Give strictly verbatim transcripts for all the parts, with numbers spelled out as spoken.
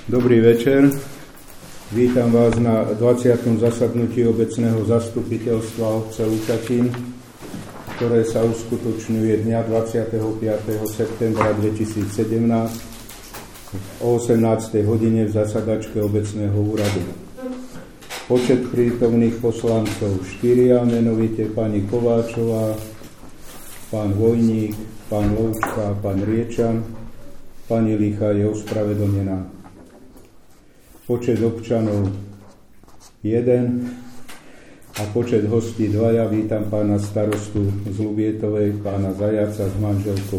Dobrý večer. Vítam vás na dvadsiatom zasadnutí obecného zastupiteľstva obce Lučatín, ktoré sa uskutočňuje dňa dvadsiateho piateho septembra dvetisícsedemnásť o osemnástej hodine v zasadačke obecného úradu. Počet prítomných poslancov štyria, menovite pani Kováčová, pán Vojník, pán Lovčka, pán Riečan, pani Licha je ospravedlnená. Počet občanov jeden a počet hostí dvaja. Vítam pána starostu z Lubietovej, pána Zajaca s manželkou.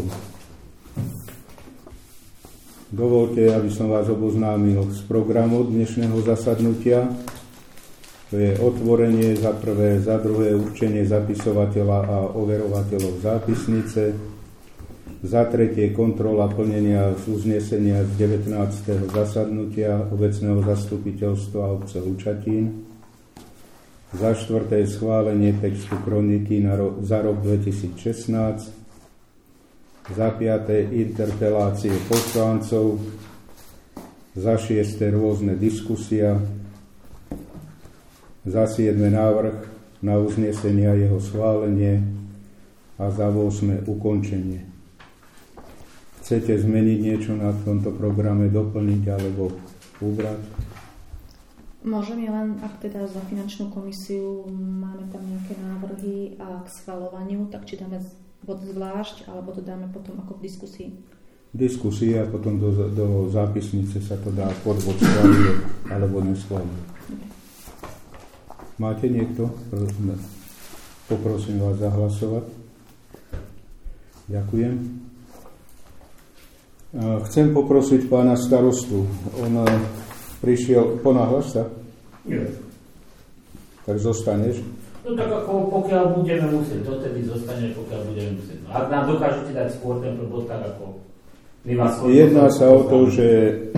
Dovolte, aby som vás oboznámil s programom dnešného zasadnutia. To je otvorenie za prvé, za druhé určenie zapisovateľa a overovateľov zápisnice, za tretie kontrola plnenia z uznesenia z devätnásteho zasadnutia obecného zastupiteľstva obce Lučatín, za štvrté schválenie textu kroniky na ro- za rok dvetisícšestnásť, za piaté interpelácie poslancov, za šieste rôzne diskusia, za siedme návrh na uznesenie a jeho schválenie a za ôsme ukončenie. Chcete zmeniť niečo na tomto programe, doplniť alebo ubrať? Môžeme len, ak teda za finančnú komisiu máme tam nejaké návrhy a k schvaľovaniu, tak či dáme bod zvlášť, alebo to dáme potom ako v diskusii? Diskusia a potom do, do zápisnice sa to dá pod bod schváľuje alebo neschváľuje. Okay. Máte niekto? Poprosím vás zahlasovať. Ďakujem. Chcem poprosiť pána starostu. On prišiel... Ponáhľaš sa? Nie. Tak zostaneš? No tak ako pokiaľ budeme musieť, dotedy zostaneš, pokiaľ budeme musieť. No, ak nám dokážete dať skôr ten bod, tak ako... Jedná sa o to, že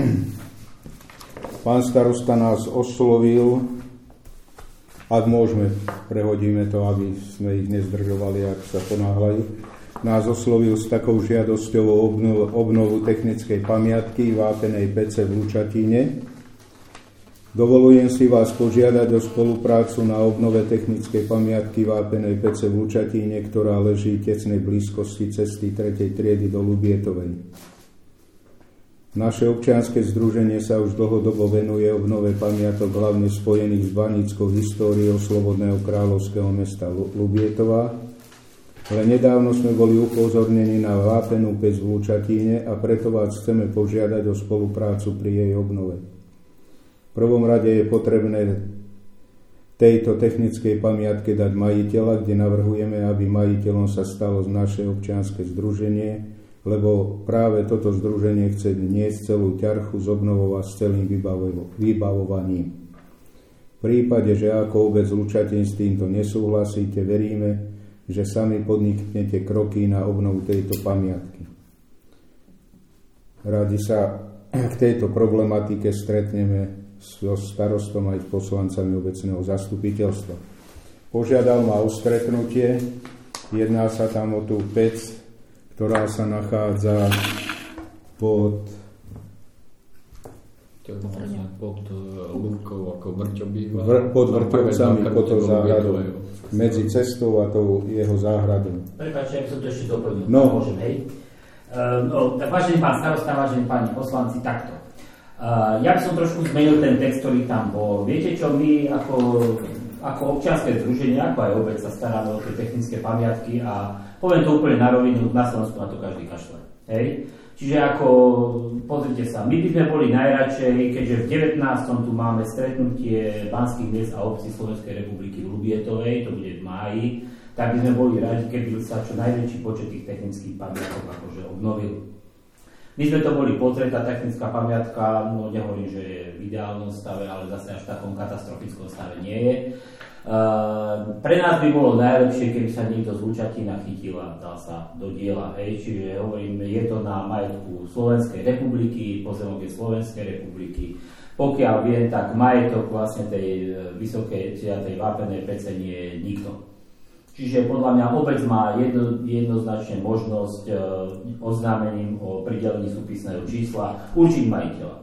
pán starosta nás oslovil. Ak môžeme, prehodíme to, aby sme ich nezdržovali, ak sa ponáhľajú. Nás oslovil s takou žiadosťou o obnovu, obnovu technickej pamiatky vápenej pece v Lučatíne. Dovolujem si vás požiadať o spoluprácu na obnove technickej pamiatky vápenej pece v Lučatíne, ktorá leží v tesnej blízkosti cesty tretej triedy do Lubietovej. Naše občianske združenie sa už dlhodobo venuje obnove pamiatok hlavne spojených s baníckou históriou slobodného kráľovského mesta Lubietova, ale nedávno sme boli upozornení na vápenú pec v Lučatíne a preto vás chceme požiadať o spoluprácu pri jej obnove. V prvom rade je potrebné tejto technickej pamiatke dať majiteľa, kde navrhujeme, aby majiteľom sa stalo naše občianske združenie, lebo práve toto združenie chce niesť celú ťarchu z obnovou a s celým vybavovaním. V prípade, že ako obec Lučatín s týmto nesúhlasíte, veríme, že sami podniknete kroky na obnovu tejto pamiatky. Radi sa k tejto problematike stretneme so starostom aj s poslancami obecného zastupiteľstva. Požiadal ma o stretnutie, jedná sa tam o tú pec, ktorá sa nachádza pod pod Lúbkou, ako Vrťo býva. Vr, pod Vrťovcami, pod tou záhradou. Medzi cestou a tou jeho záhradou. Prepáčte, ja by som to ešte doplnil. No. Môžem, hej? Uh, no, tak vážený pán starosta, vážení páni poslanci, takto. Uh, ja by som trošku zmenil ten text, ktorý tam bol. Viete čo, my ako, ako občianske združenie, ako aj obec sa staráme o tie technické pamiatky a poviem to úplne na rovinu, na Slovensku na to každý kašle. Hej? Čiže ako, pozrite sa, my by sme boli najradšej, keďže v devätnástom tu máme stretnutie banských miest a obcí Slovenskej republiky v Lubietovej, to bude v máji, tak by sme boli radi, keby sa čo najväčší počet tých technických pamiatok akože obnovil. My sme to boli pozrieť, tá technická pamiatka, no nehovorím, že je v ideálnom stave, ale zase až v takom katastrofickom stave nie je. Uh, pre nás by bolo najlepšie, keby sa niekto z Lučatína chytil a dal sa do diela. Hej. Čiže hovorím, je to na majetku Slovenskej republiky, pozemok je Slovenskej republiky. Pokiaľ viem, tak majetok vlastne tej vysokej, tej vápenej pece nie je nikto. Čiže podľa mňa obec má jedno, jednoznačne možnosť uh, oznámením o pridelení súpisného čísla určiť majiteľa.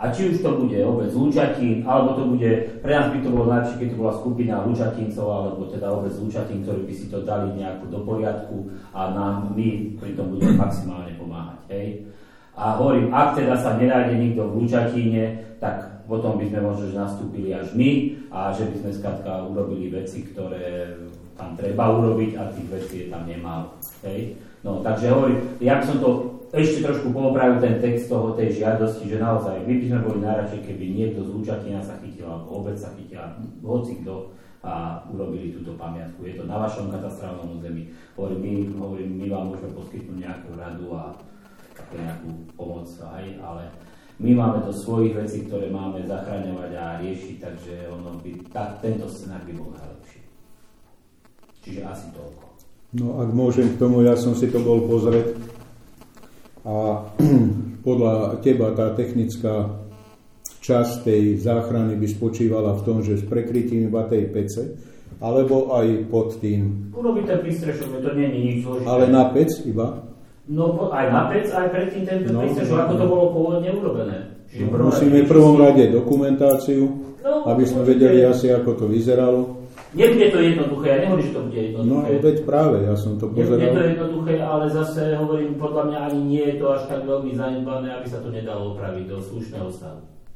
A či už to bude obec Lučatín, alebo to bude, pre nás by to bolo lepšie, keď to bola skupina Lučatíncov, alebo teda obec Lučatín, ktorí by si to dali nejako do poriadku a nám, my pri tom budeme maximálne pomáhať. Hej? A hovorím, ak teda sa nenájde nikto v Lučatíne, tak potom by sme možno že nastúpili až my a že by sme skrátka urobili veci, ktoré tam treba urobiť a tých vecí je tam nemálo. Hej? No, takže hovorím, ja by som to ešte trošku poopravil ten text toho tej žiadosti, že naozaj my by sme boli najradšej, keby niekto z Lučatína sa chytil, alebo obec sa chytila, hoci kto a urobili túto pamiatku. Je to na vašom katastrálnom území. Hovorím, my, hovorím, my vám môžeme poskytnúť nejakú radu a nejakú pomoc aj, ale my máme to svojich vecí, ktoré máme zachraňovať a riešiť, takže ono by, tak, tento scenár by bol najlepší. Čiže asi toľko. No ak môžem k tomu, ja som si to bol pozrieť a podľa teba tá technická časť tej záchrany by spočívala v tom, že s prekrytím iba tej pece, alebo aj pod tým. Urobiť ten prístrešok, to nie je nič zložité. Ale na pec iba? No aj na pec, aj predtým ten no, prístrešok, no, ako to bolo pôvodne urobené. Čiže no, musíme v prvom rade dokumentáciu, no, aby sme vedeli asi, ako to vyzeralo. Nebude to jednoduché, ja nehovorím, že to bude jednoduché. No veď práve, ja som to pozeral. Nebude to jednoduché, ale zase hovorím, podľa mňa ani nie je to až tak veľmi zanedbané, aby sa to nedalo opraviť do slušného stavu.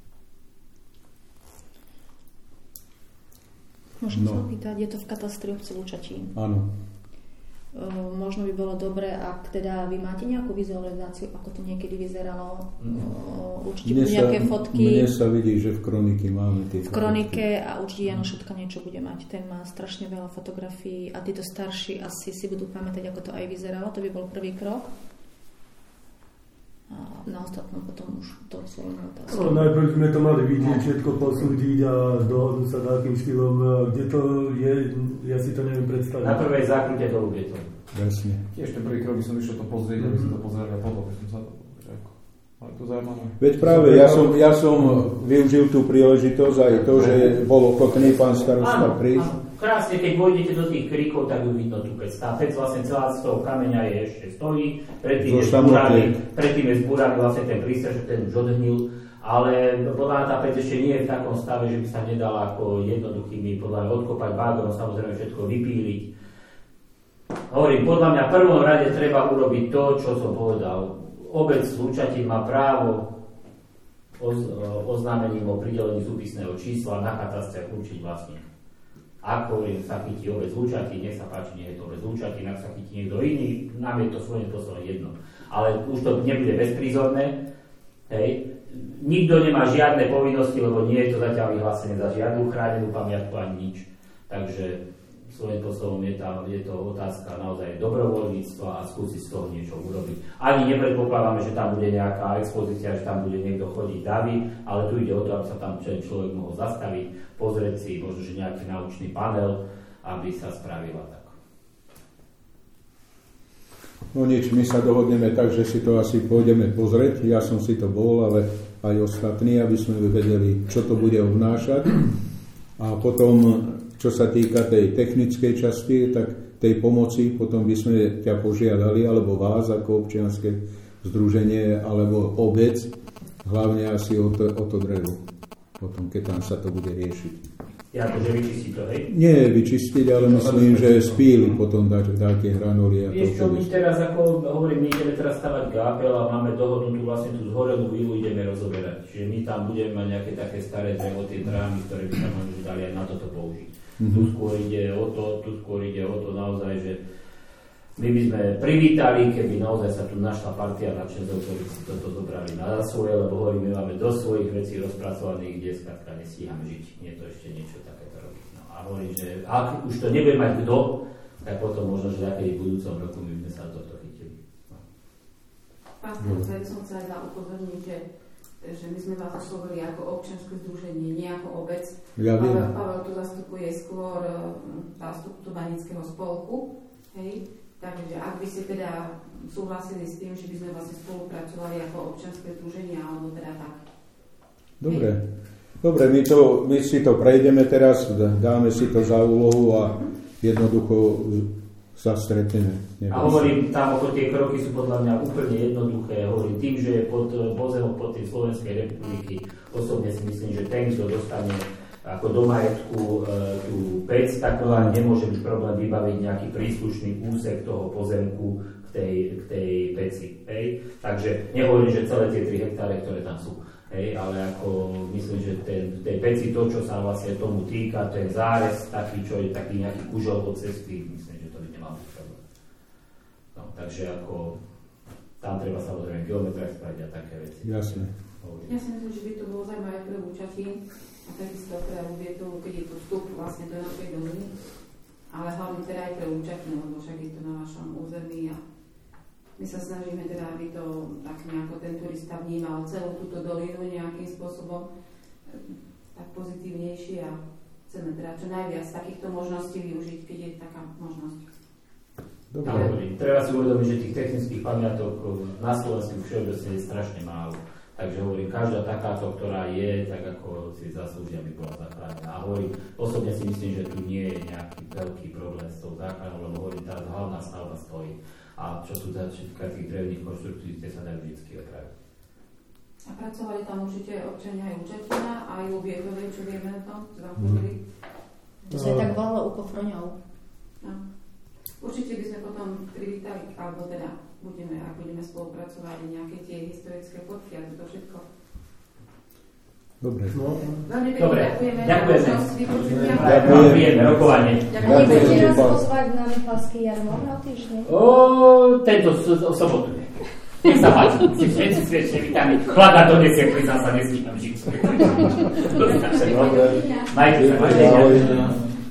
Môžem no. sa opýtať, je to v katastri obce Lučatín? Áno. Uh, možno by bolo dobré, ak teda vy máte nejakú vizualizáciu, ako to niekedy vyzeralo, uh, určite budú nejaké sa, fotky. Mne sa vidí, že v kronike máme tie V kronike a určite Jano Šutka niečo bude mať. Ten má strašne veľa fotografií a títo starší asi si budú pamätať, ako to aj vyzeralo. To by bol prvý krok. A na ostatnom potom už to svojím otázku. No, najprv sme to mali vidieť, všetko posúdiť a dohodnúť sa takým štýlom, kde to je, ja si to neviem predstaviť. Na prvej zákrute dolu je to. Jasne. Tiež ten prvý krok by som išiel to pozrieť, aby som to pozrel a potom by som sa to pozrel. Ale to zaujímavé. Veď práve, ja som, ja som využil tú príležitosť aj to, že bol ochotný pán starosta prísť. Krásne, keď vojdete do tých kríkov, tak ju vidno tú pec. Tá pec vlastne celá z toho kameňa je ešte stojí, predtým je zbúraný, predtým je zbúraný vlastne ten prístrešok, ten už odhnil, ale podľa mňa tá pec ešte nie je v takom stave, že by sa nedala ako jednoduchými, podľa mňa odkopať vágom, samozrejme všetko vypíliť. Hovorím, podľa mňa v prvom rade treba urobiť to, čo som povedal. Obec Lučatín má právo oz, oznámením o pridelení súpisného čísla na katastre určiť vlastne. Ak hovorím, sa chytí obec Lučatín, nech sa páči, nie je to obec Lučatín, ak sa chytí niekto iný, nám je to svojím spôsobom jedno. Ale už to nebude bezprízorné, hej. Nikto nemá žiadne povinnosti, lebo nie je to zatiaľ vyhlásené za žiadnu chránenú pamiatku ani nič. Takže svojím spôsobom je, tam, je to otázka naozaj dobrovoľníctva a skúsiť z toho niečo urobiť. Ani nepredpokladáme, že tam bude nejaká expozícia, že tam bude niekto chodiť davy, ale tu ide o to, aby sa tam človek mohol zastaviť, pozrieť si možno, že nejaký naučný panel, aby sa spravila tak. No nič, my sa dohodneme tak, že si to asi pôjdeme pozrieť. Ja som si to bol, ale aj ostatní, aby sme vedeli, čo to bude obnášať. A potom, čo sa týka tej technickej časti, tak tej pomoci, potom by sme ťa požiadali, alebo vás ako občianske združenie, alebo obec, hlavne asi o to, o to drevo. Potom, keď tam sa to bude riešiť. Ja akože vyčistiť to, hej? Nie vyčistiť, ale myslím, že spíli potom dať, dať tie granuly. Vieš čo, my teraz, ako hovorím, my ideme teraz stavať gápel a máme dohodnutú vlastne tú zhorenú vilu, ideme rozoberať. Čiže my tam budeme mať nejaké také staré drevo, tie drámy, ktoré by sa možno dali aj na toto použiť. Mm-hmm. Tu skôr ide o to, tu skôr ide o to naozaj, že my by sme privítali, keby naozaj sa tu našla partia nadšencov, ktorí si toto zobrali na svoje, lebo hovorím, my máme dosť svojich vecí rozpracovaných, kde skrátka nestíhame žiť. Nie to ešte niečo takéto robiť. No a hovorím, že ak už to nebude mať kto, tak potom možno, že takedy v budúcom roku my sme sa toto chytili. No. Pán starostá, ja som chcela aj upozorniť, že, že my sme vás oslovili ako občianske združenie, nie ako obec. Ja Pavel, Pavel tu zastupuje skôr zástupcu Banického spolku, hej? Takže ak by ste teda súhlasili s tým, že by sme vlastne spolupracovali ako občianske združenie, alebo teda tak. Dobre. Dobre, my, to, my si to prejdeme teraz, dáme si to za úlohu a jednoducho sa stretneme. A hovorím, tam ako tie kroky sú podľa mňa úplne jednoduché. Hovorím, tým, že je pod pozemok pod tej Slovenskej republiky, osobne si myslím, že ten, kto dostane ako do majetku e, tú pec, tak to nemôže byť problém vybaviť nejaký príslušný úsek toho pozemku k tej, k tej peci. Hej? Takže nehovorím, že celé tie tri hektáre, ktoré tam sú. Hej, ale ako myslím, že ten, tej peci to, čo sa vlastne tomu týka, ten zárez taký, čo je taký nejaký kužel od cesty, myslím, že to by nemal byť problém. No, takže ako tam treba samozrejme geometriách spraviť a také veci. Jasne. Ja si myslím, že by to bolo zaujímavé pre účasti a takisto pre obietu, keď je to vstup vlastne do našej doliny, ale hlavne teda aj pre účasti, lebo však je to na vašom území a my sa snažíme teda, aby to tak nejako ten turista vnímal celú túto dolinu nejakým spôsobom tak pozitívnejšie a chceme teda čo najviac takýchto možností využiť, keď je taká možnosť. Dobre. Ale treba si uvedomiť, že tých technických pamiatok na Slovensku všeobecne je strašne málo. Takže hovorím, každá takáto, ktorá je, tak ako si zaslúžia, aby bola zachránená. A hovorím, osobne si myslím, že tu nie je nejaký veľký problém s tou záchranou, lebo hovorím, tá hlavná stavba stojí. A čo sú začiatka tých drevných konštrukcií, tie sa dajú vždycky opraviť. A pracovali tam určite občania aj Účatina, aj u Viedovej, čo vieme o tom, čo tam chodili. To sa je tak volalo u Kofroňov. No. Určite by sme potom privítali, alebo teda budeme, ak budeme spolupracovať nejaké tie historické fotky a to všetko. Dobre. No. Veľmi pekne Dobre, ďakujeme. ďakujeme. Ďakujem. Príjemné rokovanie. A nebudete nás pozvať na Michlavský jarmor na týždeň? O, tento o sobotu. Nech sa páči, si všetci sviečne vítaní. Chlada donesie, priznám sa, nestíham žiť. Majte sa, majte sa.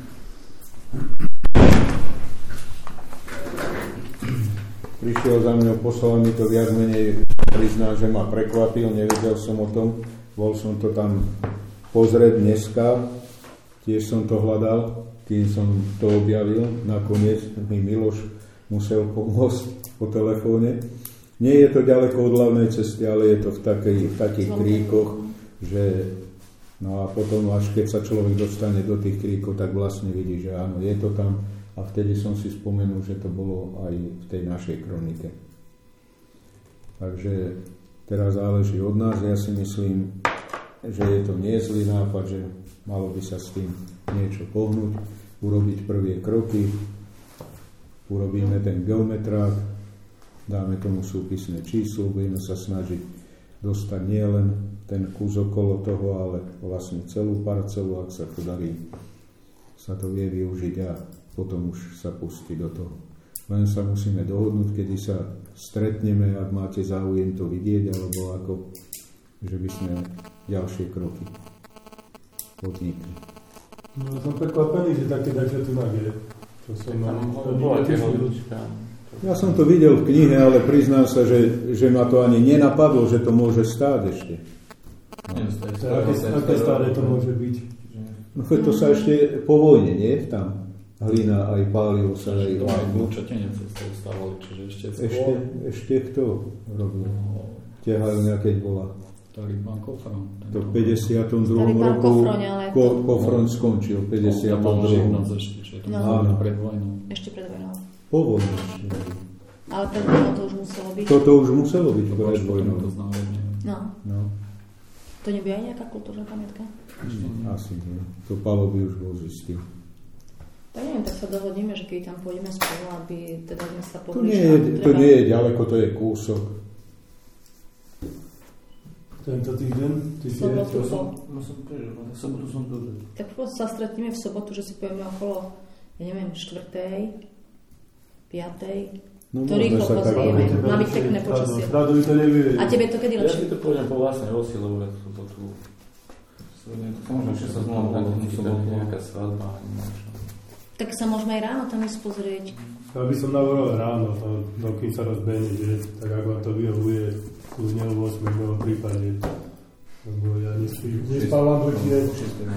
Prišiel za mňou, poslal mi to viac menej, priznám, že ma prekvapil, nevedel som o tom. Bol som to tam pozrieť dneska, tiež som to hľadal, kým som to objavil. Nakoniec mi Miloš musel pomôcť po telefóne. Nie je to ďaleko od hlavnej cesty, ale je to v, takej, v takých kríkoch, že no a potom až keď sa človek dostane do tých kríkov, tak vlastne vidí, že áno, je to tam. A vtedy som si spomenul, že to bolo aj v tej našej kronike. Takže teraz záleží od nás. Ja si myslím, že je to nie zlý nápad, že malo by sa s tým niečo pohnúť, urobiť prvé kroky, urobíme ten geometrák, dáme tomu súpisné číslo, budeme sa snažiť dostať nielen ten kus okolo toho, ale vlastne celú parcelu, ak sa to darí, sa to vie využiť a potom už sa pustiť do toho. Len sa musíme dohodnúť, kedy sa stretneme, ak máte záujem to vidieť, alebo ako, že by sme ďalšie kroky podnikli. No, som prekvapený, že také dačo tu nájde. To som mám... Ja som to videl v knihe, ale priznám sa, že, že ma to ani nenapadlo, že to môže stáť ešte. No. Aké stále to môže byť? No to sa ešte po vojne, nie? Tam hlina aj pálilo sa aj... To aj Vlčatene cestou stávali, čiže ešte skôr. Ešte, ešte kto robil? Ťahajú keď bola? Starý pán Kofron. To v päťdesiatom druhom roku ko, Kofron skončil v päťdesiatom druhom ešte, čiže to no. pred vojnou. Ešte pred vojnou. Po vojne ešte. Ale pred vojnou to už muselo byť. Toto už muselo byť pred vojnou. No. no. To nebude aj nejaká kultúrna pamiatka? Asi nie. To Palo by už bol zistil. Tak neviem, tak sa dohodneme, že keď tam pôjdeme spolu, aby teda sme sa pohli. To nie je, to nie je ďaleko, to je kúsok. Tento týždeň? Ty si sobotu, je, som, no som prežil, v sobotu som tu. Tak sa stretneme v sobotu, že si pojeme okolo, ja neviem, štvrtej, piatej. No, to rýchlo pozrieme. Má byť pekné počasie. A tebe to kedy lepšie? Ja si to pôjdem po vlastnej osi, lebo ja to tu... Možno, že sa zmluvám, tak musím byť nejaká svadba. Tak sa môžeme aj ráno tam ísť pozrieť. Ja by som navrhol ráno, to, dokým sa rozbehne, že tak ako vám to vyhovuje, kľudne o ôsmej v prípade. Lebo ja nespávam určite.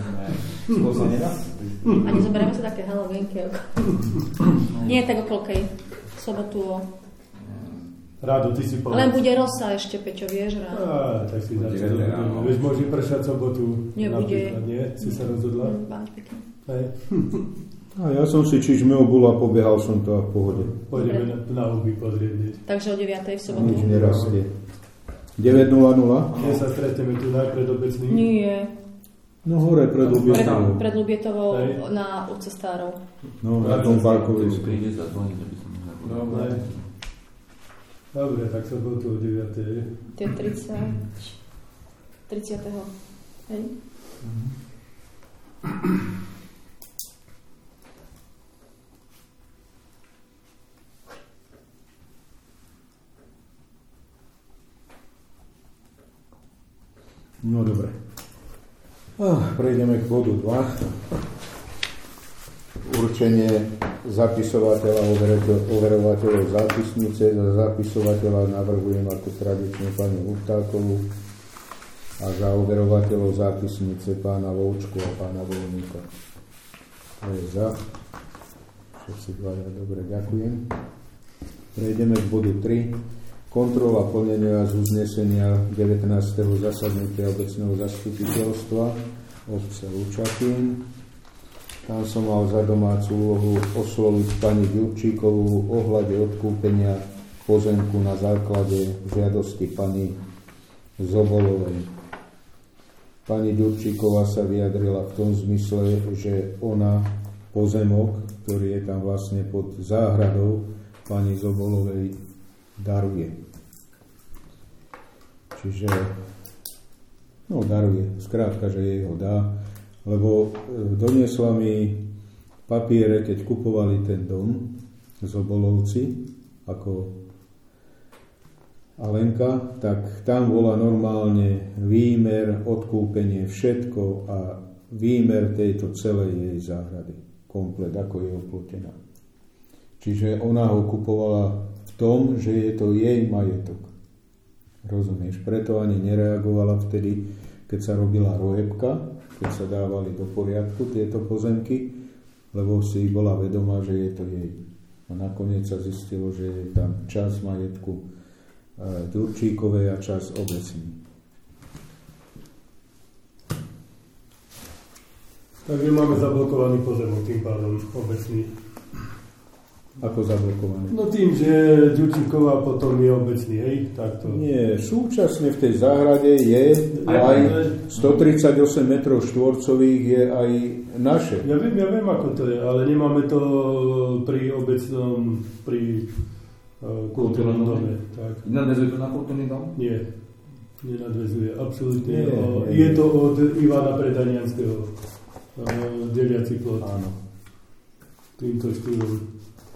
A nezoberieme sa také halloweenky. Nie, tak o koľkej? V sobotu o... Rádo, ty si povedal. Len bude rosa ešte, Peťo, vieš, ráno. Á, tak si začal. Veď môže pršať sobotu. Nebude. Nie? Si sa rozhodla? Báť pekne. Hej. A ja som si čižme obul a pobiehal som to a v pohode. Pôjdeme na, na huby podrieť. Takže o deviatej v sobotu? Nič nerastie. deväť nula nula? Dnes sa stretneme tu najpred obecný. Nie. No hore pred Lubietovom. Pred Lubietovom na u cestárov. No, na tom parkovisku. Príde za to, aby som Dobre. Dobre, tak sa bol tu o deviatej. To je tridsať. tridsiateho Hej? Mhm. No dobre. Ah, prejdeme k bodu dva. Určenie zapisovateľa, overovateľov zápisnice. Za zapisovateľa navrhujem ako tradične pani Luptákovú a za overovateľov zápisnice pána Vovčku a pána Volníka. To je za. Všetci dvaja, dobre, ďakujem. Prejdeme k bodu tri. Kontrola plnenia z uznesenia devätnásteho zasadnutia obecného zastupiteľstva obce Lučatín. Tam som mal za domácu úlohu osloviť pani Ďurčíkovú ohľade odkúpenia pozemku na základe žiadosti pani Zobolovej. Pani Ďurčíková sa vyjadrila v tom zmysle, že ona pozemok, ktorý je tam vlastne pod záhradou pani Zobolovej, daruje. Čiže, no daruje, skrátka, že jej ho dá, lebo doniesla mi papiere, keď kupovali ten dom z Obolovci, ako Alenka, tak tam bola normálne výmer, odkúpenie, všetko a výmer tejto celej jej záhrady, komplet, ako je oplotená. Čiže ona ho kupovala v tom, že je to jej majetok. Rozumieš? Preto ani nereagovala vtedy, keď sa robila rojebka, keď sa dávali do poriadku tieto pozemky, lebo si bola vedomá, že je to jej. A nakoniec sa zistilo, že je tam čas majetku Ďurčíkovej a čas obecný. Takže máme zablokovaný pozemok tým pádom obecný. Ako zablokovaný? No tým, že Ďurčíková potom je obecný, hej? Takto. Nie, súčasne v tej záhrade je aj stotridsaťosem metrov štvorcových je aj naše. Ja viem, ja viem, ako to je, ale nemáme to pri obecnom, pri uh, kultúrnom dome. Tak. Nadvezuje to na kultúrny dom? Nie, nenadvezuje, absolútne. Nie, o, nie, je nie. to od Ivana Predanianského, uh, deliaci plot. Áno. Týmto štýlom.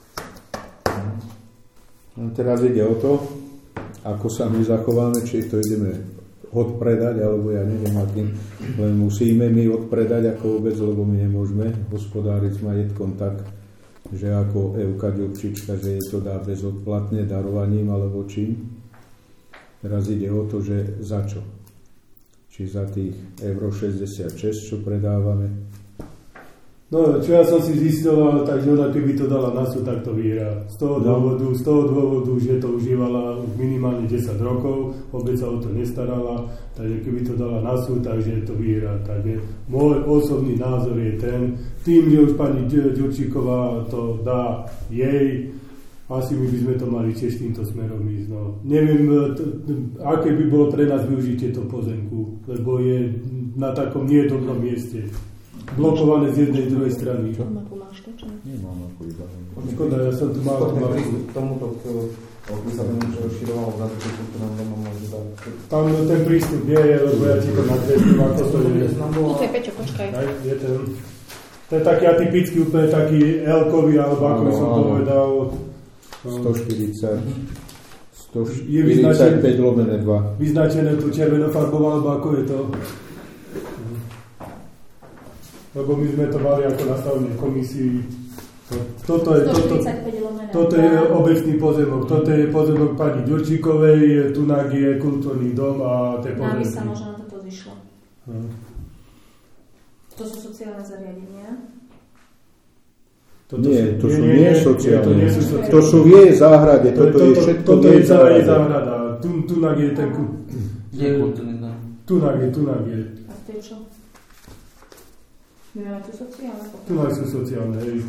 No teraz ide o to, ako sa my zachováme, či to ideme odpredať, alebo ja neviem, akým, len musíme my odpredať ako obec, lebo my nemôžeme hospodáriť s majetkom tak, že ako Evka Ďurčička, že je to dá bezodplatne darovaním alebo čím. Teraz ide o to, že za čo. Či za tých euro šesťdesiatšesť, čo predávame. No, čo ja som si zistoval, takže ona keby to dala na súd, tak to vyhrá. Z toho, no. dôvodu, z toho dôvodu, že to užívala minimálne desať rokov, obec sa o to nestarala, takže keby to dala na súd, takže to vyhrá. Takže môj osobný názor je ten, tým, že už pani Ďurčíková to dá jej, asi my by sme to mali tiež týmto smerom ísť. No. Neviem, t- t- aké by bolo pre nás využitie to pozemku, lebo je na takom nie dobrom mieste. Blokované z jednej, z druhej strany. Čo? Mapu máš to, čo? Nemám ako iba. Škoda, ja som tu mal tú mapu. K tomuto, by sa to už rozširovalo za to, čo nám doma môže dať. Tam ten prístup nie je, lebo ja ti to nadvestujem, ako to je. Tu je Peťo, počkaj. Aj, je ten. To je taký atypický, úplne taký L-kový, alebo ako Áno, som áno. povedal. stoštyridsať, Je vyznačené- stoštyridsaťpäť lomené dva. Vyznačené tu červenofarbová, alebo ako je to. Lebo my sme to mali ako nastavené komisii. Toto je, toto, stoštyridsaťpäť lomené toto je obecný pozemok. Toto je pozemok pani Ďurčíkovej, tunak je kultúrny dom a tie Nám by pozemky. sa možno na toto zišlo. Hm. To sú sociálne zariadenia. Toto Nie, sú- to sú nie, nie nie, sociálne. to nie sú sociálne. To sú v jej záhrade, To je toto je toto- všetko toto v jej je celá jej záhrade. záhrada. Tu, tunak je ten... ku- Je kultúrny dom. Tunak je, tunak je. A to je čo? My máme tu sociálne. Tu aj sú sociálne, hej.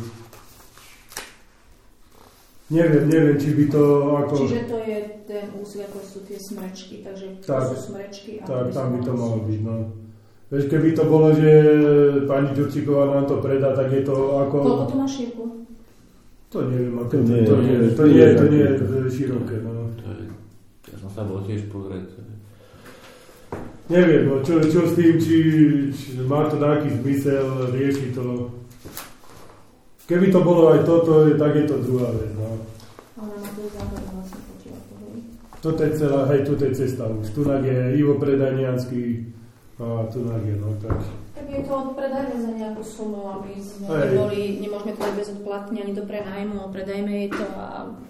Neviem, neviem, či by to ako... Čiže to je ten úsek, ako sú tie smrečky, takže tak, to sú smrečky. A tak, tam by to malo byť, no. Vieš, keby to bolo, že pani Ďurčíková nám to predá, tak je to ako... Koľko to má šírku? To neviem, ako to nie je, to nie je, to nie je, to nie je široké, no. To je, ja som sa bol tiež pozrieť. Neviem, no, čo, čo s tým, či, či má to nejaký zmysel, rieši to. Keby to bolo aj toto, tak je to druhá vec, no. Ale má to záhľad vlastne počíva pohorí. Toto je celá, hej, toto je cesta už. Tunak je Ivo Predajniansky a tunak je, no tak. Tak je to predajme za nejakú sumu, aby sme hej. neboli, nemôžeme to dať bezodplatne ani do prenajmu, predajme jej to a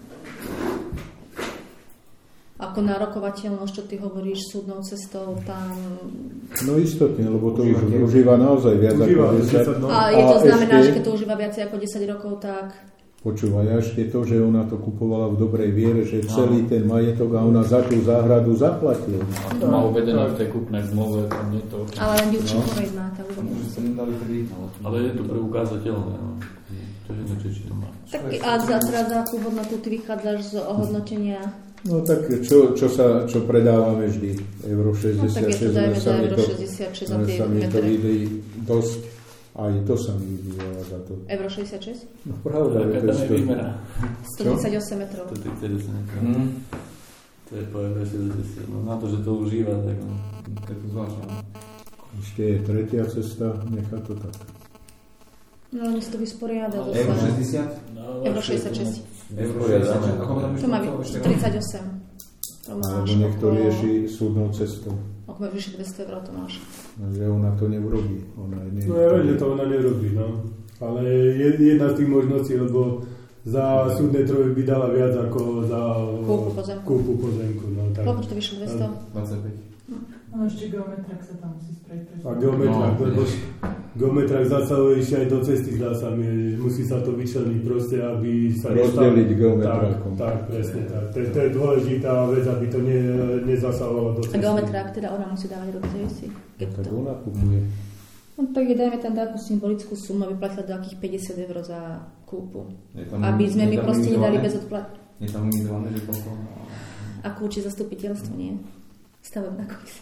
ako nárokovateľnosť, čo ty hovoríš súdnou cestou, tam... No istotne, lebo to už užíva naozaj viac užíva, ako desať. no. A je to a znamená, ešte, že keď to užíva viac ako desať rokov, tak... Počúvaj, a ešte to, že ona to kupovala v dobrej viere, že celý ten majetok a ona za tú záhradu zaplatila. A to má uvedené v tej kúpnej zmluve, tam je to... Ale len Ďurčíkovej má, tak uvedené. Ale je to preukázateľné, no. To je jedno, či to má. Tak a za teraz za akú hodnotu ty vychádzaš z ohodnotenia? No tak čo, čo, sa, čo predávame vždy? Euro šesťdesiat šesť, no, tak je to, dajme sa za mi euro to, šesťdesiatšesť za tie sa mi to metre. vidí dosť. Aj to sa mi vidí za to. Euro šesťdesiatšesť? No pravda, je to Taká tam je sto- výmera. stotridsaťosem metrov. To je tridsaťosem metrov. Mm. To je po euro šesťdesiat. No na to, že to užíva, tak no. To je to zvláštne. Ešte je tretia cesta, nechá to tak. No oni si to vysporiada. Euro šesťdesiat? Euro šesťdesiatšesť. Euro šesťdesiat. Ako tam To má byť tridsaťosem. To Alebo máš niekto okolo- rieši súdnou cestou. Okolo vyše dvesto eur to máš. No, že ona to neurobí. Ona nie, No ja viem, že to ona nerobí, no. Ale je jedna z tých možností, lebo za súdne trojky by dala viac ako za Kúpu pozemku. kúpu pozemku, no tak. Koľko to vyšlo dvesto? dvadsaťpäť. Ono ešte geometrak sa tam musí spraviť. A geometrak, No, lebo geometrak zasahuje ešte aj do cesty, zdá sa mi, že musí sa to vyčleniť proste, aby sa Rozdeliť nestal- geometrakom. Tak, tak, presne tak. To, to je dôležitá vec, aby to ne, nezasahovalo do A cesty. geometrák teda ona musí dávať do tej veci. Keď tak to... ona kupuje. No tak je, dajme tam takú symbolickú sumu, aby platila do akých päťdesiat eur za kúpu. Je tam- Aby sme je my tam proste nedali limitované? bez odplat. Je tam limitované, že koľko? Ako určí zastupiteľstvo, nie? Stavebná komisia.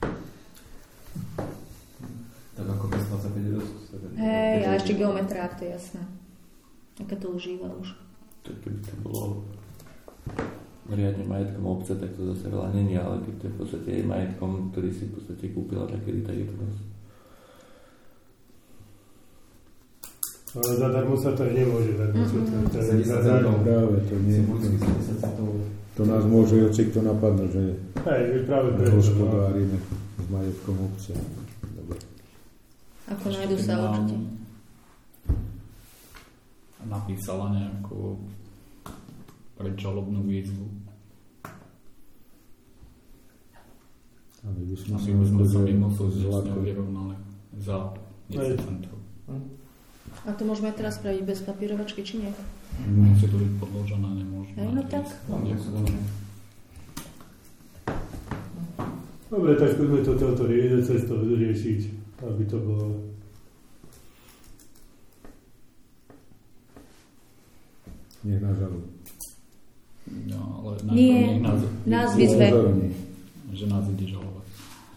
Tak ako dvestodvadsaťpäť eur. Hej, a ešte geometrák, to je jasné. Aké to užíva už. To keby to bolo riadne majetkom obce, tak to zase veľa není, ale keď to je v podstate jej majetkom, ktorý si v podstate kúpila, tak kedy tak je to dosť. Ale zadarmo sa to aj nemôže dať. Mm-hmm. To je- Za to je- desať to je- centov. Práve to nie. Symbolicky za desať centov. To nás môže ocikto napadnúť, že Hej, práve preto. no. hospodárime s majetkom obce. Dobre. Ako nájdu sa určite. Napísala nejakú predžalobnú výzvu. Ale by sme Asi by sme sa akože mimo to s zlato. ňou vyrovnali za desať centov. A to môžeme aj teraz spraviť bez papírovačky, či nie? Mm. Musí to byť podložené, nemôže. Hej, no tak. Dobre, tak skúsme to toto rie- cestou riešiť, aby to bolo... Nech nás žalujú. No, ale Nie, najprv nech nás, nás vyzve. Upozorní. že nás ide žalovať.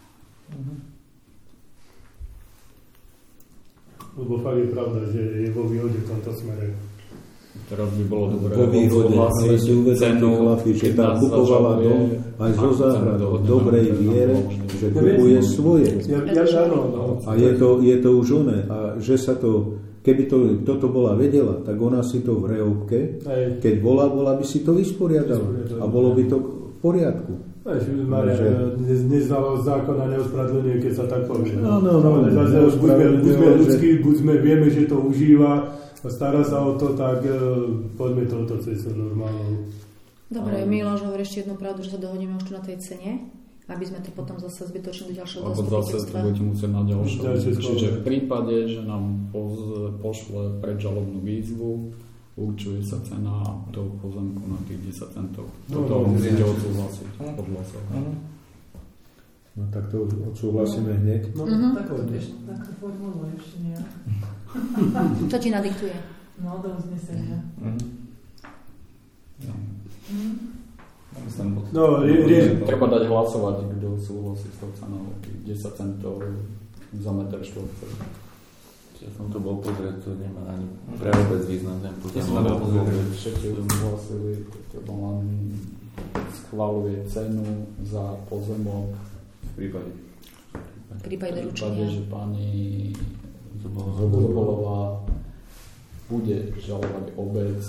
Lebo fakt je pravda, že je vo výhode v tomto smere. Teraz by bolo dobré Po výhode, ale si uvedomte chlapi, že tá kupovala dom aj zo záhradou v dobrej viere, že kupuje svoje. Ja, ja, áno, no. A je to, je to už oné. A že sa to, keby to, toto bola vedela, tak ona si to v reóbke, Hej. keď bola, bola by si to vysporiadala. A bolo by to v poriadku. Vieš, Maria, Že- neznalosť zákona neospravedlňuje, keď sa tak povie. No, no, no, Ale zase už buďme, neospravedlňuje, buďme že- ľudskí, buďme, vieme, že to užíva a stará sa o to, tak uh, poďme touto cestou normálnou. Dobre, Miloš hovorí ešte jednu pravdu, že sa dohodneme už tu na tej cene, aby sme to potom zase zbytočne do ďalšieho Alebo zase to zastupiteľstva. budete musieť na ďalšie. Ďalšie Čiže schváľovať. v prípade, že nám poz, pošle predžalobnú výzvu, určuje sa cena toho pozemku na tých desať centov. No, Toto no, musíte no. odsúhlasiť, odhlasovať. No tak to odsúhlasíme no. hneď. No, mm-hmm. tak to ešte takú formulu ešte nie. Čo ti nadiktuje? No, do uznesenia. Mm-hmm. No. Mm-hmm. No, rie, rie. Treba dať hlasovať, kto súhlasí s tou cenou desať centov za meter štvorcový. Ja som to bol pozrieť, to nemá ani pre vôbec význam ten pozrieť. Ja som to pozrieť, všetci súhlasili, to len schvaľuje cenu za pozemok v prípade. V prípade v prípade, ručenia. že pani Zobolová, Zobolová bude žalovať obec,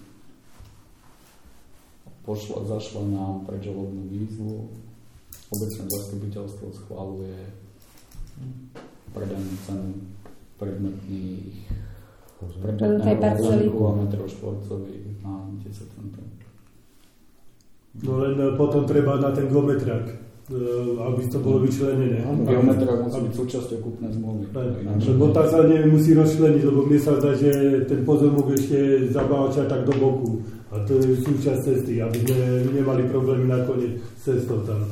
pošla, zašla nám predžalobnú výzvu, obecné zastupiteľstvo schvaľuje predanú cenu predmetných Predmetnej parcely kilometrov štvorcových na desať centov. No len potom treba na ten geometrak, aby to bolo vyčlenené. Geometrak musí byť súčasťou kúpnej zmluvy. Lebo tak sa nemusí rozčleniť, lebo mne sa zdá, že ten pozemok ešte zabávačia tak do boku. A to je súčasť cesty, aby sme nemali problémy nakoniec s cestou tam.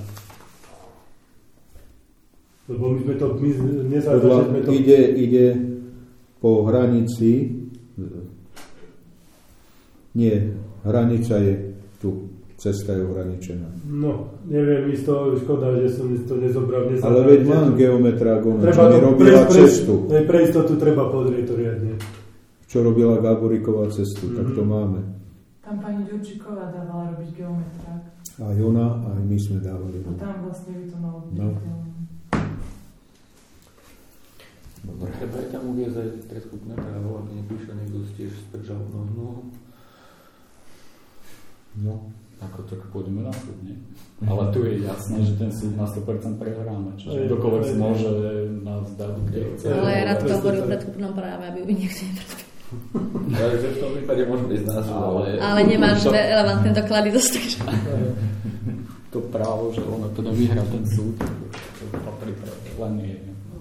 Lebo my sme to, my nezažili, že sme to... Ide, ide po hranici, nie, hranica je tu, cesta je ohraničená. No, neviem, mi z toho škoda, že som to nezobral. nezobral Ale veď mám geometra, ona treba čo mi robila pre, cestu. Pre, pre istotu treba pozrieť to riadne. Čo robila Gáboríková cestu, mm-hmm. tak to máme. Tam pani Ďurčíková dávala robiť geometrák. Aj ona, aj my sme dávali. A tam vlastne by to malo byť. No. Dobre. Treba aj tam uviezť aj treskupné právo, aby nepíše niekto tiež s predžalobnou zmluvou. No. Ako tak pôjdeme na súd, nie? Ale tu je jasné, že ten súd na sto percent prehráme, čiže kdokoľvek si môže nás dať, kde chce. Ale ja rád to hovoril o predkupnom práve, aby by niekto nepreskúpil. Ale že v tom prípade môžeme ísť na súd, ale... Ale nemáš to... relevantné doklady dostať. To právo, že ono to nevyhrá ten súd, to patrí len nie.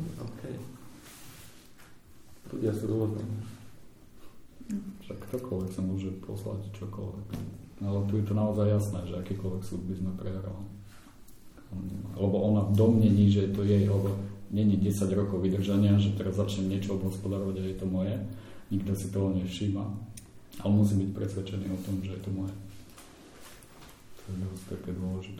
Ľudia sú rôzne. Však ktokoľvek sa môže poslať čokoľvek. Ale tu je to naozaj jasné, že akýkoľvek súd by sme prehrali. Lebo ona domnení, že to jej, lebo není desať rokov vydržania, že teraz začnem niečo obhospodarovať a je to moje. Nikto si toho nevšíma. Ale musí byť presvedčený o tom, že je to moje. To je dosť také dôležité.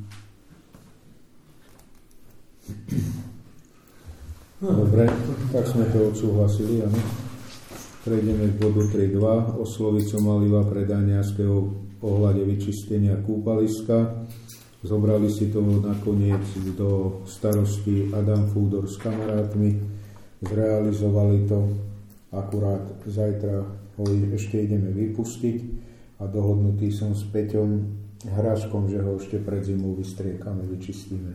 Dobre, tak sme to odsúhlasili, áno. Prejdeme k bodu tri bodka dva. Osloviť Somaliva pre Daniarského ohľade vyčistenia kúpaliska. Zobrali si to nakoniec do starosti Adam Fúdor s kamarátmi. Zrealizovali to. Akurát zajtra ho ešte ideme vypustiť a dohodnutý som s Peťom Hraškom, že ho ešte pred zimou vystriekame, vyčistíme.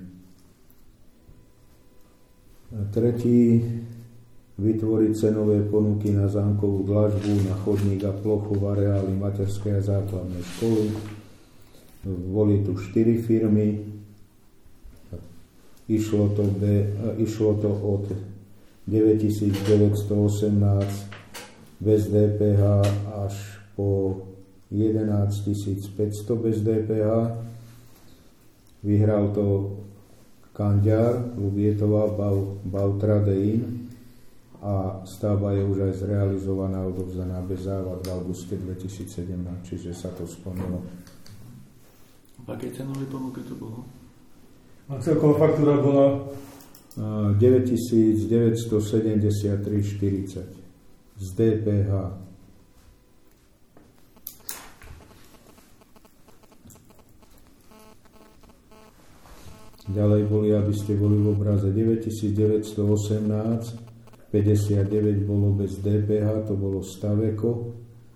Tretí, vytvoriť cenové ponuky na zámkovú dlažbu, na chodník a plochu v areáli materskej a základnej školy. Boli tu štyri firmy. Išlo to, be, išlo to od deväťtisícdeväťstoosemnásť bez dé pé há až po jedenásťtisícpäťsto bez dé pé há. Vyhral to Kandiar, Lubietová, Bautradein a stavba je už aj zrealizovaná, odovzdaná bez závad v auguste dvetisícsedemnásť, čiže sa to splnilo. V akej cenovej ponuke to bolo? A celková faktúra bola? deväťtisícdeväťstosedemdesiattri štyridsať z dé pé há. Ďalej boli, aby ste boli v obraze, deväťtisícdeväťstoosemnásť päťdesiatdeväť bolo bez dé pé há, to bolo Staveko.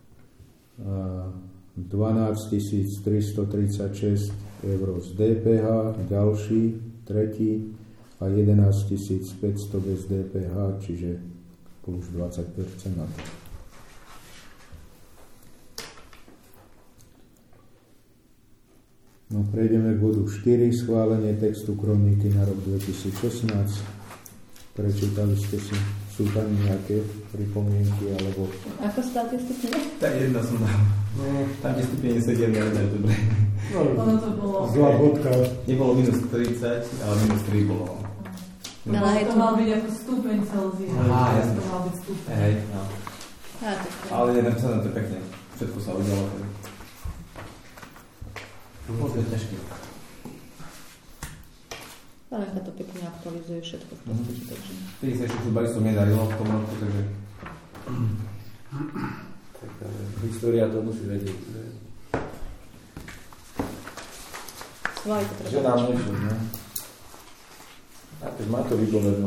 dvanásťtisíctristotridsaťšesť eur z dé pé há, ďalší, tretí a jedenásťtisícpäťsto bez dé pé há, čiže plus dvadsať percent na to. No, prejdeme k bodu štyri, schválenie textu kroniky na rok dvetisícšestnásť. Prečítali ste si, sú tam nejaké pripomienky, alebo... Ako sa dá tie stupne? Tak jedna som dal. Tam, kde stupne sedem, nevedajú dobre. No, Ono to bolo... zlá bodka. Nebolo minus tridsať, ale minus tri bolo. To, bolo, to mal byť ako stupeň Celzia. Á, jasne. To mal byť stupeň. Hej, no. Á, to je- Ale jeden sa na to pekne. Všetko sa udialo. Možno je ťažké. Alenka to pekne aktualizuje všetko v podstate, takže... Vtedy sa ešte futbalistom nedarilo v tom roku, takže... Tak ale história to musí vedieť. Že, Svaj to že treba. nám niečo, ne? A keď má to vybolenú.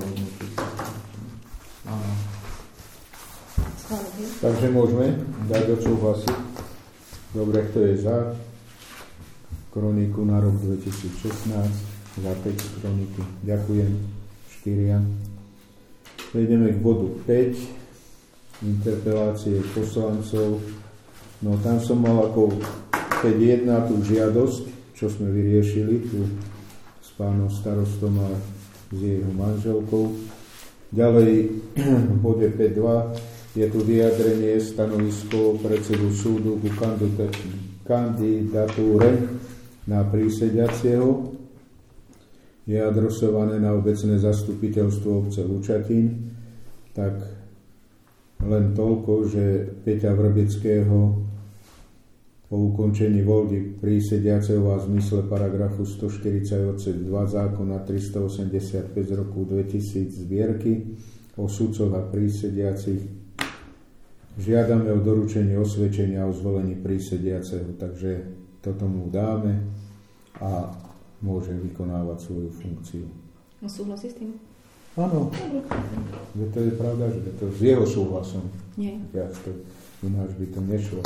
Áno. Svaj, hej? Takže môžeme dať odsúhlasiť. Dobre, kto je za kroniku na rok dvetisícšestnásť, za päť kroniky. Ďakujem. štyria. Prejdeme k bodu päť. Interpelácie poslancov. No tam som mal ako päť jedna tú žiadosť, čo sme vyriešili tu s pánom starostom a s jeho manželkou. Ďalej v bode päť dva je tu vyjadrenie stanovisko predsedu súdu ku kandidatúre na prísediacieho. Je adresované na obecné zastupiteľstvo obce Lučatín. Tak len toľko, že Peťa Vrbického po ukončení voľby prísediaceho a v zmysle paragrafu stoštyridsať odsek dva zákona tristoosemdesiatpäť z roku dvetisíc zbierky o sudcoch a prísediacich žiadame o doručenie osvedčenia o zvolení prísediaceho, takže toto mu dáme a môže vykonávať svoju funkciu. No súhlasí s tým? Áno, že to je pravda, že to s jeho súhlasom. Nie. Viac to, ináč by to nešlo.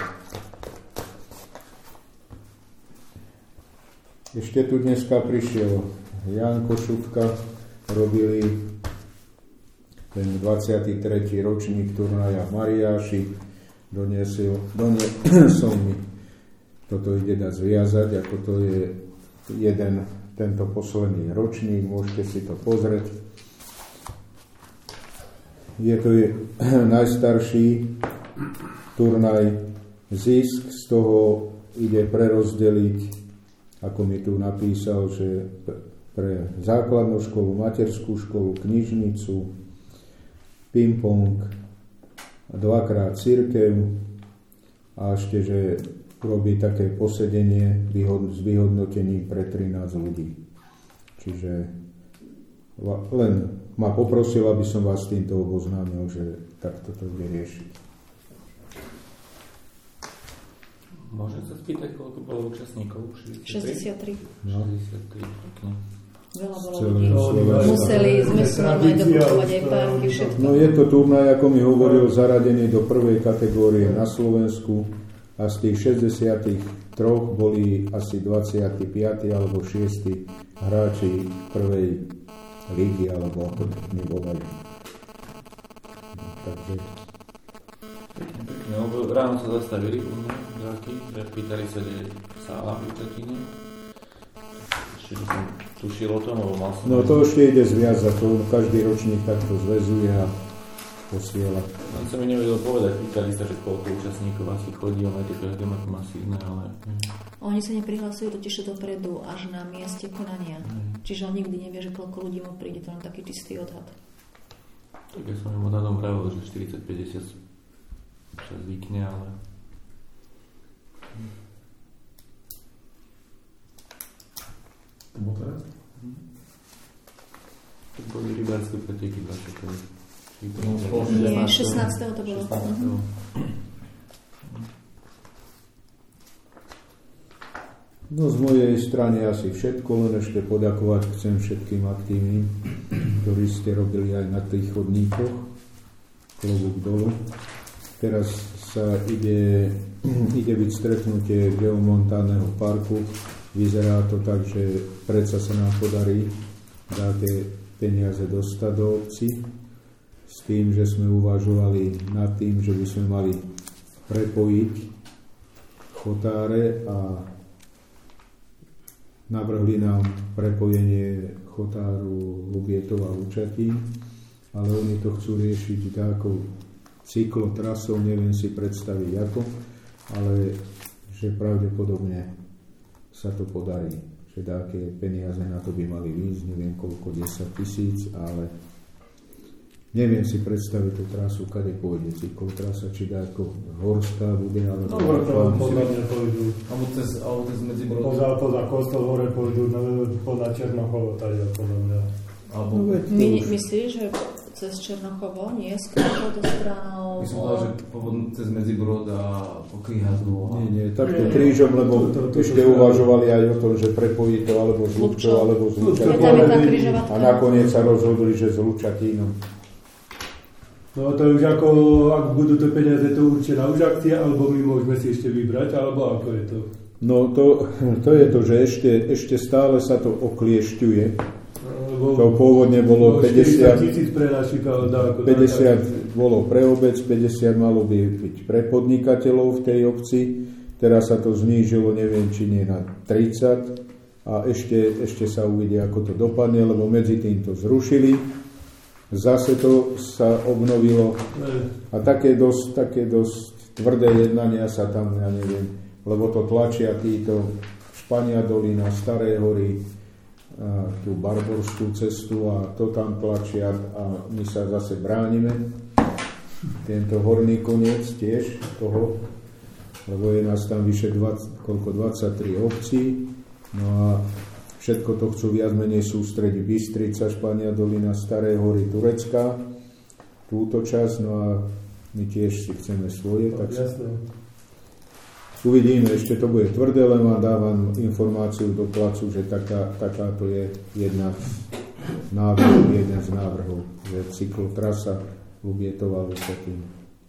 Ešte tu dneska prišiel Jan Košutka, robili ten dvadsiaty tretí ročník turnaja v Mariáši, doniesol, doniesol mi, toto ide dať zviazať, ako to je jeden, tento posledný ročník, môžete si to pozrieť. Je to je najstarší turnaj, zisk z toho ide prerozdeliť, ako mi tu napísal, že pre základnú školu, materskú školu, knižnicu, ping-pong, dvakrát cirkev a ešte, že robí také posedenie s vyhodnotením pre trinásť ľudí. Čiže len ma poprosil, aby som vás týmto oboznámil, že takto to bude riešiť. Môžem sa spýtať, koľko bolo účastníkov? šesťdesiattri. No. šesťdesiattri, pekne. Veľa bolo Celé ľudí. Slovensko. Museli sme si normálne dobukovať aj párky, všetko. No je to turnaj, ako mi hovoril, zaradený do prvej kategórie na Slovensku a z tých šesťdesiattri boli asi dvadsaťpäť alebo šiesti hráči prvej lígy, alebo ako mi volajú. Takže... Pekne, pekne. Lebo ráno sa zastavili u mňa dráky, že pýtali sa, že sála v Lučatine. Ešte by som tušil o tom, lebo mal som... No to ešte ide zviazať, to každý ročník takto zväzuje a posiela. Len som mi nevedel povedať, pýtali sa, že koľko účastníkov asi chodí, ale to každé má masívne, ale... Oni sa neprihlasujú totiž dopredu až na mieste konania. Mm. Čiže on nikdy nevie, že koľko ľudí mu príde, to len taký čistý odhad. Tak ja som im odhadom pravil, že štyridsať päťdesiat sa zvykne, ale... To bolo teraz? To boli rybárske preteky dvadsiateho No, spoločne Nie, šestnásteho to bolo. šestnásteho No z mojej strany asi všetko, len ešte poďakovať chcem všetkým aktívnym, ktorí ste robili aj na tých chodníkoch, klobúk dolu. Teraz sa ide, ide byť stretnutie geomontánneho parku. Vyzerá to tak, že predsa sa nám podarí dať tie peniaze dostať do obci, s tým, že sme uvažovali nad tým, že by sme mali prepojiť chotáre a navrhli nám prepojenie chotáru Lubietov a Lučatín, ale oni to chcú riešiť takou cyklotrasou, neviem si predstaviť ako, ale že pravdepodobne sa to podarí. Že také peniaze na to by mali výjsť, neviem koľko, desať tisíc, ale neviem si predstaviť tú trasu, kade pôjde. Cyklotrasa, či dá ako horská bude, alebo... No, vrchol, podľa mňa pôjdu. Alebo cez, alebo cez Medzibrod. Poza, poza Kostol hore pôjdu, no, podľa Černochovo, tady, podľa mňa. Alebo... No, veď to My, už- myslíš, že cez Černochovo, nie skôr do stranou... My som povedal, že povodn cez Medzibrod a po Kryhadlu. A... Nie, nie, takto krížom, lebo To- to- to- ešte to- uvažovali aj o tom, že prepojí to alebo z Lubčov, alebo z Je Lučatínom. tam je tá križovatka. A nakoniec sa rozhodli, že z Lučatínom. No to už ako, ak budú to peniaze, to určite na už akcia, alebo my môžeme si ešte vybrať, alebo ako je to? No to, to je to, že ešte, ešte stále sa to okliešťuje. Lebo, To pôvodne bolo päťdesiat, tisíc pre našich, ale dá ako päťdesiat bolo pre obec, päťdesiat malo by byť pre podnikateľov v tej obci. Teraz sa to znížilo, neviem, či nie na tridsať. A ešte, ešte sa uvidí, ako to dopadne, lebo medzi tým to zrušili. Zase to sa obnovilo. A také dosť, také dosť tvrdé jednania sa tam, ja neviem, lebo to tlačia títo Špania dolina, Staré hory, a tú Barborskú cestu a to tam tlačia a my sa zase bránime. Tento horný koniec tiež toho, lebo je nás tam vyše dvadsať, koľko, dvadsaťtri obcí. No a všetko to chcú viac menej sústrediť Bystrica, Špania dolina, Staré hory, Turecka, túto časť, no a my tiež si chceme svoje, tak sa uvidíme, ešte to bude tvrdé, len vám dávam informáciu do placu, že taká, takáto je jedna z návrhov, jeden z návrhov, že cyklotrasa Lubietová Lučatín.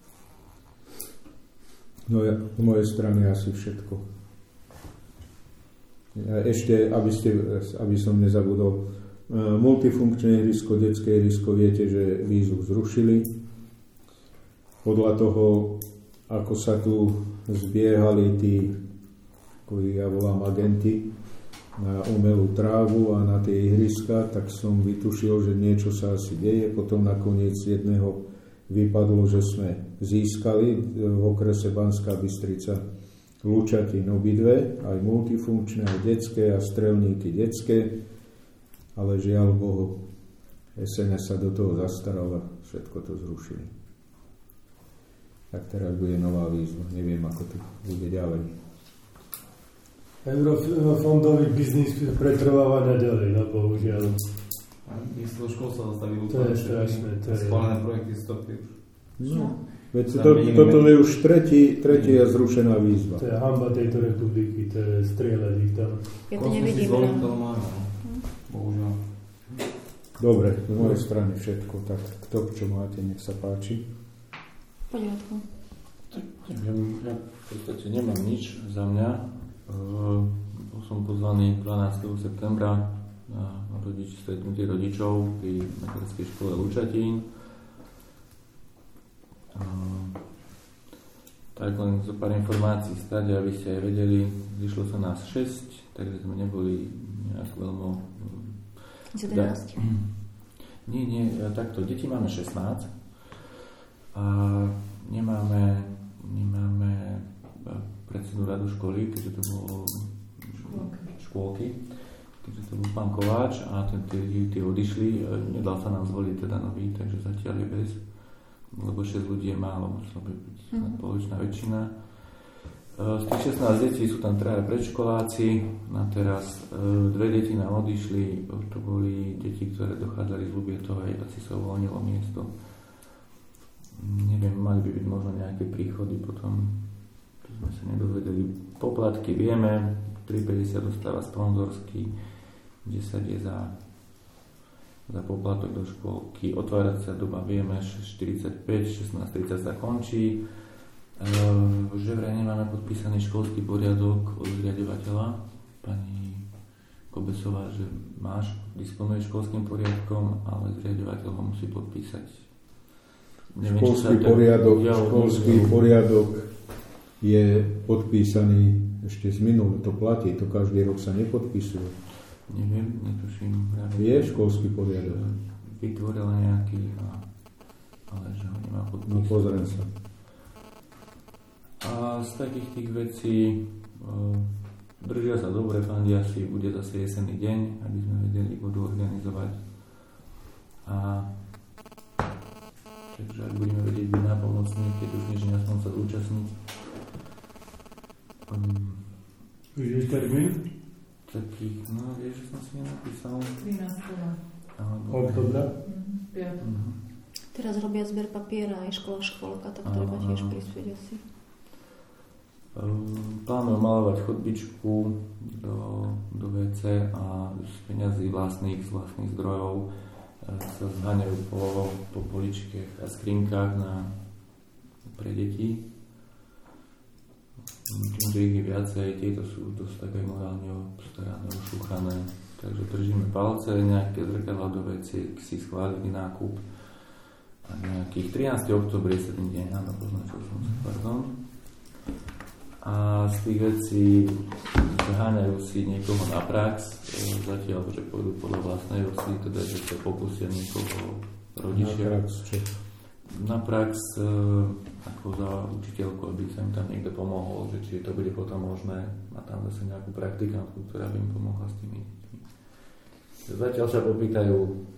No ja, z mojej strany asi všetko. Ešte, aby, ste, aby som nezabudol, multifunkčné ihrisko, detské ihrisko, viete, že výzvu zrušili. Podľa toho, ako sa tu zbiehali tí, ako ja volám agenti, na umelú trávu a na tie ihriska, tak som vytušil, že niečo sa asi deje. Potom nakoniec jedného vypadlo, že sme získali v okrese Banská Bystrica Lučatín obidve, aj multifunkčné, aj detské a strelníky detské, ale žiaľ Bohu, es en es sa do toho zastaral a všetko to zrušili. Tak teraz bude nová výzva, neviem, ako to bude ďalej. Eurofondový biznis pretrváva naďalej, no bohužiaľ. Miesto škôl sa zastavili To je strašné, to je... schválené projekty stopy už. No, veď to, toto je už tretí, tretia zrušená výzva. To je hanba tejto republiky, to je strieľať ich tam. Ja to nevidím. To máme, no. Bohužiaľ. Dobre, z mojej strany všetko, tak kto čo máte, nech sa páči. V poriadku. Ja, ja v podstate nemám nič za mňa. Uh, bol som pozvaný dvanásteho septembra na rodič, stretnutie rodičov pri materskej škole Lučatín. Uh, tak len zo pár informácií stade, aby ste aj vedeli, zišlo sa nás šesť, takže sme neboli nejak veľmi... jedenásť. Nie, nie, takto, deti máme šestnásť a nemáme, nemáme predsedu radu školy, keďže to bolo škôlky, keďže to bol pán Kováč a ten, tí, tí odišli, nedal sa nám zvoliť teda nový, takže zatiaľ je bez, lebo šesť ľudí je málo, musela by byť mm-hmm. polovičná väčšina. Z tých šestnásť detí sú tam traja predškoláci, a teraz dve deti nám odišli, to boli deti, ktoré dochádzali z Lubietovej, asi sa uvoľnilo miesto. Neviem, mali by byť možno nejaké príchody potom, to sme sa nedozvedeli. Poplatky vieme, tri päťdesiat dostáva sponzorský, desať je za, za poplatok do škôlky, otváracia doba vieme, štyridsaťpäť, šestnásť tridsať sa končí. Že vraj nemáme podpísaný školský poriadok od zriaďovateľa, pani Kobesová, že máš, disponuje školským poriadkom, ale zriaďovateľ ho musí podpísať. Neviem, Školský poriadok, ja, školský ja, poriadok je podpísaný ešte z minulého, to platí, to každý rok sa nepodpisuje. Neviem, netuším. Je školský poriadok. Vytvorila nejaký, ale že ho nemá podpísať. No pozriem sa. A A z takých tých vecí uh, držia sa dobre, fandia si, bude zase jesenný deň, aby sme vedeli vodu organizovať. A takže ak budeme vedieť byť nápomocní, keď už než aspoň sa zúčastniť. Um, Už je termín? Takých, no vieš, že som si nenapísal. trinásteho Oktobra? piatok. Uh-huh. Teraz robia zber papiera aj škola, školka, tak treba tiež prispieť asi. Um, plánujem malovať chodbičku do, do vé cé a z peňazí vlastných, z vlastných zdrojov e, sa zháňajú po, po poličkách a skrinkách na, pre deti. Tým, že ich je viacej, tieto sú dosť tak aj morálne obstarané, ušúchané. Takže držíme palce, nejaké zrkadlá do veci, si schválili nákup. A nejakých trinásteho októbra je sedem deň, áno, poznačil som sa, pardon. A z tých vecí zháňajú si niekoho na prax, zatiaľ, že pôjdu podľa vlastnej osy, teda, že sa pokúsia niekoho rodičia. Na prax, čo? Na prax, ako za učiteľku, aby sa im tam niekto pomohol, že či to bude potom možné. Má tam zase nejakú praktikantku, ktorá by im pomohla s tými deťmi. Zatiaľ sa popýtajú,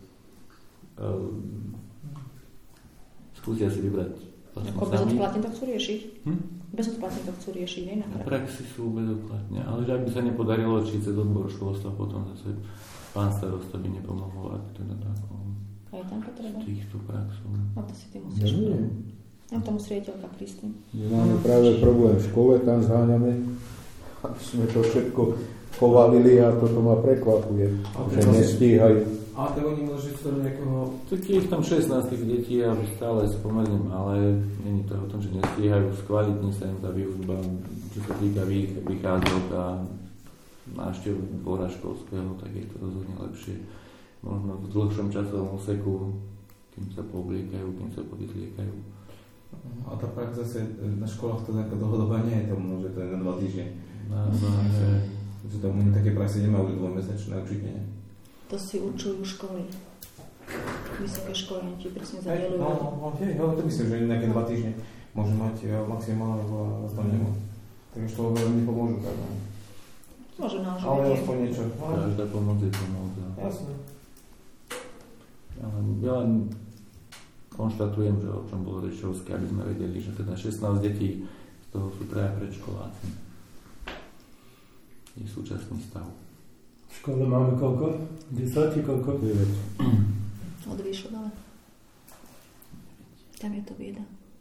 um, skúsia si vybrať Ako bezodplatne to chcú riešiť? Hm? Bezodplatne to chcú riešiť, aj na Na praxi. praxi sú bezodplatne, ale že ak by sa nepodarilo, či cez odbor školstva potom zase pán starosta by nepomohol, ak teda tako A je tam potreba? týchto praxov. No to si ty musíš. Nie. Tam to musí riaditeľka prísť. My máme práve problém v škole, tam zháňame, aby sme to všetko povalili a toto ma prekvapuje, že nestíhajú. A tak oni môžu to nejakého... Tak je ich tam šestnásť tých detí a stále sú pomerne malé. Není to o tom, že nestíhajú, skvalitní sa im tá výučba, čo sa týka vychádzok a návštev dvora školského, tak je to rozhodne lepšie. Možno v dlhšom časovom úseku, kým sa poobliekajú, kým sa povyzliekajú. A tá prax zase na školách to taká dlhodobá nie je tomu, že to je na dva týždne. No, no, že... Že to oni také praxe nemajú dvojmesačné, určite nie. To si určujú školy. Vysoké školy, oni ti presne Hej, zadielujú. no, no, hej, ale to myslím, že nejaké dva týždne môže mať maximálne a tam nemá. Takže to veľmi nepomôžu. Tak, no. Môže na Ale aspoň niečo. No, Každá pomoc je pomoc. jasne. Ja len, ja len konštatujem, že o čom bolo rečovské, aby sme vedeli, že teda šestnásť detí z toho sú traja predškoláci. Je súčasný stav. V škole máme koľko? desať či koľko? deväť. Od výšok, ale tam je to bieda.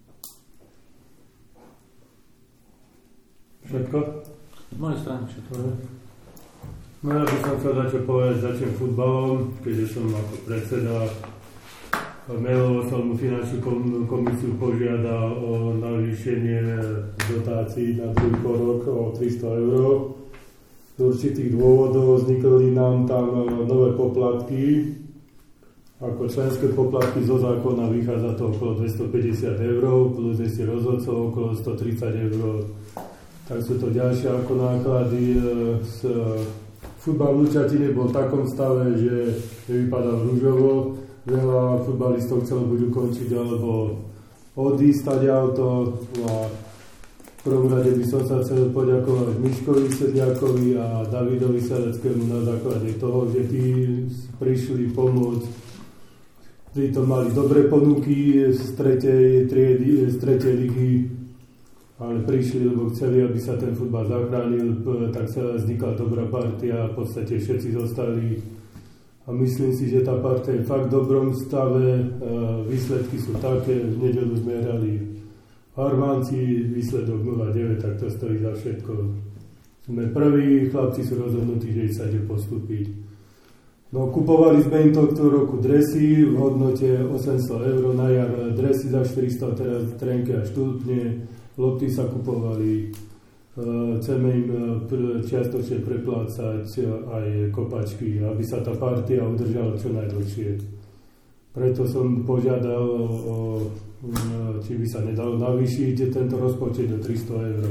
Všetko? Z mojej strany všetko. No ja by som chcel začať povedať, začnem futbalom, keďže som ako predseda. Mailovo som finančnú komisiu požiadal o navýšenie dotácií na druhý rok o tristo eur. Z určitých dôvodov vznikli nám tam nové poplatky. Ako členské poplatky zo zákona vychádza to okolo dvestopäťdesiat eur, plus ešte rozhodcov okolo stotridsať eur. Tak sú to ďalšie ako náklady. Futbal v Lučatine bol v takom stave, že vypadal rúžovo. Veľa futbalistov chcelo buď ukončiť alebo odísť stať auto. V prvom rade by som sa chcel poďakovať Miškovi Sedliakovi a Davidovi Seleckému na základe toho, že tí prišli pomôcť. Pritom mali dobré ponuky z tretej triedy, z tretej ligy, ale prišli, lebo chceli, aby sa ten futbal zachránil, tak sa vznikla dobrá partia a v podstate všetci zostali. A myslím si, že tá partia je fakt v dobrom stave, výsledky sú také, v nedeľu sme hrali Harvánci, výsledok nula deväť, tak to stojí za všetko. Sme prví, chlapci sú rozhodnutí, že sa ide postúpiť. No, kupovali sme im tohto roku dresy v hodnote osemsto eur na jar, dresy za štyristo, teraz trenky a štúpne, lopty sa kupovali, chceme im čiastočne preplácať aj kopačky, aby sa tá partia udržala čo najdlhšie. Preto som požiadal o či by sa nedalo navýšiť tento rozpočet do tristo eur.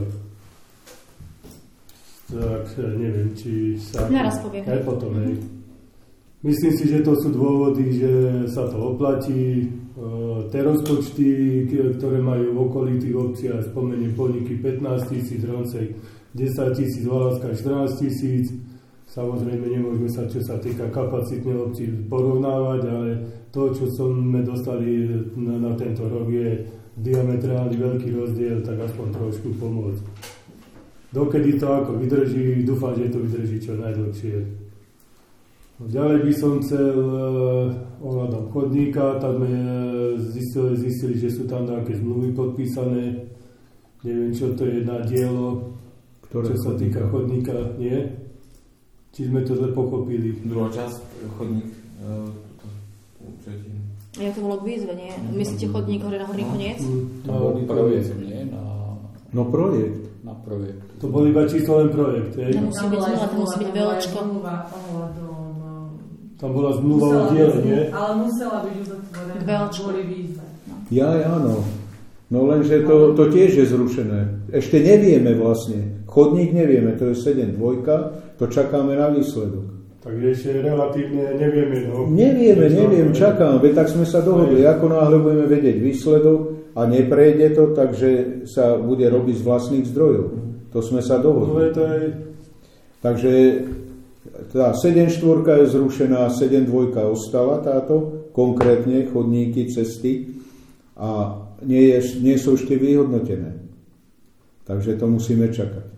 Tak neviem, či sa... Naraz poviem. Aj potom, hej. Myslím si, že to sú dôvody, že sa to oplatí. Tie rozpočty, ktoré majú v okolitých obciach, spomeniem podniky pätnásť tisíc, Roncej desať tisíc, Valašská štrnásť tisíc. Samozrejme nemôžeme sa, čo sa týka kapacitnej obci, porovnávať, ale to, čo sme dostali na, na tento rok, je diametrálny veľký rozdiel, tak aspoň trošku pomôcť. Dokedy to ako vydrží, dúfam, že to vydrží čo najdlhšie. Ďalej by som chcel uh, ohľadom chodníka, tam sme zistili, zistili, že sú tam nejaké zmluvy podpísané. Neviem, čo to je na dielo, ktoré čo sa týka chodníka, nie? Či sme to zle pochopili? Druhá časť, chodník, čo je tým? Ja to bolo k výzve, nie? Myslíte chodník hore na horný koniec? To bol projekt, nie? Na... No projekt. Na projekt. To bol iba čisto len projekt, hej? Nemusí byť zmluva, to musí byť veľočko. Tam bola zmluva o diele, nie? Ale musela byť uzatvorená kvôli výzve. Ja, áno. No lenže to, to tiež je zrušené. Ešte nevieme vlastne. Chodník nevieme, to je sedem dvojka, to čakáme na výsledok. Takže ešte relatívne nevieme. No. Nevieme, nevieme, čakáme. Veď tak sme sa dohodli. Ako náhle budeme vedieť výsledok a neprejde to, takže sa bude robiť z vlastných zdrojov. To sme sa dohodli. Takže tá sedem štvorka je zrušená, sedem dvojka ostala táto, konkrétne chodníky, cesty a nie, je, nie sú ešte vyhodnotené. Takže to musíme čakať.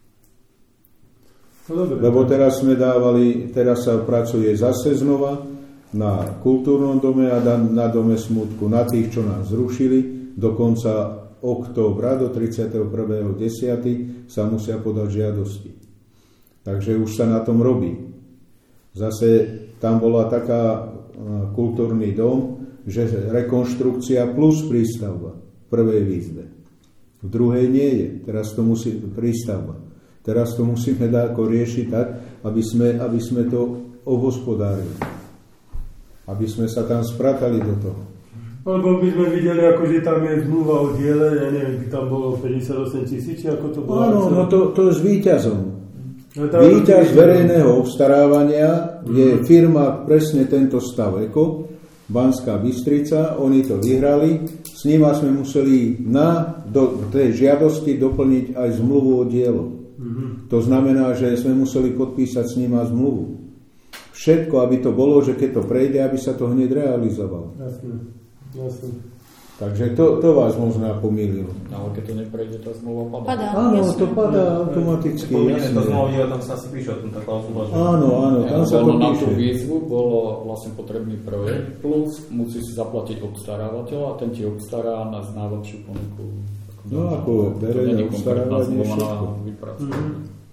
No, dobre, lebo teraz sme dávali, teraz sa pracuje zase znova na kultúrnom dome a na dome smutku, na tých, čo nás zrušili, do konca októbra, do tridsiateho prvého desiateho sa musia podať žiadosti. Takže už sa na tom robí. Zase tam bola taká kultúrny dom, že rekonštrukcia plus prístavba v prvej výzve. V druhej nie je, teraz to musí prístavba. Teraz to musíme dáko riešiť tak, aby sme, aby sme to obhospodárili. Aby sme sa tam spratali do toho. Lebo by sme videli, ako že tam je zmluva o diele, ja neviem, tam bolo päťdesiatosem tisíc, ako to bolo. Áno, no to, to s víťazom. No, víťaz verejného obstarávania je firma presne tento stav Eko, Banská Bystrica, oni to vyhrali, s nima sme museli na do tej žiadosti doplniť aj zmluvu o dielo. Mm-hmm. To znamená, že sme museli podpísať s nima zmluvu. Všetko, aby to bolo, že keď to prejde, aby sa to hneď realizovalo. Jasne, jasne. Takže to, to vás možno pomýlilo. No, ale keď to neprejde, tá zmluva padá. Padá, áno, jasne. to padá automaticky. Jasne. To zmluva, tam sa asi píše o tom, tá klauzula. Áno, áno, tam ja, sa to na píše. tú výzvu bolo vlastne potrebný projekt, plus musí si zaplatiť obstarávateľa a ten ti obstará na najlepšiu ponuku. No ako verejné obstarávanie všetko. Mm-hmm.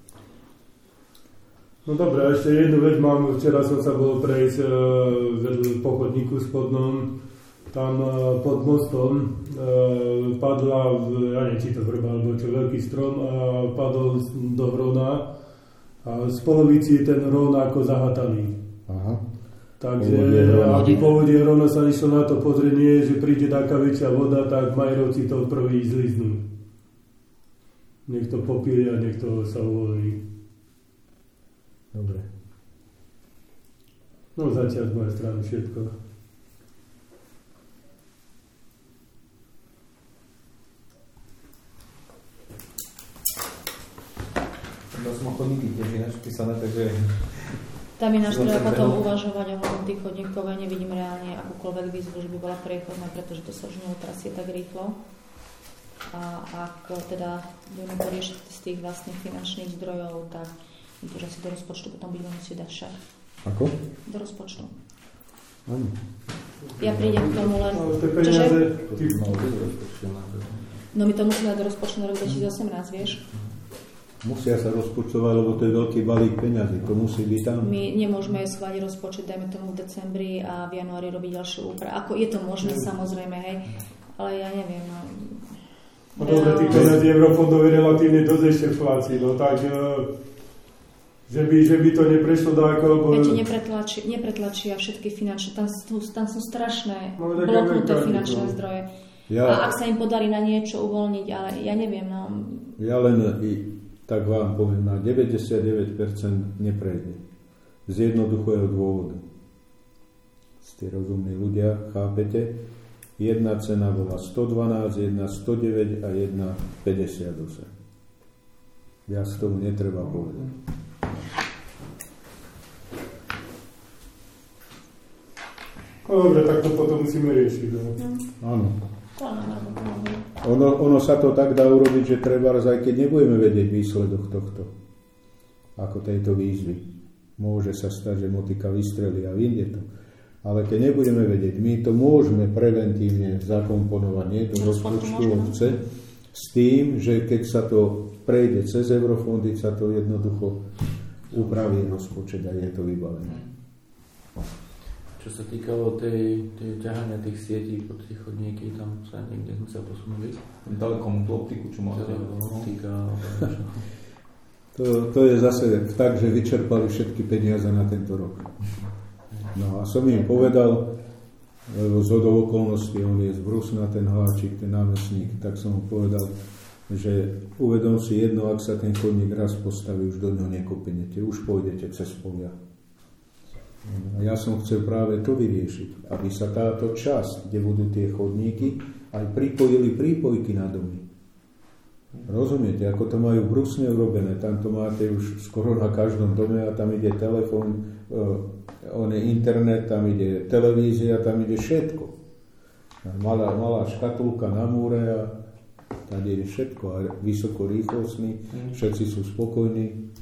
No dobré, ešte jednu vec mám, včera som sa bol prejsť uh, po chodníku spodnom, tam uh, pod mostom uh, padla, ja neviem, či to vrba, alebo čo, veľký strom a padol do hrona a z polovici je ten hrón ako zahataný. Aha. Takže aby povodie rovno sa išlo na to pozrenie, že príde taká väčšia voda, tak Majerovci to prvý zliznú. Nech to popíje a nech to sa uvoľní. Dobre. No zatiaľ z mojej strany všetko. To som chodníky tiež ináč písané, takže... Tam je náš treba potom uvažovať ohľadom tých chodníkov a nevidím reálne akúkoľvek výzvu, že by bola priechodná, pretože to sa už neotrasie tak rýchlo. A ak teda budeme to riešiť z tých vlastných finančných zdrojov, tak to, že si do rozpočtu potom budeme musieť dať však. Ako? Do rozpočtu. Áno. Ja prídem k tomu len... Čože? No my to musíme dať do rozpočtu na rok dvetisícosemnásť, vieš? Musia sa rozpočtovať, lebo to je veľký balík peňazí, to musí byť tam. My nemôžeme schváliť rozpočet, dajme tomu v decembri a v januári robiť ďalšiu úpravu. Ako je to možné, samozrejme, hej, ale ja neviem. No, no dobre, tých peňazí eurofondov je relatívne dosť ešte v pláci, no tak, že by, že by to neprešlo dáko, lebo... Viete, nepretlačia, nepretlačia všetky finančné, tam sú, tam sú strašné no, bloknuté finančné no. zdroje. Ja, a ak sa im podarí na niečo uvoľniť, ale ja neviem, no... Ja len... I... tak vám poviem, na deväťdesiatdeväť percent neprejde. Z jednoduchého dôvodu. ste rozumní ľudia, chápete? Jedna cena bola sto dvanásť, jedna sto deväť a jedna päťdesiatosem. Viac tomu netreba povedať. No dobre, tak to potom musíme riešiť. No. Áno. Ono, ono sa to tak dá urobiť, že treba, aj keď nebudeme vedieť výsledok tohto, ako tejto výzvy, môže sa stať, že motika vystrelí a vyjde to. Ale keď nebudeme vedieť, my to môžeme preventívne zakomponovať nie do rozpočtu obce s tým, že keď sa to prejde cez eurofondy, sa to jednoducho upraví rozpočet a je to vybavené. Čo sa týkalo tej, tej ťahania tých sietí pod tie chodníky, tam sa niekde sme sa posunuli. Telekom, optiku, čo máte? Optika, to, to je zase tak, že vyčerpali všetky peniaze na tento rok. No a som im povedal, lebo zhodou okolností, on je z Brusna, ten Hláčik, ten námestník, tak som mu povedal, že uvedom si jedno, ak sa ten chodník raz postaví, už do ňoho nekopnete, už pôjdete cez polia. A ja som chcel práve to vyriešiť, aby sa táto časť, kde budú tie chodníky, aj pripojili prípojky na domy. Rozumiete, ako to majú v Brusne urobené, tam to máte už skoro na každom dome a tam ide telefón, on je internet, tam ide televízia, tam ide všetko. Malá, malá škatulka na múre a tam ide všetko a vysokorýchlostný, všetci sú spokojní.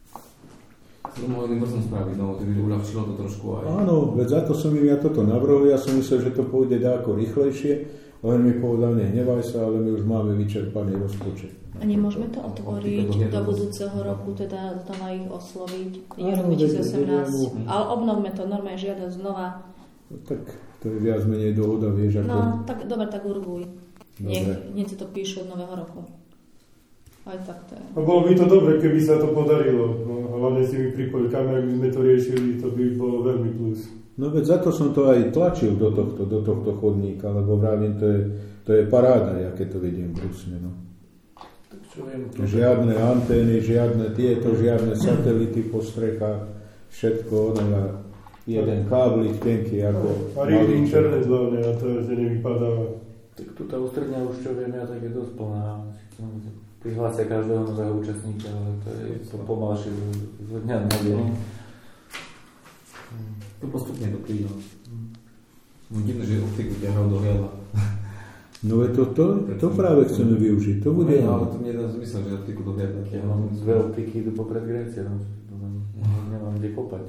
To mohli možno spraviť, no, keby uľahčilo to trošku aj. Áno, veď za to som im ja toto navrhol, ja som myslel, že to pôjde dáko rýchlejšie, len mi povedal, nehnevaj sa, ale my už máme vyčerpaný rozpočet. A nemôžeme to otvoriť do budúceho roku, teda znova ich osloviť, je rok dvetisícosemnásť, ale obnovme to, normálne žiadať znova. Tak to je viac menej dohoda, vieš, ako... No, tak dobre, tak urguj. Nech, nech si to píšu od nového roku. Aj tak to je. A bolo by to dobre, keby sa to podarilo. No, hlavne si mi pripojili kamery, by sme to riešili, to by bolo veľmi plus. No veď za to som to aj tlačil do tohto, do tohto chodníka, lebo vravím, to je, to je paráda, ja keď to vidím v Brusne, no. Žiadne antény, žiadne tieto, žiadne satelity po strechách, všetko, ono na jeden káblik tenký ako... A rýchly internet hlavne, a to je, že nevypadá. Tak tu tá ústredňa už čo viem, ja tak je dosť plná. Prihlásia každého nového účastníka, ale to je to pomalšie z dňa na deň. To postupne to príde. No divné, že optiku ťahal do hľada. No je to, to, to práve chceme využiť. To bude... No, ale to mne dá zmysel, že optiku do hľada. Ja mám dve optiky, idú popred Gréciou. Nemám kde kopať.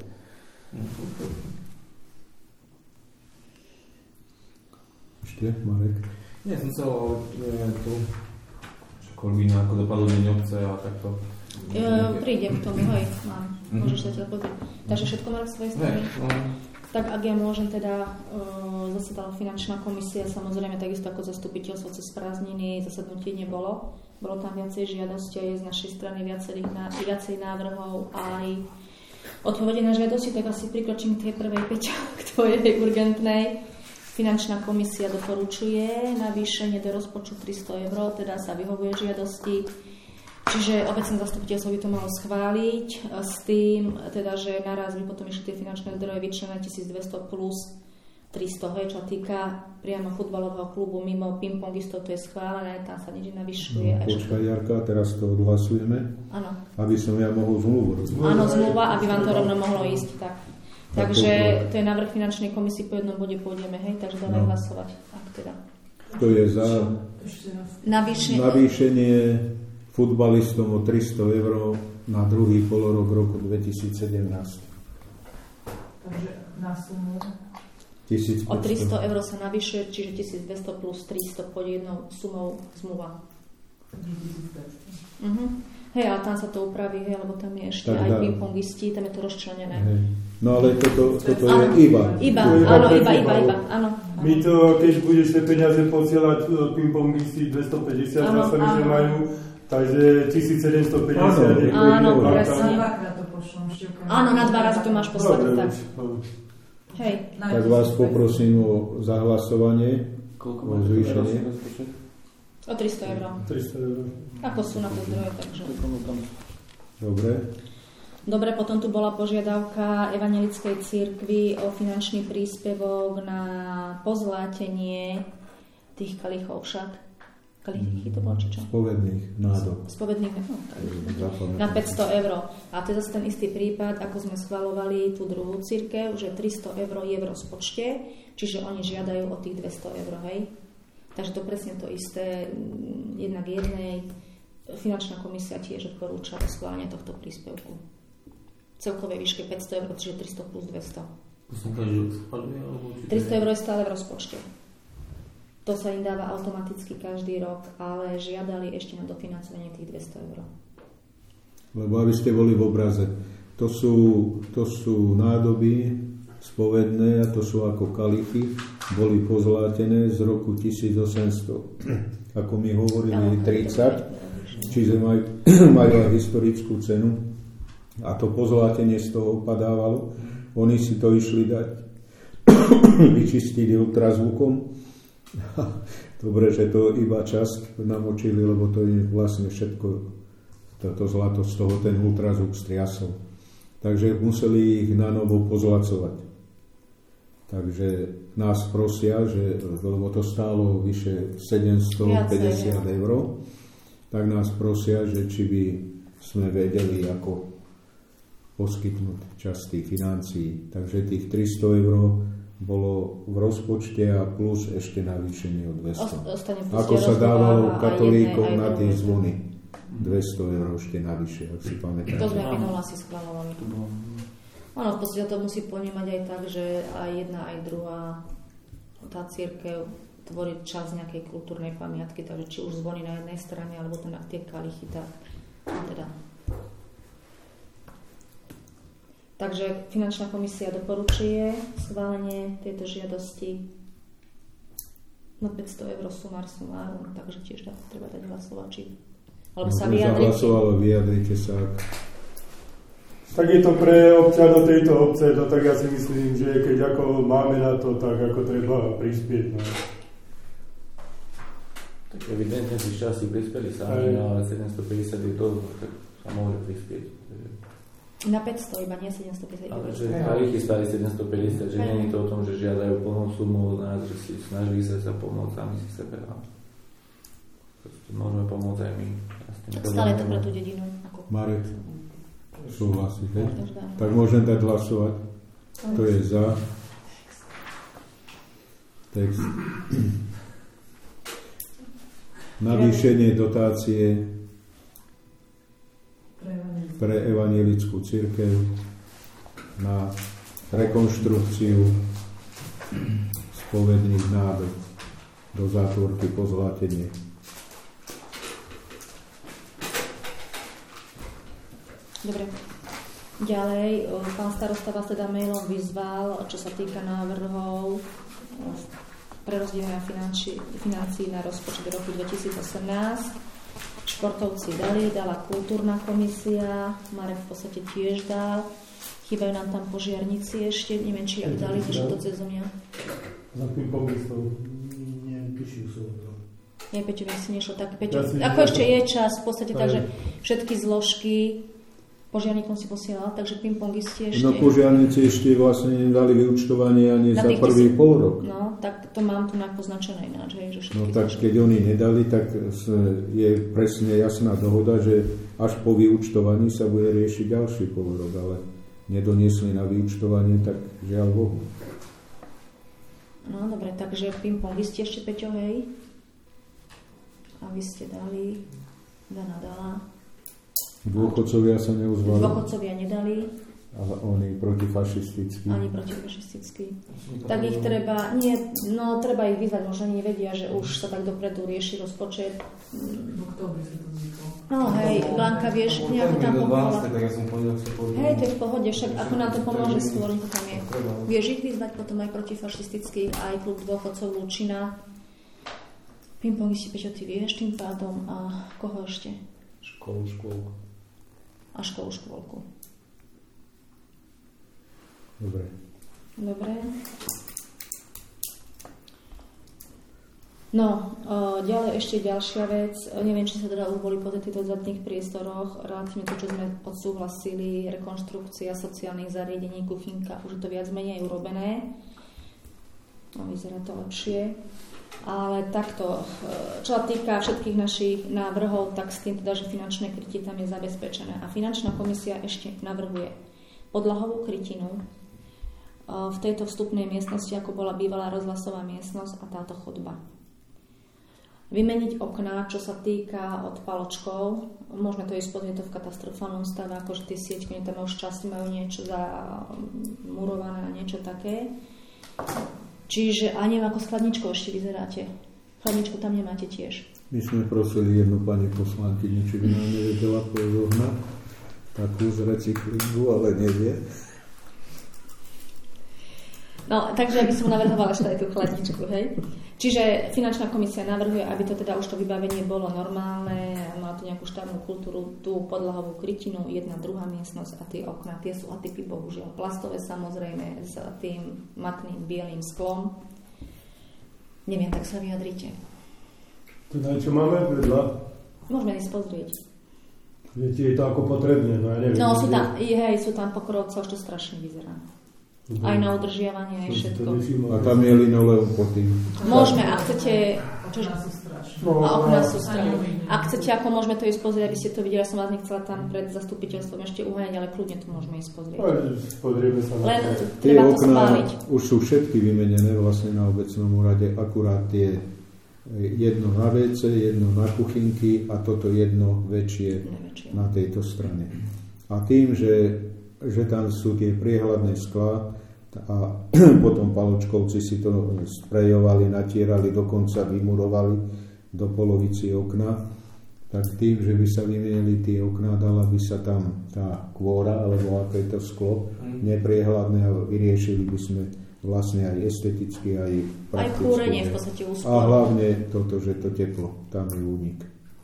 Ešte, Marek? Nie, som sa neviem, tu Kolbína, ako dopadlo deň obce a takto. Ja, prídem k tomu, hej, mám. Môžeš sa ťa pozrieť. Takže všetko má k svojej strany? Tak ak ja môžem teda, uh, zasadala finančná komisia, samozrejme takisto ako zastupiteľstvo cez prázdniny, zasadnutie nebolo. Bolo tam viacej žiadosti a je z našej strany viacerých, viacej návrhov aj odpovede na žiadosti, tak asi prikročím k tej prvej Peťa, k tvojej urgentnej. Finančná komisia doporučuje navýšenie do rozpočtu tristo eur, teda sa vyhovuje žiadosti. Čiže obecné zastupiteľstvo by to malo schváliť s tým, teda, že naraz by potom išli tie finančné zdroje vyčlenené tisícdvesto plus tristo, hej, čo týka priamo futbalového klubu mimo pingpongistov, to je schválené, tam sa nič navyšuje. No, počkaj, Jarka, teraz to odhlasujeme. Áno. Aby som ja mohol zmluvu rozhodnúť. Áno, zmluva, aby vám to rovno mohlo ísť, tak. Takže to je návrh finančnej komisie, po jednom bode pôjdeme, hej, takže dáme no. hlasovať. Ak teda. To je za navýšenie, navýšenie futbalistom o tristo eur na druhý polorok roku dvetisícsedemnásť. Takže na sumu? O tristo eur sa navyšuje, čiže tisícdvesto plus tristo pod jednou sumou zmluva. Uh-huh. Hej, ale tam sa to upraví, hej, lebo tam je ešte tak aj pingpongisti, tam je to rozčlenené. Hej. No ale toto, toto je iba. Iba, áno, iba, iba, iba, áno. My to, keď budeš tie peniaze posielať pingpongisti dvestopäťdesiat, zase my, že majú, takže tisícsedemstopäťdesiat. Áno, presne. Áno, na dva razy to máš poslať, tak. Hej. Tak vás poprosím o zahlasovanie, o zvýšenie. O tristo eur. tristo eur. Ako sú na to zdroje, takže. Dobre. Dobre, potom tu bola požiadavka Evanjelickej cirkvi o finančný príspevok na pozlátenie tých kalichov však. Kalichy to bolo, či čo? Spovedných nádob. Spovedných nádov. Na päťsto eur. A to je zase ten istý prípad, ako sme schvaľovali tú druhú cirkev, že tristo eur je v rozpočte, čiže oni žiadajú o tých dvesto eur, hej? Takže to presne to isté, jednak jednej. Finančná komisia tiež odporúča schválenie tohto príspevku. V celkovej výške päťsto eur, čiže tristo plus dvesto. tristo eur je stále v rozpočte. To sa im dáva automaticky každý rok, ale žiadali ešte na dofinancovanie tých dvesto eur. Lebo aby ste boli v obraze, to sú, to sú nádoby spovedné a to sú ako kalichy, boli pozlátené z roku tisíc osemsto. Ako mi hovorili tridsať, čiže majú, majú aj historickú cenu a to pozlátenie z toho opadávalo. Oni si to išli dať vyčistili ultrazvukom. Dobre, že to iba časť namočili, lebo to je vlastne všetko toto zlato z toho ten ultrazvuk striasol. Takže museli ich na novo pozlacovať. Takže nás prosia, že, lebo to stálo vyše sedemstopäťdesiat eur, tak nás prosia, že či by sme vedeli, ako poskytnúť časť tých financií. Takže tých tristo eur bolo v rozpočte a plus ešte navýšenie o dvesto. Ako sa dávalo katolíkov na tie zvony. dvesto eur ešte navyše, ak si pamätáte. To sme minul asi schváľovali. Ono v podstate to musí ponímať aj tak, že aj jedna, aj druhá tá cirkev tvorí časť nejakej kultúrnej pamiatky, takže či už zvony na jednej strane, alebo ten, tie kalichy, tak teda. Takže finančná komisia doporučuje schválenie tejto žiadosti na päťsto eur sumár sumárum, takže tiež tak treba dať hlasovať, či alebo sa vyjadrite. vyjadrite sa. Tak je to pre občanov tejto obce, no tak ja si myslím, že keď ako máme na to, tak ako treba prispieť. No. Tak evidentne si časti prispeli sami, no, ale sedemstopäťdesiat je to, tak sa môže prispieť. Na päťsto iba, nie sedemstopäťdesiat. Ale že kalichy stali sedemstopäťdesiat, že nie je to o tom, že žiadajú plnú sumu od nás, že si snažili sa sa pomôcť sami si sebe. A môžeme pomôcť aj my. Stále to pre tú dedinu. Ako... Marek, súhlasí, hej? Tak môžem dať hlasovať. To je za. Text. Navýšenie dotácie pre evanjelickú cirkev na rekonštrukciu spovedných nádob do zátvorky pozlátenie. Dobre. Ďalej, pán starosta vás teda mailom vyzval, čo sa týka návrhov prerozdelenia financií na rozpočet roku dvetisícosemnásť. Športovci dali, dala kultúrna komisia, Marek v podstate tiež dal. Chýbajú nám tam požiarníci ešte, neviem, či ak dali to, to cez mňa. Za tým pomyslom. Nie, píšiu sú. Nie, Peťo, ja si nešlo tak. Peťo, ako ešte je čas, v podstate, takže všetky zložky požiarníkom si posielal, takže pingpongisti ešte... No požiarníci ešte vlastne nedali vyúčtovanie ani za prvý pol rok. No, tak to mám tu napoznačené ináč, hej, že všetky... No tak keď oni nedali, tak je presne jasná dohoda, že až po vyúčtovaní sa bude riešiť ďalší pol rok, ale nedoniesli na vyúčtovanie, tak žiaľ Bohu. No, dobre, takže pingpongisti ešte, Peťo, hej? A vy ste dali, Dana dala... Dôchodcovia sa neozvali. Dôchodcovia nedali. Ale oni protifašistickí. Ani protifašistickí. Tak ich treba, nie, no treba ich vyzvať, možno oni nevedia, že už sa tak dopredu rieši rozpočet. No hej, Blanka, vieš, nejako tam pomohla. Hej, to je v pohode, však ako nám to pomôže skôr, to tam je. Vieš ich vyzvať potom aj protifašistických, aj klub dôchodcov Lučina. Pingpongisti, Peťo, ty vieš tým pádom a koho ešte? Školu, škôlku. A školu, škôlku. Dobre. Dobre. No, uh, ďalej ešte ďalšia vec. Neviem, či sa teda už boli po týchto zadných priestoroch. Relatívne to, čo sme odsúhlasili, rekonštrukcia sociálnych zariadení, kuchynka, už je to viac menej urobené. No, vyzerá to lepšie. Ale takto, čo sa týka všetkých našich návrhov, tak s tým teda, že finančné krytie tam je zabezpečené. A finančná komisia ešte navrhuje podlahovú krytinu v tejto vstupnej miestnosti, ako bola bývalá rozhlasová miestnosť a táto chodba. Vymeniť okná, čo sa týka od paločkov. Môžeme to ísť pozrieť to v katastrofálnom stave, akože tie sieťky tam už časti majú niečo zamurované a niečo také. Čiže a neviem, ako s chladničkou ešte vyzeráte. Chladničku tam nemáte tiež. My sme prosili jednu pani poslankyni, či by nám nevedela pozohnať takú z recyklingu, ale nevie. No, takže by som navrhovala ešte aj tú chladničku, hej. Čiže finančná komisia navrhuje, aby to teda už to vybavenie bolo normálne, má to nejakú štávnu kultúru, tú podlahovú krytinu, jedna, druhá miestnosť a tie okná, tie sú atypy, bohužiaľ, plastové samozrejme, s tým matným bielým sklom. Neviem, tak sa vyjadrite. Teda čo máme vedľa? Môžeme ísť pozrieť. Viete, je to ako potrebné, no ja neviem. No, sú tam, hej, sú tam pokrovce, už to strašne vyzerá. Aj na udržiavanie, aj všetko. A tam je linoleum pod tým. Môžeme, ak chcete... Okná sú strašné. A okná sú strašné. Ak chcete, ako môžeme to ísť pozrieť, aby ste to videli, ja som vás nechcela tam pred zastupiteľstvom ešte uháňať, ale kľudne to môžeme ísť pozrieť. Pozrieme sa na Len to. treba to spáliť. Už sú všetky vymenené vlastne na obecnom úrade, akurát tie jedno na vé cé, jedno na kuchynky a toto jedno väčšie na tejto strane. A tým, že, že tam sú tie priehľadné sklá, a potom paločkovci si to sprejovali, natierali, dokonca vymurovali do polovici okna, tak tým, že by sa vymenili tie okná, dala by sa tam tá kôra, alebo aké to sklo, nepriehľadné a vyriešili by sme vlastne aj esteticky, aj prakticky. Aj kúrenie v podstate úspor. A hlavne toto, že to teplo, tam je únik.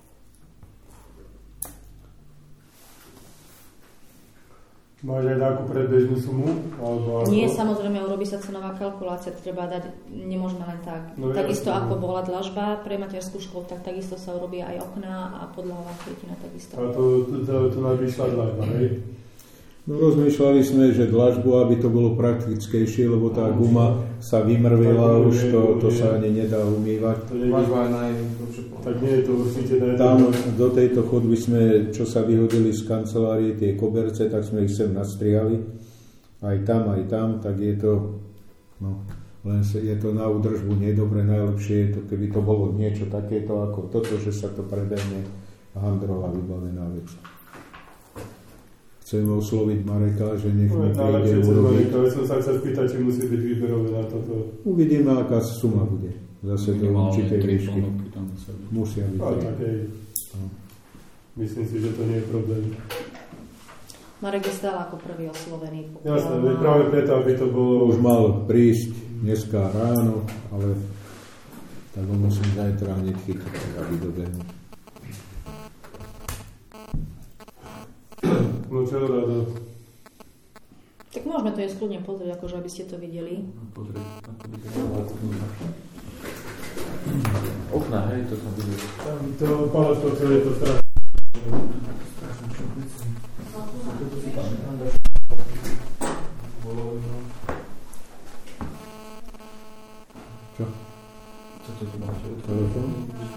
Máš aj nejakú predbežnú sumu? Alebo Nie, samozrejme, urobí sa cenová kalkulácia, treba dať, nemôžeme len tak. No, takisto ja, ako bola dlažba pre materskú školu, tak takisto sa urobí aj okná a podlahová krytina takisto. A to, to, to, to najvyššia dlažba, hej? No rozmýšľali sme, že dlažbu, aby to bolo praktickejšie, lebo tá guma sa vymrvila, už to, to sa ani nedá umývať. Dlažba je najlepšie. Tak nie je to určite najlepšie. Tam do tejto chodby sme, čo sa vyhodili z kancelárie, tie koberce, tak sme ich sem nastriali. Aj tam, aj tam, tak je to, no, len je to na údržbu nedobre, najlepšie je to, keby to bolo niečo takéto, ako toto, že sa to prebehne handrová vybavená vec. Chcem osloviť Mareka, že nech mi príde urobiť. Ale som sa chcel spýtať, či musí byť výberové na toto. Uvidíme, aká suma bude. Zase do určitej výšky. Musia byť. A tak hej. Myslím si, že to nie je problém. Marek je stále ako prvý oslovený. Jasné, má... práve preto, aby to bolo... Už mal prísť dneska ráno, ale tak ho musím zajtra hneď chytať, aby dobehnul. No čo rado. Tak môžeme to aj skľudne pozrieť, akože aby ste to videli. Pozrieť, okná, hej, to tam bude. Tam to palačko celé to strašné. Čo? Co to tu máte? Telefón?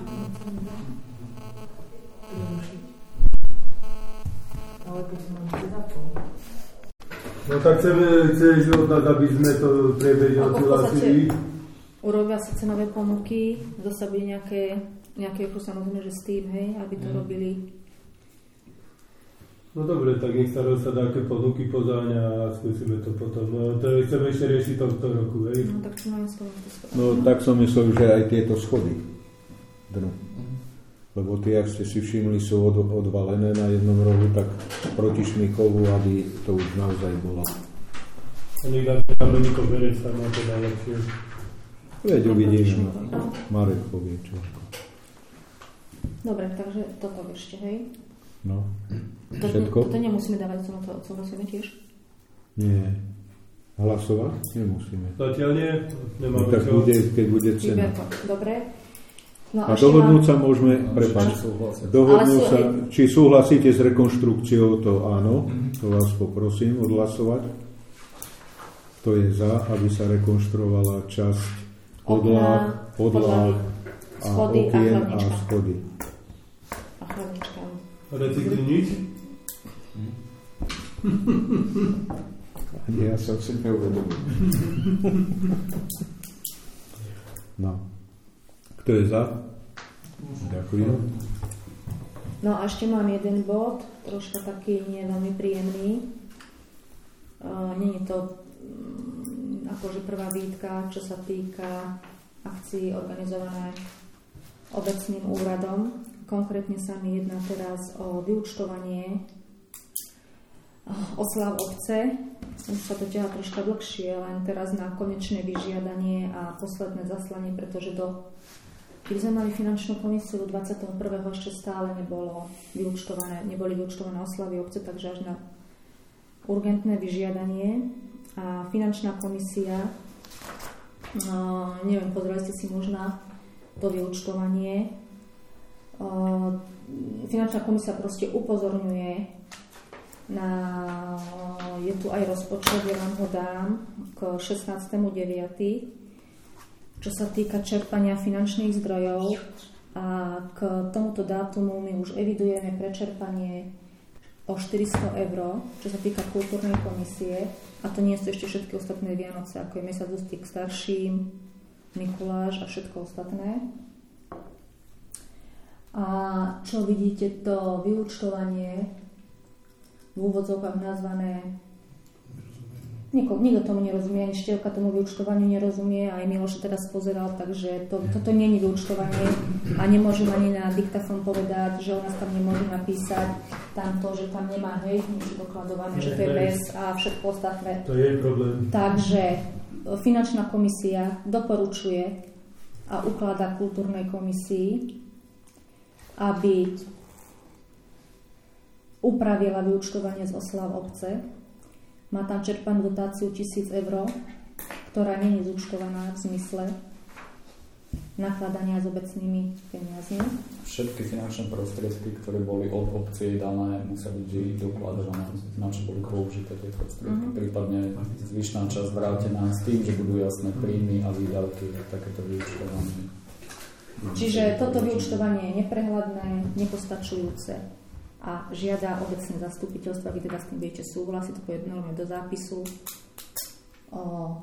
Ale keď som ešte zapol. No tak chceme, chceš od nás, aby sme to priebežne odsúhlasili. Urobia sa cenové ponuky, kto sa bude nejaké, nejaké samozrejme, že s tým, hej, aby to mm. robili. No dobre, tak nech sa rozsada, aké ponuky pozáňa a skúsime to potom. No to chceme ešte riešiť tohto roku, hej? No tak čo máme s tom? No tak som myslel, že aj tieto schody dnu. Lebo tie, ak ste si všimli, sú od, odvalené na jednom rohu, tak proti Šmikovu, aby to už naozaj bolo. A nech dáte tam Beniko Berec, tak má to najlepšie. Veď uvidíme, no. Marek povie čo. Dobre, takže toto ešte, hej? No, to, všetko? Toto nemusíme dávať, co na to odsúhlasujeme tiež? Nie. Hlasovať? Nemusíme. Zatiaľ nie. No, tak bude, keď bude cena. Dobre. No, a dohodnúť mám... sa môžeme, No, prepáč, či súhlasia. dohodnúť sú... sa, či súhlasíte s rekonštrukciou, to áno, to vás poprosím odhlasovať. To je za, aby sa rekonštruovala časť podláh, podláh a schody okien a a chladnička. schody. A chladnička. Recykli nič? Ani ja som si neuvedomil. No. Kto je za? Ďakujem. No a ešte mám jeden bod, troška taký nie veľmi príjemný. Uh, nie je to um, akože prvá výtka, čo sa týka akcií organizované obecným úradom. Konkrétne sa mi jedná teraz o vyúčtovanie oslav obce. Už sa to ťahá troška dlhšie, len teraz na konečné vyžiadanie a posledné zaslanie, pretože do, keď sme mali finančnú komisiu do dvadsiateho prvého ešte stále nebolo vyúčtované, neboli vyúčtované oslavy obce, takže až na urgentné vyžiadanie. A finančná komisia, no, neviem, pozreli ste si možno to vyúčtovanie. Finančná komisia proste upozorňuje na, je tu aj rozpočet, ja vám ho dám k šestnástemu deviateho čo sa týka čerpania finančných zdrojov, a k tomuto dátumu my už evidujeme prečerpanie o štyristo eur, čo sa týka kultúrnej komisie, a to nie sú ešte všetky ostatné Vianoce, ako je Mesiac úcty k starším, Mikuláš a všetko ostatné. A čo vidíte, to vyúčtovanie v úvodzovkách nazvané, Niko, nikto tomu nerozumie, ani Števka tomu vyúčtovaniu nerozumie, aj Miloš teraz pozeral, takže to, toto nie je vyúčtovanie a nemôžem ani na diktafón povedať, že u nás tam nemôže napísať tamto, že tam nemá hej, nič dokladované, že to je bez a všetko ostatné. To je problém. Takže finančná komisia doporučuje a ukladá kultúrnej komisii, aby upravila vyúčtovanie z oslav obce. Má tam čerpanú dotáciu tisíc eur, ktorá nie je zúčtovaná v zmysle nakladania s obecnými peniazmi. Všetky finančné prostriedky, ktoré boli od obcie dané, musia byť vždy dokladované, na čo boli použité tie prostriedky. Uh-huh. Prípadne zvyšná časť vrátená s tým, že budú jasné príjmy a výdavky, takéto vyúčtovanie. Čiže toto vyúčtovanie je neprehľadné, nepostačujúce a žiada obecné zastupiteľstvo, vy teda s tým budete súhlasiť, to pôjde normálne do zápisu, o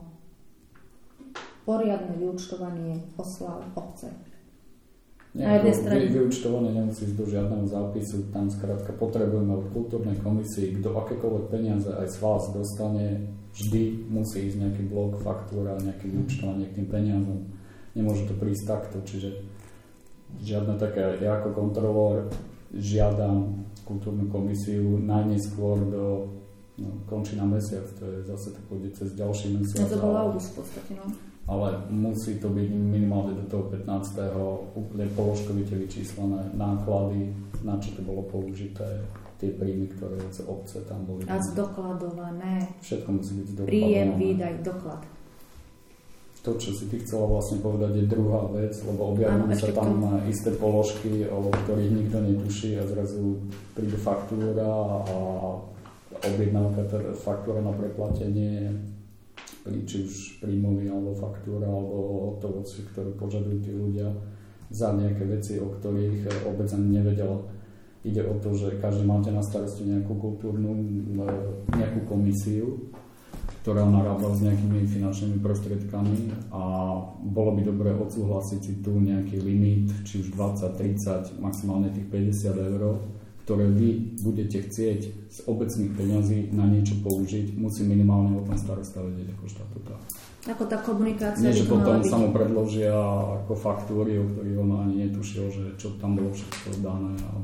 poriadne vyúčtovanie oslav obce. Nie, to vy, vyúčtovanie nemusí ísť do žiadneho zápisu, tam skrátka potrebujeme od kultúrnej komisii, kto akékoľvek peniaze aj z vás dostane, vždy musí ísť nejaký blok, faktúra, nejaké vyúčtovanie k tým peniazom. Nemôže to prísť takto, čiže žiadne také, ja ako kontrolór žiadam kultúrnu komisiu najneskôr do, no, končí na mesiac, to je zase to pôjde cez ďalší mesiac. To bol august v podstate, no. Ale musí to byť minimálne do toho pätnásteho úplne položkovite vyčíslené náklady, na čo to bolo použité, tie príjmy, ktoré z obce tam boli. A zdokladované. Všetko musí byť zdokladované. Príjem, výdaj, doklad. To, čo si ty chcela vlastne povedať, je druhá vec, lebo objavujú sa tam to isté položky, o ktorých nikto netuší a zrazu príde faktúra a objednávka, teda faktúra na preplatenie, či už príjmový alebo faktúra alebo hotovosti, ktorú požadujú tí ľudia za nejaké veci, o ktorých obec ani nevedela. Ide o to, že každý máte na starosti nejakú kultúrnu, nejakú komisiu, ktorá narába s nejakými finančnými prostriedkami, a bolo by dobre odsúhlasiť si tu nejaký limit, či už dvadsať, tridsať, maximálne tých päťdesiat eur, ktoré vy budete chcieť z obecných peňazí na niečo použiť, musí minimálne o tom starosta vedieť ako štatutár. Ako tá komunikácia. Nie, že potom sa mu predložia ako faktúry, o ktorých on ani netušil, že čo tam bolo všetko dané. A...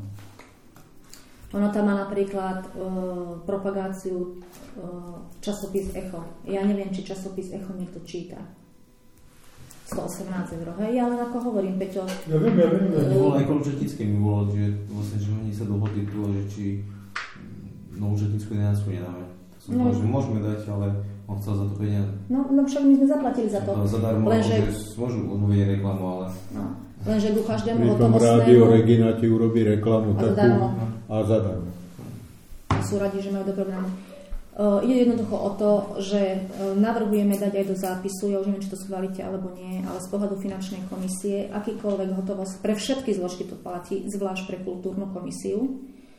Ono tam má napríklad uh, propagáciu uh, časopis Echo. Ja neviem, či časopis Echo niekto číta. sto osemnásť eur. Hej, ale ako hovorím, Peťo... Ja viem, ja viem. Mi volal aj Koručetický mi volal, že vlastne, že oni sa dohodli tu, že či novú Žetnickú jedenáctku nedáme. Som no. povedal, že môžeme dať, ale on chcel za to peniaze. No, no však my sme zaplatili za to. Zadarmo, Lenže... že môžu odmluvieť reklamu, ale... No. Lenže ku každému Pri tom hotovostnému... Rádio Regina ti urobí reklamu A takú zadarmo. a zadarmo. A sú radi, že majú do programu. Uh, ide jednoducho o to, že uh, navrhujeme dať aj do zápisu, ja už neviem, či to schválite alebo nie, ale z pohľadu finančnej komisie, akýkoľvek hotovosť, pre všetky zložky to platí, zvlášť pre kultúrnu komisiu,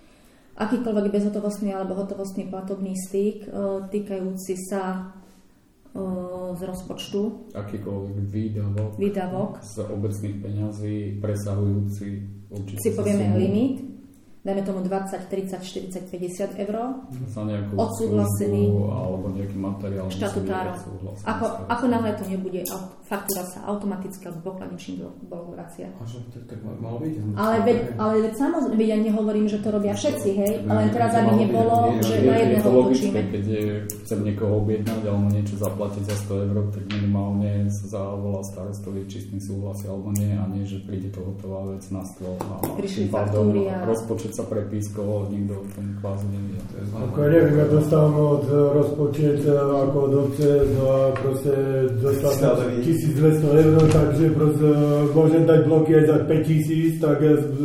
akýkoľvek bezhotovostný alebo hotovostný platobný styk uh, týkajúci sa uh, z rozpočtu. Akýkoľvek výdavok, výdavok z obecných peňazí presahujúci určite si povieme limit, dajme tomu dvadsať, tridsať, štyridsať, päťdesiat eur, za nejakú odsúhlasený službu alebo nejaký materiál štatutárom. súhlas. Ako, ako náhle to nebude, faktúra sa automaticky alebo pokladničný bol vracia. Tak malo byť. Ale veď, ale veď samozrejme, veď ja nehovorím, že to robia všetci, hej, ale teraz aby nebolo, že na jedného učíme. Keď je, chcem niekoho objednať alebo niečo zaplatiť za sto eur, tak minimálne sa zavolá starostovi, či s tým súhlasí alebo nie, a nie, že príde to hotová vec na stôl a prišli tým pádom faktúry a... rozpočet sa prepískol, nikto v tom kvázi nevie. Ako ja neviem, ja dostávam od rozpočet ako od obce, no a proste dostávam tisícdvesto eur, takže proste môžem dať bloky aj za päťtisíc, tak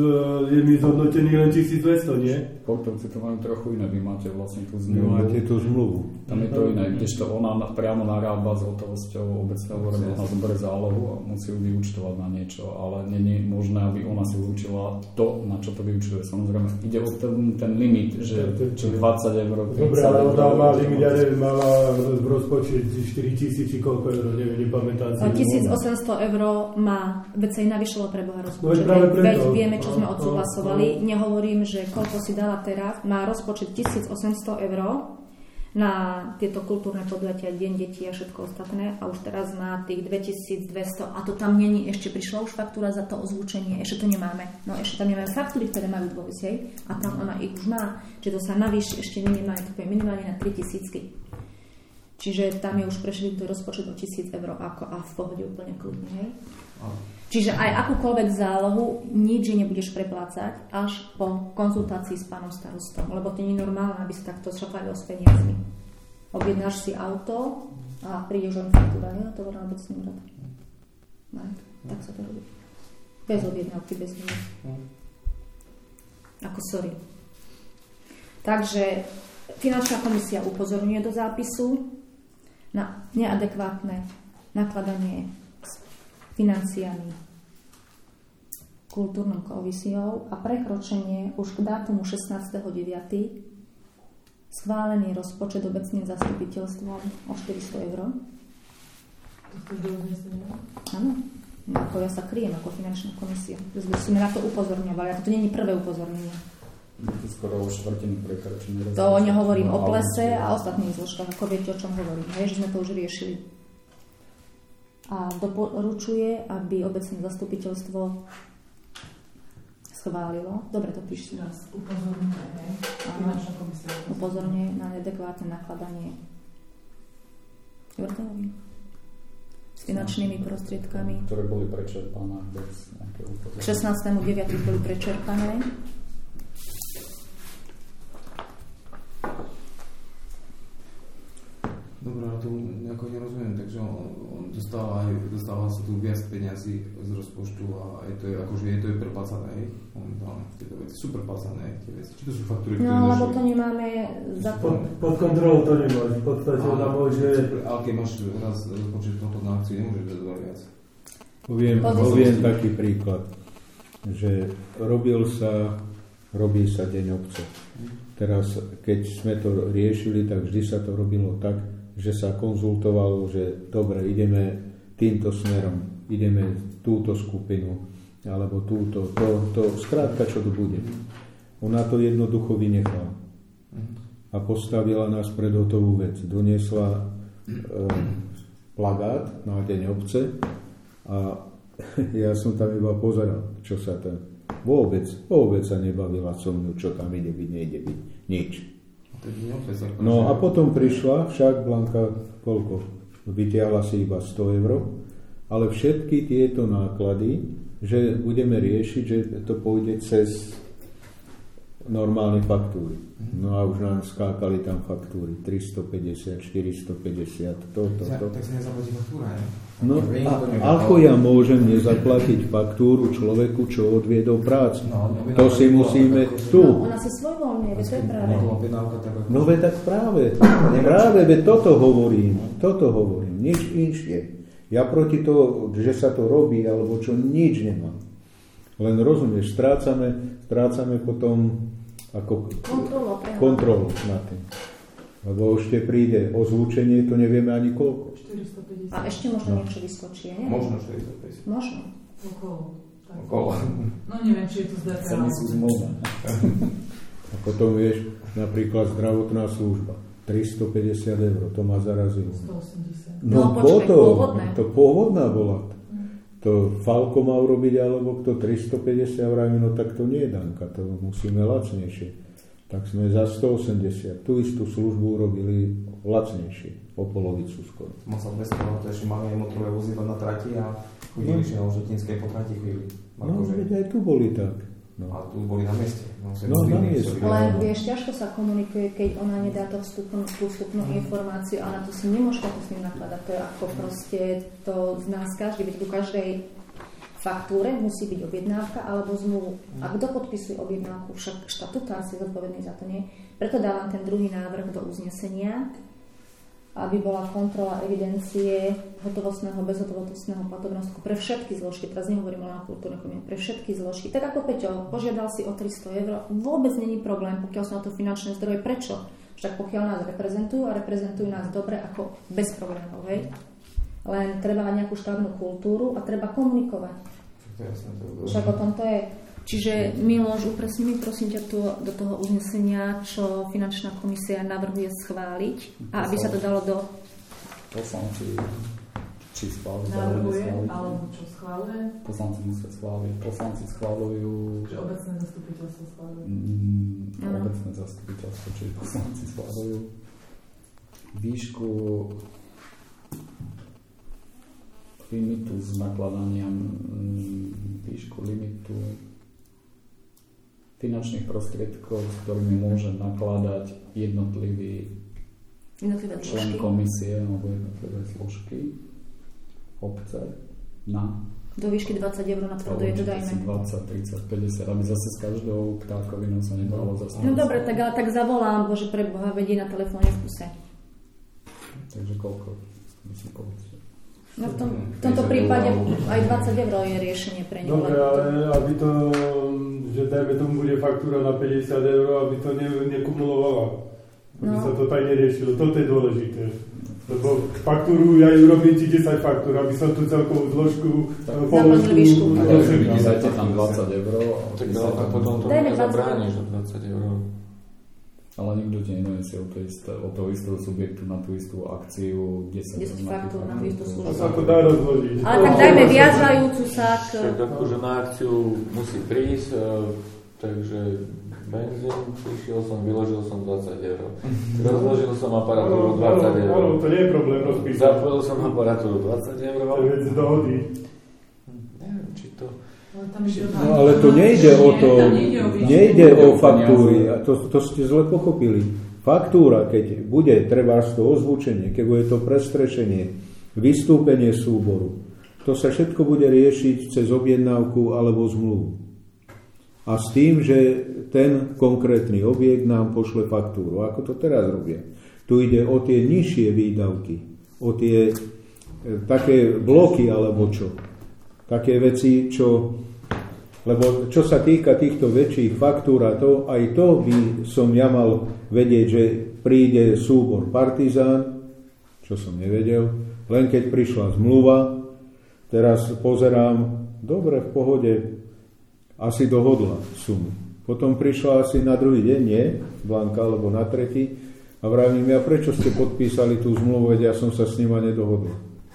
je mi zhodnotený len tisícdvesto, nie? Sportovci to majú trochu iné, vy máte vlastne tú Vy zmluvu. máte tú zmluvu. Tam je to iné, kdežto ona na, priamo narába s hotovosťou obecného úradu, ona zoberie zálohu a musí ju vyúčtovať na niečo, ale nie je možné, aby ona si vyučila to, na čo to vyučuje. Samozrejme, ide o ten, ten limit, že či dvadsať eur, dobre, ale ona má limit, ja neviem, mala v rozpočet štyritisíc či koľko eur, neviem, nepamätám si. tisícosemsto eur má, veď sa i navyšilo pre Boha rozpočet. No, veď vieme, čo sme odsúhlasovali. Nehovorím, že koľko si dala teraz, má rozpočet tisícosemsto eur na tieto kultúrne podujatia, Deň detí a všetko ostatné, a už teraz má tých dvetisícdvesto, a to tam není, ešte prišla už faktúra za to ozvučenie, ešte to nemáme. No ešte tam nemáme faktúry, ktoré majú dôvod, hej, a tam ona ich už má, čiže to sa navýši ešte minimálne, to poviem, minimálne na tritisícky. Čiže tam je už prešli do rozpočet o tisíc eur ako, a v pohode úplne kľudne, hej. Čiže aj akúkoľvek zálohu nič nebudeš preplácať až po konzultácii s pánom starostom, lebo to nie je normálne, aby si takto šafáril s peniazmi. Objednáš si auto a prídeš len faktúra, nie? To volá obecný úrad. No, tak sa to robí. Bez objednávky, bez nič. Ako sorry. Takže finančná komisia upozorňuje do zápisu na neadekvátne nakladanie financiami kultúrnou komisiou a prekročenie už k dátumu šestnásteho deviateho schválený rozpočet obecným zastupiteľstvom o štyristo eur. Áno, ako ja sa kryjem ako finančná komisia. Sme na to upozorňovali, a to nie je prvé upozornenie. To skoro o štvrtinu prekročenie. To nehovorím o plese a ostatných zložkách, ako viete, o čom hovorím. Hej, že sme to už riešili. A doporučuje, aby obecné zastupiteľstvo schválilo. Dobre, to píšte. Upozorňuje, finančná komisia. Upozorňuje na neadekvátne nakladanie s finančnými prostriedkami. Ktoré boli prečerpané bez nejakého upozornenia. K šestnástemu deviateho boli prečerpané. Dobre, ale tomu nejako nerozumiem, takže on, on dostáva, aj, dostáva sa tu viac peňazí z rozpočtu a je to, akože je to je preplácané, momentálne tieto veci sú preplácané, tie veci. Či to sú faktúry, ktoré No, lebo to nemáme za to. Pod, pod kontrolou to nemáš, v podstate ona môže... Ale keď máš raz rozpočet tomto na akciu, nemôžeš dať veľa viac. Poviem, poviem taký príklad, že robil sa, robí sa deň obce. Teraz, keď sme to riešili, tak vždy sa to robilo tak, že sa konzultovalo, že dobre, ideme týmto smerom, ideme túto skupinu, alebo túto, to, to, skrátka, čo to bude. Ona to jednoducho vynechala a postavila nás pred hotovú vec. Doniesla e, plagát na deň obce a ja som tam iba pozeral, čo sa tam vôbec, vôbec sa nebavila so mnou, čo tam ide byť, nejde byť, nič. No a potom prišla však Blanka, koľko? Vytiahla si iba sto eur, ale všetky tieto náklady, že budeme riešiť, že to pôjde cez normálne faktúry. No a už nám skákali tam faktúry. tristopäťdesiat, štyristopäťdesiat, toto, toto. Tak sa nezaplatí faktúra, ne? No a ako ja môžem nezaplatiť faktúru človeku, čo odviedol prácu? No, to si musíme tu. No, ona sa svojvoľne, to je práve. No veď tak práve. Práve, veď toto hovorím. Toto hovorím. Nič inšie. Ja proti toho, že sa to robí, alebo čo, nič nemám. Len rozumieš, strácame, strácame potom ako kontrolu, kontrolu nad tým. Lebo ešte príde ozvučenie, to nevieme ani koľko. štyristopäťdesiat. A ešte možno no. niečo vyskočí, nie? Možno štyristopäťdesiat. Možno. Okolo. Tak. Okolo. No neviem, či je to zde. Ceny sú zmluvné. A potom vieš, napríklad zdravotná služba. tristopäťdesiat eur, to ma zarazilo. stoosemdesiat. No, no počkej, potom, pôvodné. to pôvodná bola. To Falko mal robiť, alebo kto tristopäťdesiat eur, no tak to nie je Danka, to musíme lacnejšie. Tak sme za stoosemdesiat tú istú službu urobili lacnejšie, o polovicu skoro. Mal som bez toho, to ešte máme aj motorové vozidlo na trati a chodili ešte na Užetinskej po trati chvíli. No, veď aj tu boli tak. No. A tu boli na mieste. No, no na mieste. Ale vieš, ťažko sa komunikuje, keď ona nedá to vstupnú, tú vstupnú mm. informáciu, a na to si nemôže ako s ním nakladať. To je ako proste, to z nás každý, veď u každej faktúre musí byť objednávka alebo zmluvu. A kto podpisuje objednávku? Však štatutár si zodpovedný za to, nie? Preto dávam ten druhý návrh do uznesenia, aby bola kontrola evidencie hotovostného, bezhotovostného platobného pre všetky zložky. Teraz nehovorím len o kultúrnej komune, pre všetky zložky. Tak ako Peťo požiadal si o tristo eur, vôbec není problém, pokiaľ sú na to finančné zdroje. Prečo? Však pokiaľ nás reprezentujú a reprezentujú nás dobre, ako bez problémov, hej? Len treba mať nejakú štátnu kultúru a treba komunikovať. Však o tom to je. Čiže Miloš, upresni mi prosím ťa tu do toho uznesenia, čo finančná komisia navrhuje schváliť a aby sa to dalo do... Poslanci či schváliť, navrhuje, alebo čo schváluje? Poslanci musia schváliť. Poslanci schválujú... Čiže obecné zastupiteľstvo schváľuje? Mm, obecné zastupiteľstvo, čiže poslanci schválujú výšku limitu s nakladaním, výšku limitu finančných prostriedkov, s ktorými môže nakladať jednotlivý jednotlivé člen zložky. Komisie alebo jednotlivé zložky obce na do výšky dvadsať eur na tvrdo je to dajme. dvadsať, tridsať, päťdesiat, aby zase s každou ptákovinou sa nedalo zastaviť. No dobre, tak, ale tak zavolám, bože pre Boha, vedie na telefóne v kuse. Takže koľko? Myslím, povedzte. No v, tom, v tomto prípade aj dvadsať eur je riešenie pre ňu. Dobre, ale aby to, že dajme tomu bude faktúra na päťdesiat eur, aby to ne, nekumulovala. Aby no. sa to tak neriešilo. Toto je dôležité. Lebo faktúru, ja ju robím či desať faktúr, aby som tú celkovú zložku položku... Dajte tam dvadsať eur. Tak potom to zabrániš do dvadsať eur. Ale nikto ti nedonesie o, o toho istého subjektu na tú istú akciu desať faktúr na tú istú službu. A sa to dá rozložiť. Ale tak dajme viazajúcu sa k... Akože na akciu musí prísť, takže benzín, prišiel som, vyložil som dvadsať eur. Rozložil som aparatúru dvadsať eur. Áno, to nie je problém rozpísať. Zapojil som aparatúru dvadsať eur. To je vec dohody. Neviem, či to... No ale to nejde o to, nejde o faktúry, to, to ste zle pochopili. Faktúra, keď bude treba to ozvučenie, keď bude to prestrešenie, vystúpenie súboru, to sa všetko bude riešiť cez objednávku alebo zmluvu. A s tým, že ten konkrétny objekt nám pošle faktúru, ako to teraz robia. Tu ide o tie nižšie výdavky, o tie e, také bloky alebo čo. Také veci, čo... Lebo čo sa týka týchto väčších faktúr a to, aj to by som ja mal vedieť, že príde súbor Partizán, čo som nevedel, len keď prišla zmluva, teraz pozerám, dobre, v pohode, asi dohodla sumu. Potom prišla asi na druhý deň, nie, Blanka, alebo na tretí, a vravím, ja prečo ste podpísali tú zmluvu, veď ja som sa s nima nedohodol.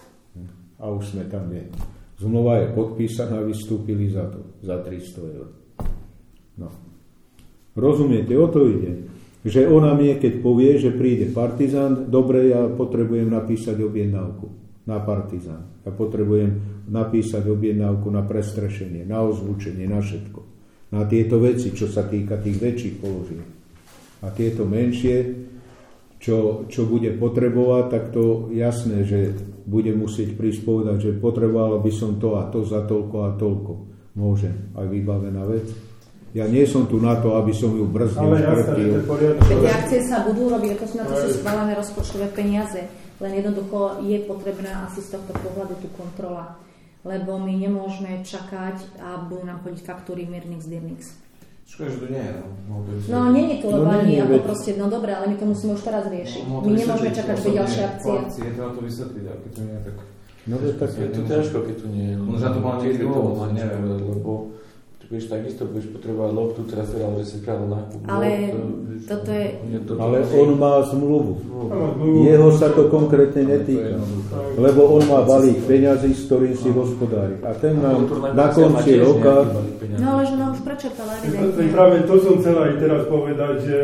A už sme tam, nie. Zmluva je podpísaná, vystúpili za to, za tristo eur. No. Rozumiete, o to ide. Že ona mne, keď povie, že príde Partizán, dobre, ja potrebujem napísať objednávku na Partizán. Ja potrebujem napísať objednávku na prestrešenie, na ozvučenie, na všetko. na tieto veci, čo sa týka tých väčších položiek. A tieto menšie, čo, čo bude potrebovať, tak to jasné, že bude musieť prísť povedať, že potreboval by som to a to za toľko a toľko. Môžem, aj vybavená vec. Ja nie som tu na to, aby som ju brzdil, škrtil. Tie akcie sa budú robiť, ako sú na to sú schválené rozpočtové peniaze. Len jednoducho je potrebná asi z tohto pohľadu tu kontrola. Lebo my nemôžeme čakať a budú nám chodiť faktúry Mirnix, Dirnix. Škoda, že to nie je. No, no nie je to, lebo no, ani, ako proste, no dobré, ale my to musíme už teraz riešiť. No, my nemôžeme čakať, že ďalšie akcie. Je to na to vysvetliť, a keď to nie je tak... No to tak je to ťažko, keď to nie je. No za to má niekde dôvod, neviem, lebo budeš takisto, budeš potrebovať loptu, teraz veľa, že si kráľ nákup. Ale toto je... Ale on má zmluvu. Jeho sa to konkrétne netýka. Lebo on má balík peňazí, s ktorým si hospodári. A ten nám na konci roka... No ale že nám už prečerpala evidentne. Práve to som chcel aj teraz povedať, že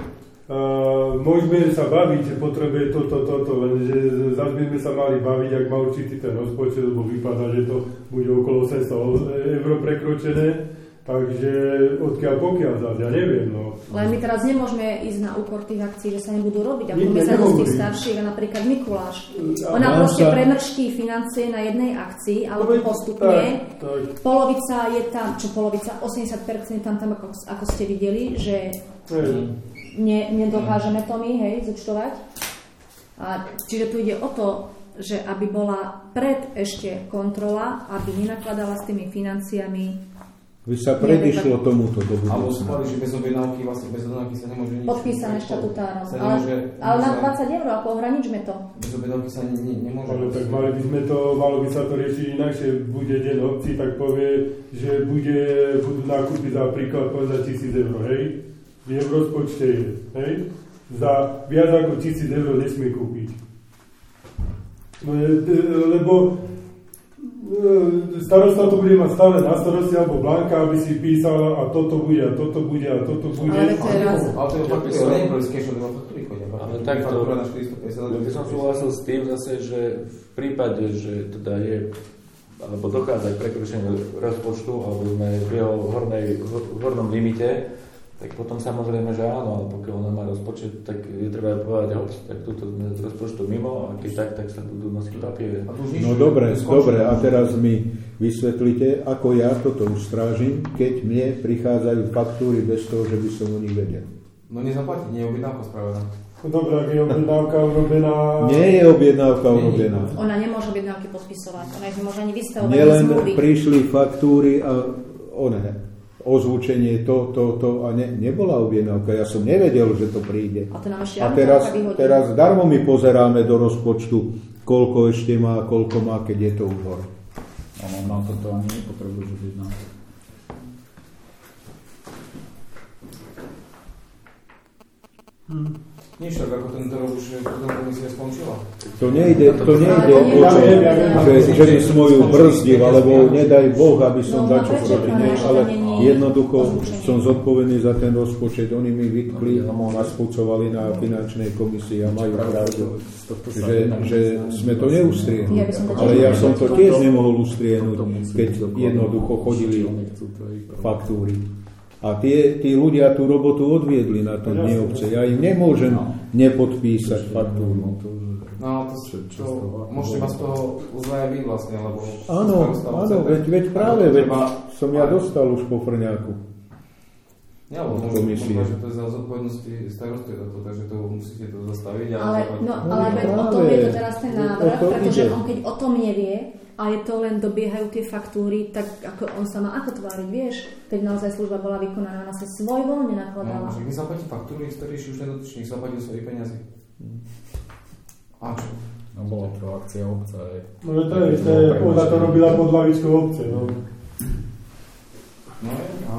Uh, môžeme sa baviť, že potrebuje toto, toto, lenže zase by sme sa mali baviť, ak má určitý ten rozpočet, lebo vypadá, že to bude okolo osemsto eur prekročené, takže odkiaľ pokiaľ zase, ja neviem. No. Len my teraz nemôžeme ísť na úkor tých akcií, že sa nebudú robiť, ako my sa z tých starších, a napríklad Mikuláš. Ona proste sa... premrští financie na jednej akcii, ale to postupne. Tak, tak. Polovica je tam, čo polovica, osemdesiat percent tam, tam ako, ako ste videli, že... Hmm. Ne, nedokážeme to my, hej, zúčtovať. A čiže tu ide o to, že aby bola pred ešte kontrola, aby nenakladala s tými financiami. Vy sa predišlo tak... tomuto do budúcna. Alebo spali, že bez objednávky, vlastne bez objednávky sa nemôže nič. Podpísané štatutárom. Ale, ale na dvadsať eur, ako ohraničme to. Bez objednávky sa ne, ne, nemôže. Ale tak mali by sme to, malo by sa to riešiť inakšie. Bude deň obci, tak povie, že bude, budú nákupy za príklad povedať tisíc eur, hej? Je v rozpočte, hej? Za viac ako tisíc eur nesmie kúpiť. No je, lebo starosta to bude mať stále na starosti, alebo Blanka, aby si písala a toto bude, a toto bude, a toto bude. Ale teraz... Ale to je fakt, že nie je skešo, to má faktúry chodia. Ale takto, by som súhlasil s tým zase, že v prípade, že teda je alebo dochádza k prekročeniu rozpočtu, alebo sme v jeho hornej, v hornom limite, tak potom samozrejme, že áno, ale pokiaľ ona má rozpočet, tak je treba povedať, hoď, tak túto sme z rozpočtu mimo, a keď tak, tak sa budú nosiť papiere. No dobre, dobre, a teraz mi vysvetlite, ako ja toto ustrážim, keď mne prichádzajú faktúry bez toho, že by som o nich vedel. No nezaplatí, nie je objednávka spravená. Dobre, ak je objednávka urobená... Nie je objednávka urobená. Ona nemôže objednávky podpisovať, ona ich nemôže ani vystavovať. Nielen prišli faktúry a one... ozvučenie to, to, to a ne, nebola objednávka. Ja som nevedel, že to príde. A, to nám ešte a teraz, teraz darmo my pozeráme do rozpočtu, koľko ešte má, koľko má, keď je to už hore. Ale na toto ani nepotrebuje objednávku. Hm. Nie však, ako tento rok už komisia skončila. To nejde, to nejde o to, že, že by som ju brzdil, alebo nedaj Boh, aby som no, začal proti nej, ale jednoducho som zodpovedný za ten rozpočet. Oni mi vytkli, nás pucovali na finančnej komisii a majú pravdu, že, že sme to neustriehli. Ale ja som to tiež nemohol ustriehnúť, keď jednoducho chodili faktúry. A tie, tí ľudia tú robotu odviedli na tom dni obce. Ja im nemôžem nepodpísať faktúru. No, to, čo, môžete ma z toho uzvaja vy vlastne, lebo... Áno, áno, veď, veď práve, veď som ja dostal už po frňáku. Ja, lebo možno, že to je za zodpovednosti starosti, takže to musíte to zastaviť. Ale, no, ale veď o tom je to teraz ten návrh, pretože on keď o tom nevie, a je to len dobiehajú tie faktúry, tak ako on sa má ako tváriť, vieš? Keď naozaj služba bola vykonaná, ona sa svojvoľne nakladala. No, že my zaplatí faktúry, z ktorých už nedotyčných zaplatil svoje peniaze. A čo? No bola to akcia obce. No to je, to je, ona to robila pod hlavičkou obce, no. No je, a...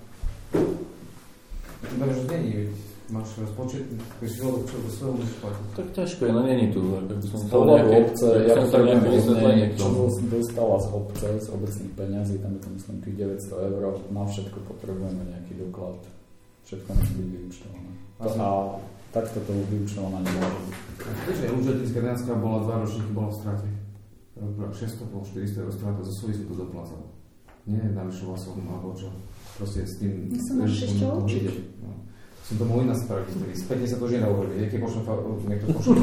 Takže není, veď máš rozpočet, keď si ho čo do svojho musíš platiť. Tak ťažko je, no není tu, ak by som to nejaké, obce, ja som to nejaké vysvetlenie, čo dostala z obce, z obecných peňazí, tam je to myslím tých deväťsto eur, na všetko potrebujeme nejaký doklad, všetko musí byť vyúčtované. A takto to vyúčtované nemôže byť. Vieš, že Lužetická Dánska bola dva ročníky, bola v strate. šesťsto, štyristo eur strata, zo svojich si to zaplácalo. Nie, navyšoval som, alebo čo. Proste s tým... Ja som máš ešte učiť. No. Som to mohol iná spraviť, ktorý spätne sa to už neurobi. Keď pošlem, niekto pošlem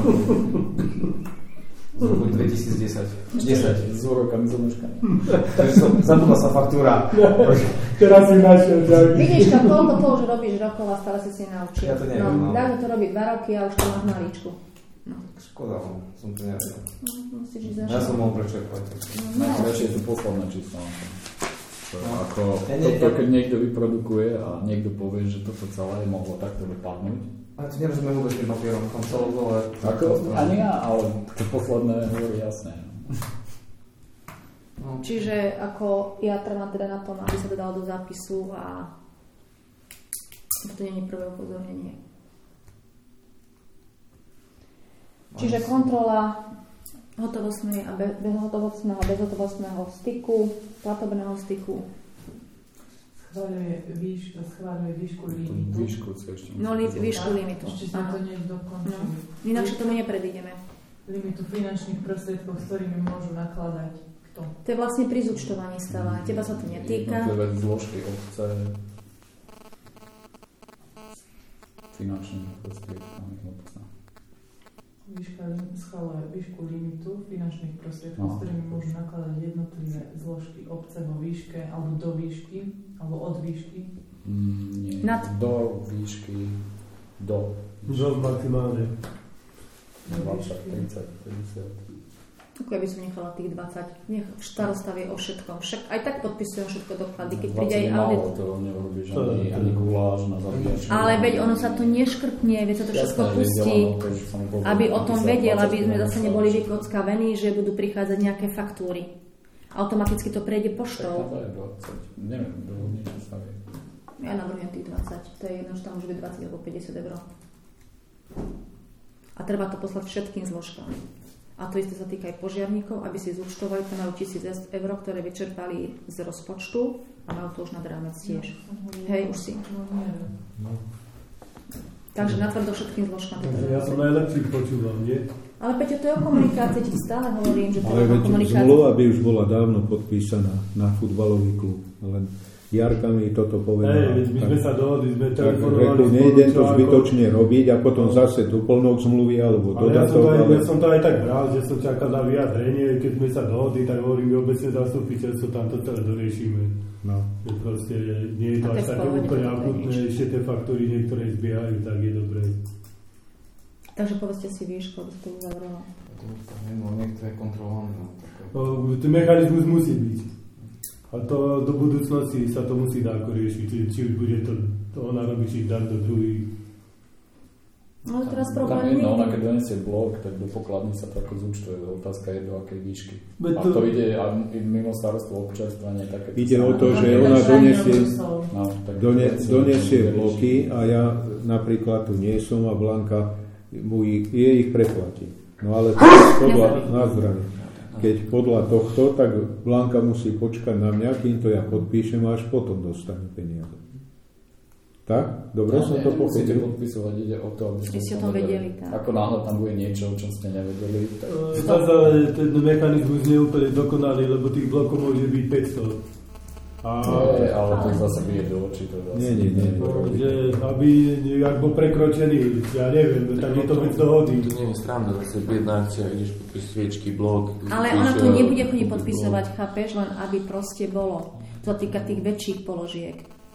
z roku dvetisícdesať. desať. S úrokami z omeškania. Takže zabudla sa faktúra. Teraz si našiel, tak. Vidíš to, koľko to už robíš rokov a stále si si naučil. Ja to neviem, no, no. dávno to robí dva roky a už to máš na líčku. No. Škoda, no. Som to nevedel. No, musíš ísť Ja som mohol prečerpať. No, Najkrajšie je to posledné číslo. No, ako, ja nie, to, ja... keď niekto vyprodukuje a niekto povie, že toto celé mohlo takto dopadnúť. Ale to nerozumiem vôbec tým papierom, tam celé dole. Ako, ani ja, ale to posledné hovorí jasné. No. Čiže ako ja trvám teda na tom, aby sa to dalo do zápisu a to nie je prvé upozornenie. Čiže kontrola hotovostnej a bez, bezhotovostného, bezhotovostného styku, platobného styku. Schváľuje, výš, schváľuje výšku limitu. Výšku ešte. No, li, výšku limitu. Ešte sa to nedokončili. No. Inakšie tomu nepredídeme. Limitu finančných prostriedkov, s ktorými môžu nakladať kto? To je vlastne pri zúčtovaní stáva. Teba sa to netýka. Jednotlivé zložky obce, finančných prostriedkov obce. Výška, schváľuje výšku limitu finančných prostriedkov, No. s ktorými môžu nakladať jednotlivé zložky obce vo výške alebo do výšky, alebo od výšky. Mm, nie, Nad. do výšky, do Do maximálne. dvadsať, tridsať, päťdesiat. Ako ja by som nechala tých dvadsať. Nech starosta vie o všetkom. Však aj tak podpisujem všetko doklady, keď príde aj audit. dvadsať málo, to neurobíš ani, ani guláš na zabíjačku. Ale veď ono sa to neškrtne, veď sa to všetko pustí, aby o tom vedel, aby sme zase neboli vykockavení, že budú prichádzať nejaké faktúry. Automaticky to prejde poštou. Neviem, do niečo sa vie. Ja navrhujem tých dvadsať. To je jedno, že tam môže byť dvadsať alebo päťdesiat eur. A treba to poslať všetkým zložkám. A to isté sa týka aj požiarníkov, aby si zúčtovali, to majú tisíc eur, ktoré vyčerpali z rozpočtu a majú to už nad rámec tiež. Hej, už si. No. Takže natvrdo všetkým zložkám. Ja som najlepší počúval, nie? Ale Peťo, to je o komunikácii, ti stále hovorím, že to ale je o komunikácii. zmluva by už bola dávno podpísaná na futbalový klub. Len Jarka mi toto povedal. Hej, my sme sa dohodli, sme telefonovali. Reku, nejdem to zbytočne robiť a potom zase doplnok zmluvy alebo ale dodatok. Ja som, aj, ale... ja som to aj tak bral, že som čakal na vyjadrenie, keď sme sa dohodli, tak hovorím, obecne zastupiteľstvo, tam to celé doriešime. No. Že proste nie je to až také úplne akutné, ešte tie faktory niektoré zbiehajú, tak je dobré. Takže povedzte si výšku, aby to uzavrelo. No, niekto je kontrolovaný. No, ten mechanizmus musí byť. A to do budúcnosti sa to musí dá ako riešiť, či, či už bude to, to ona robí, či dať do druhých. No teraz Tam problém jedno, je... ona keď donesie blok, tak do pokladní sa to ako zúčtuje. Otázka je do akej výšky. Veď A to- to ide aj mimo starostvo občerstvania. Také Ide o to, že No, ona tak donesie, No, tak done, to je- donesie to je- bloky a ja napríklad tu nie som a Blanka mu ich, jej ich preplatí. No ale to je podľa na zdravie. Keď podľa tohto, tak Blanka musí počkať na mňa, kým to ja podpíšem a až potom dostane peniaze. Tak? Dobre No, som nie, to nemusíte pochopil? podpisovať, ide o to, aby Vy ste o tom vedeli, tak. Ako náhle tam bude niečo, o čom ste nevedeli, tak... Zase ale ten mechanizmus nie je úplne dokonalý, lebo tých blokov môže byť päťsto. A Nie, ale to zase bije do očí. To zase Nie, nie, nie. no, že aby nejak bol prekročený, ja neviem, tak je to bez dohody. To nie je stranda, zase jedna akcia, ideš podpísať sviečky, blok. Ale ona to nebude chodiť podpisovať, chápeš, len aby proste bolo. To týka tých väčších položiek.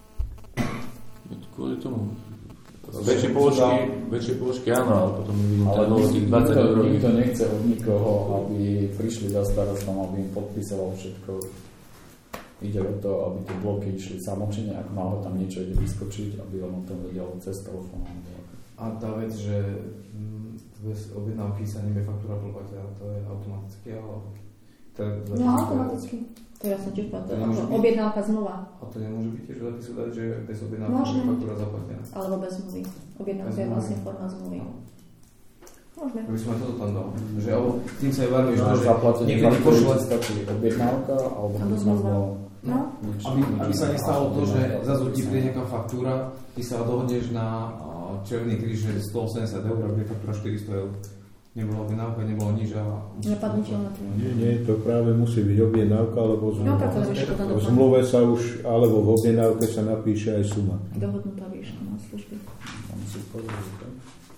Kvôli tomu. Väčšie položky, väčšie položky áno, ale potom vidím Ale tam tých dvadsať nikto, eurových. nikto nechce od nikoho, aby prišli za starostom, aby im podpisoval všetko. Ide o to, aby tie bloky išli samočine, ako náhle tam niečo ide vyskočiť, aby on o tom vedel cez telefón. A tá vec, že mm, bez objednávky sa nevie faktúra platiť, to je automaticky, ale... To je, No automaticky. To ja som tiež To povedala. nemôže byť? Objednávka zmluva. A to nemôže byť tiež v zapisu dať, že bez objednávky Môžeme. je faktúra zaplatená. Alebo bez zmluvy. Objednávka Bez je zmluvy. vlastne forma zmluvy. Môžeme. Aby sme toto tam dali. Že, alebo tým sa je varuješ, Máš že zaplatenie niekedy faktúry, pošle... stačí objednávka, alebo Alebo zmluva. No. Aby, aby sa nestalo to, že zrazu ti príde nejaká faktúra, ty sa dohodneš na a, Červený kríž, že sto osemdesiat eur, a bude faktúra štyristo eur. nebola objednávka, nebolo nič a... Nepadnutie na to. Nie, nie, to práve musí byť objednávka alebo No, zmluva. tak to vyšlo tam V zmluve sa už, alebo v objednávke sa napíše aj suma. Dohodnutá výška na služby. Tam si pozrieť, tak?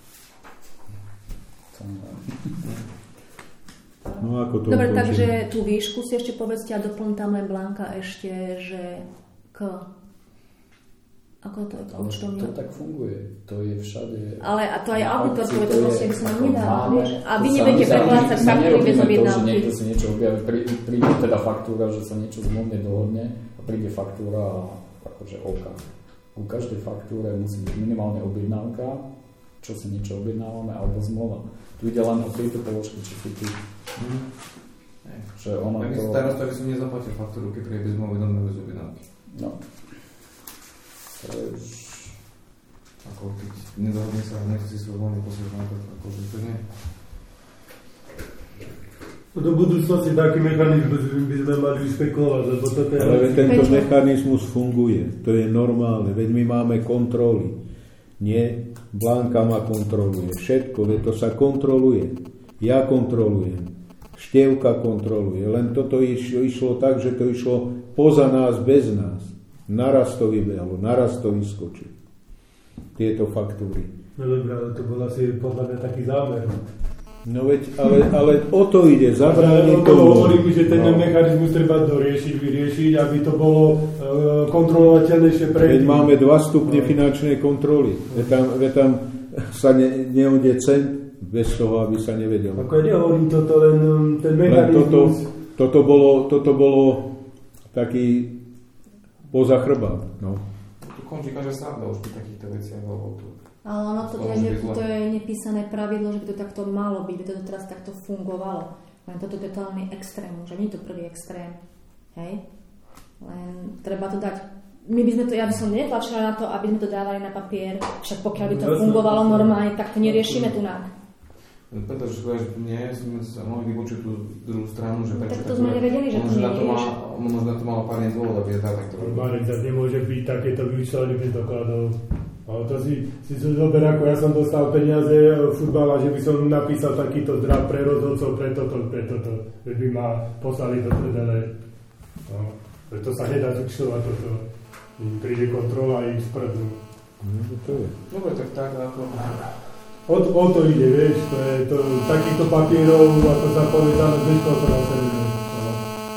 No, ako to Dobre, ukončíme? takže tú výšku si ešte povedzte a doplň tam len Blanka ešte, že k... Ako to je k Ale účtovne? to tak funguje. To je všade... Ale a to aj Na auditor, akcii to je to vlastne, by sa nám nedá, máme- vieš? A vy to sa nebudete my- preplácať my faktúry bez nerobíme to, že objednávky. niekto si niečo objaví, prí, príde teda faktúra, že sa niečo zmluvne dohodne a príde faktúra a akože oka. U každej faktúre musí byť minimálne objednávka, čo si niečo objednávame, alebo zmluva. Tu ide len o tieto položky, čo sú tu. Mm. Že ono Tak to... starostovi som nezaplatil faktúru, keď príde bez mojho vedomia bez objednávky. No. To je už... Ako keď nedohodne sa, nechci si svoj voľný posielať na to, akože to nie. Do budúcnosti taký mechanizmus by sme mali špekulovať, lebo toto je... Ale veď tento Prečo? mechanizmus funguje, to je normálne, veď my máme kontroly. Nie, Blanka ma kontroluje, všetko, veď to sa kontroluje. Ja kontrolujem, Števka kontroluje, len toto išlo, išlo tak, že to išlo poza nás, bez nás. Naraz to vybehlo, naraz to vyskočí. Tieto faktúry. No dobré, ale to bol asi podľa mňa taký zámer. No veď, ale, ale o to ide, zabrániť to. tomu. Hovorím, že ten No. mechanizmus treba doriešiť, vyriešiť, aby to bolo e, kontrolovateľnejšie pre Veď máme dva stupne finančnej kontroly. Veď tam, veď tam sa ne, neode cent bez toho, aby sa nevedelo. Ako ja nehovorím toto, len um, ten Len toto, mechanizmus... toto, bolo, toto bolo taký poza chrbát. No. Tu končí každá sranda už pri takýchto veciach, lebo tu... Ale ono to, To je, môže byť to zle. je nepísané pravidlo, že by to takto malo byť, by to teraz takto fungovalo. Len toto je totálny extrém, že nie je to prvý extrém. Hej? Len treba to dať. My by sme to, ja by som netlačila na to, aby sme to dávali na papier, však pokiaľ by to Jasne, fungovalo jasne. normálne, tak to neriešime tu nám. Pretože že nie, sme sa mohli vypočuť tú druhú stranu, že prečo... Tak to sme nevedeli, že to možno na to nie je, má, že- možno na to malo pár dôvod, aby sa takto robil. Marek, tak nemôže byť takéto vyčlenie bez dokladov. Ale to si, si si zober, ako ja som dostal peniaze futbala, že by som napísal takýto zdrav pre rozhodcov, pre toto, pre toto. Že by ma poslali do predele. No, preto sa nedá zúčtovať toto. Príde kontrola a ich sprdnú. No, to je. Dobre, tak tak ako... O, o to ide, vieš, to je to, takýchto papierov, ako sa povie, zálež bez kontrola sa ide. No.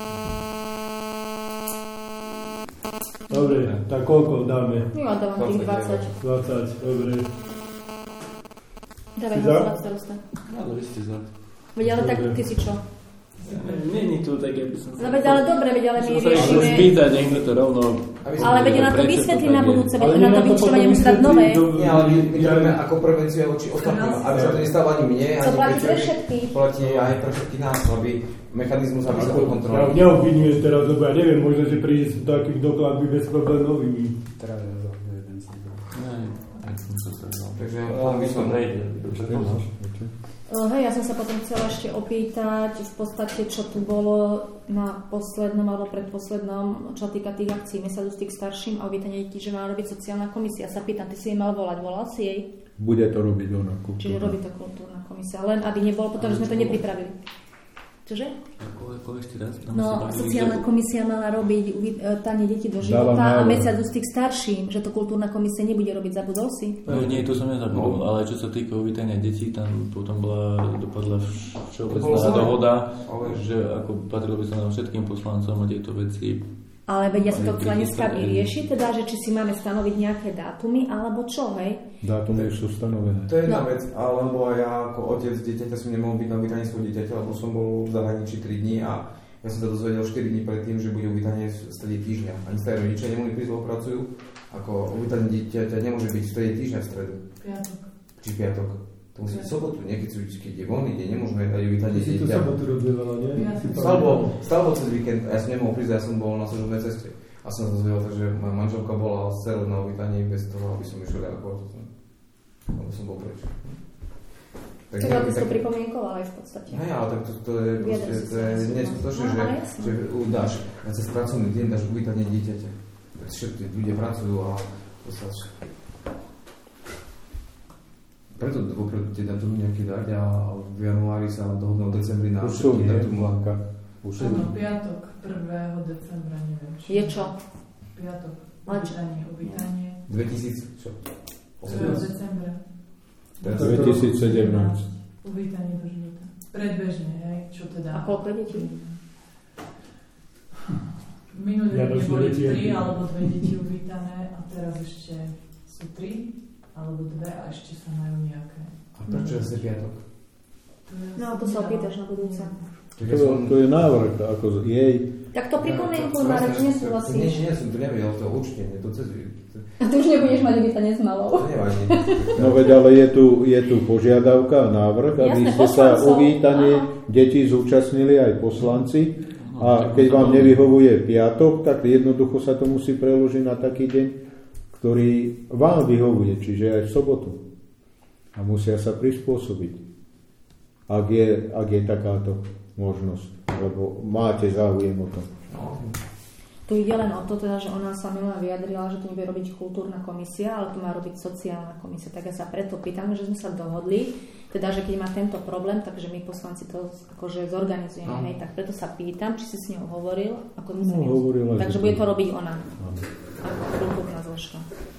Dobre, tak koľko dáme? Ja dávam tých dvadsať. dvadsať, dobre. Dávaj Si za? hlasovať starosta. No, dobre ste za. Veď ale tak ty si čo? Není tu tak, aby som No veď ale dobre, veď ale my som sa išiel riešime... spýtať, niekto to rovno... Ale veď na to vysvetlí na budúce, veď Ale na to nemá vyčtovanie potom musí dať nové. vysvetliť, Nie, ale my, my to Ja- robíme ako prevenciu voči ostatným, aby sa to nestalo ani mne, To ani platí pre Peťovi. všetkých. Platí aj pre všetkých nás, aby mechanizmus, aby sa to Ja kontroloval. neobvinujem teraz, lebo ja neviem, možno, že príde s takých dokladmi bez problémovými. Traja za jeden sa dá. Takže Ale my som prejde. Uh, hej, ja som sa potom chcela ešte opýtať v podstate, čo tu bolo na poslednom alebo predposlednom, čo týka tých akcií Mesiac úcty k starším a uvítanie detí, že má robiť sociálna komisia. Sa pýtam, ty si jej mal volať, volal si jej? Bude to robiť ona. Čiže robí to kultúrna komisia, len aby nebolo potom, že sme to nepripravili. Čože? Povieš ti raz? No, sociálna komisia mala robiť uvítanie detí do Dávam života a návrh. Mesiac úcty k starším, že to kultúrna komisia nebude robiť, zabudol si? No, nie, to som nezabudol, ale čo sa týka uvítania detí, tam potom bola, dopadla vš- To bolo všeobecná zlé. dohoda, Ale- že ako patrilo by sa nám všetkým poslancom a tieto veci. Ale veď ja sa to Aj chcela dneska pri- vyriešiť, teda, že či si máme stanoviť nejaké dátumy, alebo čo, hej? Dátumy už sú stanovené. To je jedna No. vec, alebo ja ako otec dieťaťa som nemohol byť na uvítanie svojho dieťaťa, lebo som bol v zahraničí tri dní a ja som sa dozvedel štyri dní predtým, že bude uvítanie v strede týždňa. Ani staré rodičia nemohli prísť, lebo pracujú. Ako uvítanie dieťaťa nemôže byť v strede týždňa v stredu. Piatok. Či v piatok. To musí byť v sobotu, nie keď sú keď je voľný deň, nemôžeme aj uvítanie Ty si to dieťaťa. sobotu robievala, nie? Ja Si som- to- Stále bol, stále bol cez víkend a ja som nemohol prísť, ja som bol na služobnej ceste. A som sa dozvedel, takže moja manželka bola z ceru na uvítanie bez toho, aby som išiel reagovať. Lebo som bol preč. Tak ja by si to pripomienkovala aj v podstate. Hej, ale tak to, to je Vyjadri proste, si to je sa. neskutočné, No, že, ale jasné. že dáš, na cez pracovný deň dáš uvítanie dieťaťa. Všetci ľudia pracujú a to sa... preto dôkrát tie datumy nejaké dať a v januári sa dohodnú v decembri na Už sú, všetky nie? datumy. Už sú. Áno, piatok prvého decembra, neviem. Či Je čo? Piatok. Ale čo? Uvítanie, uvítanie. dvetisíc, čo? prvého decembra. dvetisícsedemnásť. Uvítanie do života. Predbežne, hej, čo teda... A koľko je detí? Minulý Ja rok došlo boli deti, tri ako- alebo dve deti uvítané a teraz ešte sú tri alebo dve a ešte sa majú nejaké. A prečo zase piatok? No, to sa opýtaš na budúce. To, to je návrh, ako z jej. Tak to pripomienkuj, Marek, Nie, nesúhlasíš. nie, som to nevedel, to určite nie, to cez... A ty už nebudeš mať uvítanie s malou. To nevadí. No veď, ale je tu, je tu požiadavka, návrh, aby Jasné, ste sa poslancov, uvítanie áno. detí zúčastnili aj poslanci. A keď vám nevyhovuje piatok, tak jednoducho sa to musí preložiť na taký deň, ktorý vám vyhovuje, čiže aj v sobotu. A musia sa prispôsobiť, ak je, ak je takáto možnosť, lebo máte záujem o to. Tu ide len o to, teda, že ona sa minulá vyjadrila, že to nebude robiť kultúrna komisia, ale to má robiť sociálna komisia. Tak ja sa preto pýtam, že sme sa dohodli, teda, že keď má tento problém, takže my poslanci to akože zorganizujeme, no. Hej, tak preto sa pýtam, či si s ňou hovoril, ako No, hovorila, takže že bude to- to robiť ona, Áno. ako kultúrna zložka.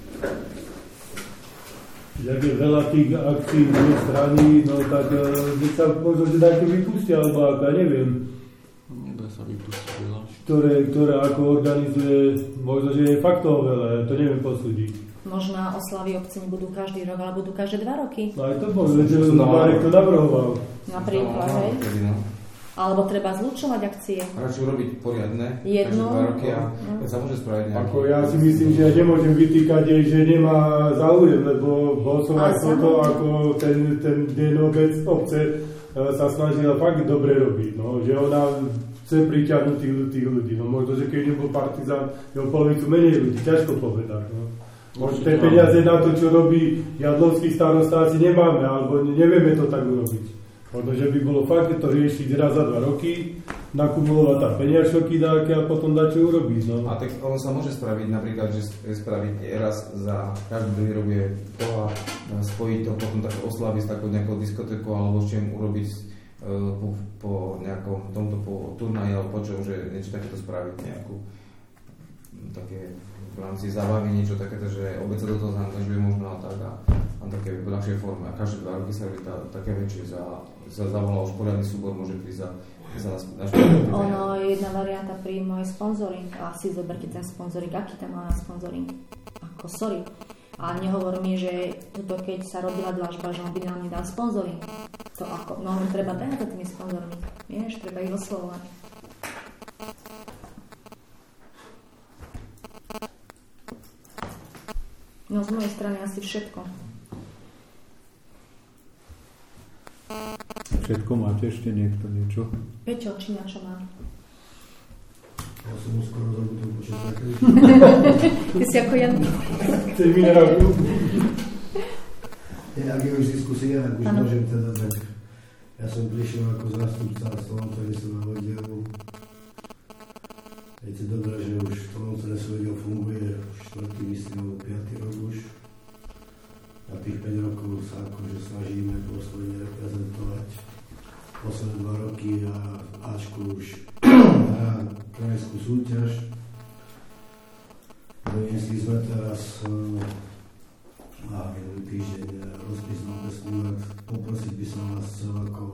Jak je veľa tých akcií z dve strany, no tak e, sa možno, že také vypustia, alebo ako, ja neviem, Nedá sa vypustiť veľa. ktoré, ktoré ako organizuje, možno, že je fakt toho veľa, ja to neviem posúdiť. Možno oslavy obce nebudú každý rok, ale budú každé dva roky. No aj to bol, že Marek to navrhoval. Napríklad, hej. Alebo treba zlučovať akcie. Radšej urobiť poriadne, Jedno. každé dva roky a No. keď sa môže spraviť nejaký... Ako ja si myslím, že ja nemôžem vytýkať jej, že nemá záujem, lebo bol som aj Ale toto, samozrejme. ako ten, ten deň obec obce e, sa snažila fakt dobre robiť, no, že ona chce priťahnuť tých, tých ľudí, no možno, že keď nebol partizán, je o polovicu menej ľudí, ťažko povedať, no. Možno tie peniaze na to, čo robí Jadlovský starosta, asi nemáme, alebo nevieme to tak urobiť. Možno, že by bolo fakt to riešiť raz za dva roky, nakumulovať tam peniažoky dáke a potom dať čo urobiť. No. A tak ono sa môže spraviť napríklad, že spraviť raz za každý druhý rok je to a spojiť to potom také oslavy s takou nejakou diskotékou alebo s čím urobiť uh, po, po nejakom tomto po turnaji alebo po čom, že niečo takéto spraviť nejakú také v rámci zábavy niečo takéto, že obec sa do toho zaangažuje možno a tak a, a také v ľahšej forme a každé dva roky sa robí tá, také väčšie za, za zavolal už poriadny súbor môže prísť za, za na športový deň. Ono je jedna varianta príjmu aj sponzoring a si zoberte ten sponzoring, aký tam má na sponzoring. Ako sorry. A nehovor mi, že toto keď sa robila dlažba, že on by nám nedal sponzoring. To ako, no on treba behať za tými sponzormi. Vieš, treba ich oslovovať. No z mojej strany asi všetko. Všetko máte ešte niekto niečo? Peťo, či na čo má? Ja som mu skoro zabudol počať také. Ty si ako Jan. Chceš minerálku? Ak je už diskusia, ak už Ano. môžem teda tak. Ja som prišiel ako zástupca Slovenského oddielu. Viete dobre, že už Slovenský oddiel funguje štvrtý, myslím, piaty rok už. Na tých päť rokov sa akože snažíme dôsledne reprezentovať. Posledné dva roky a Ačko už hrá krajskú súťaž. Doniesli sme teraz a minulý týždeň rozpis na obecný úrad. Poprosiť by som vás chcel, ako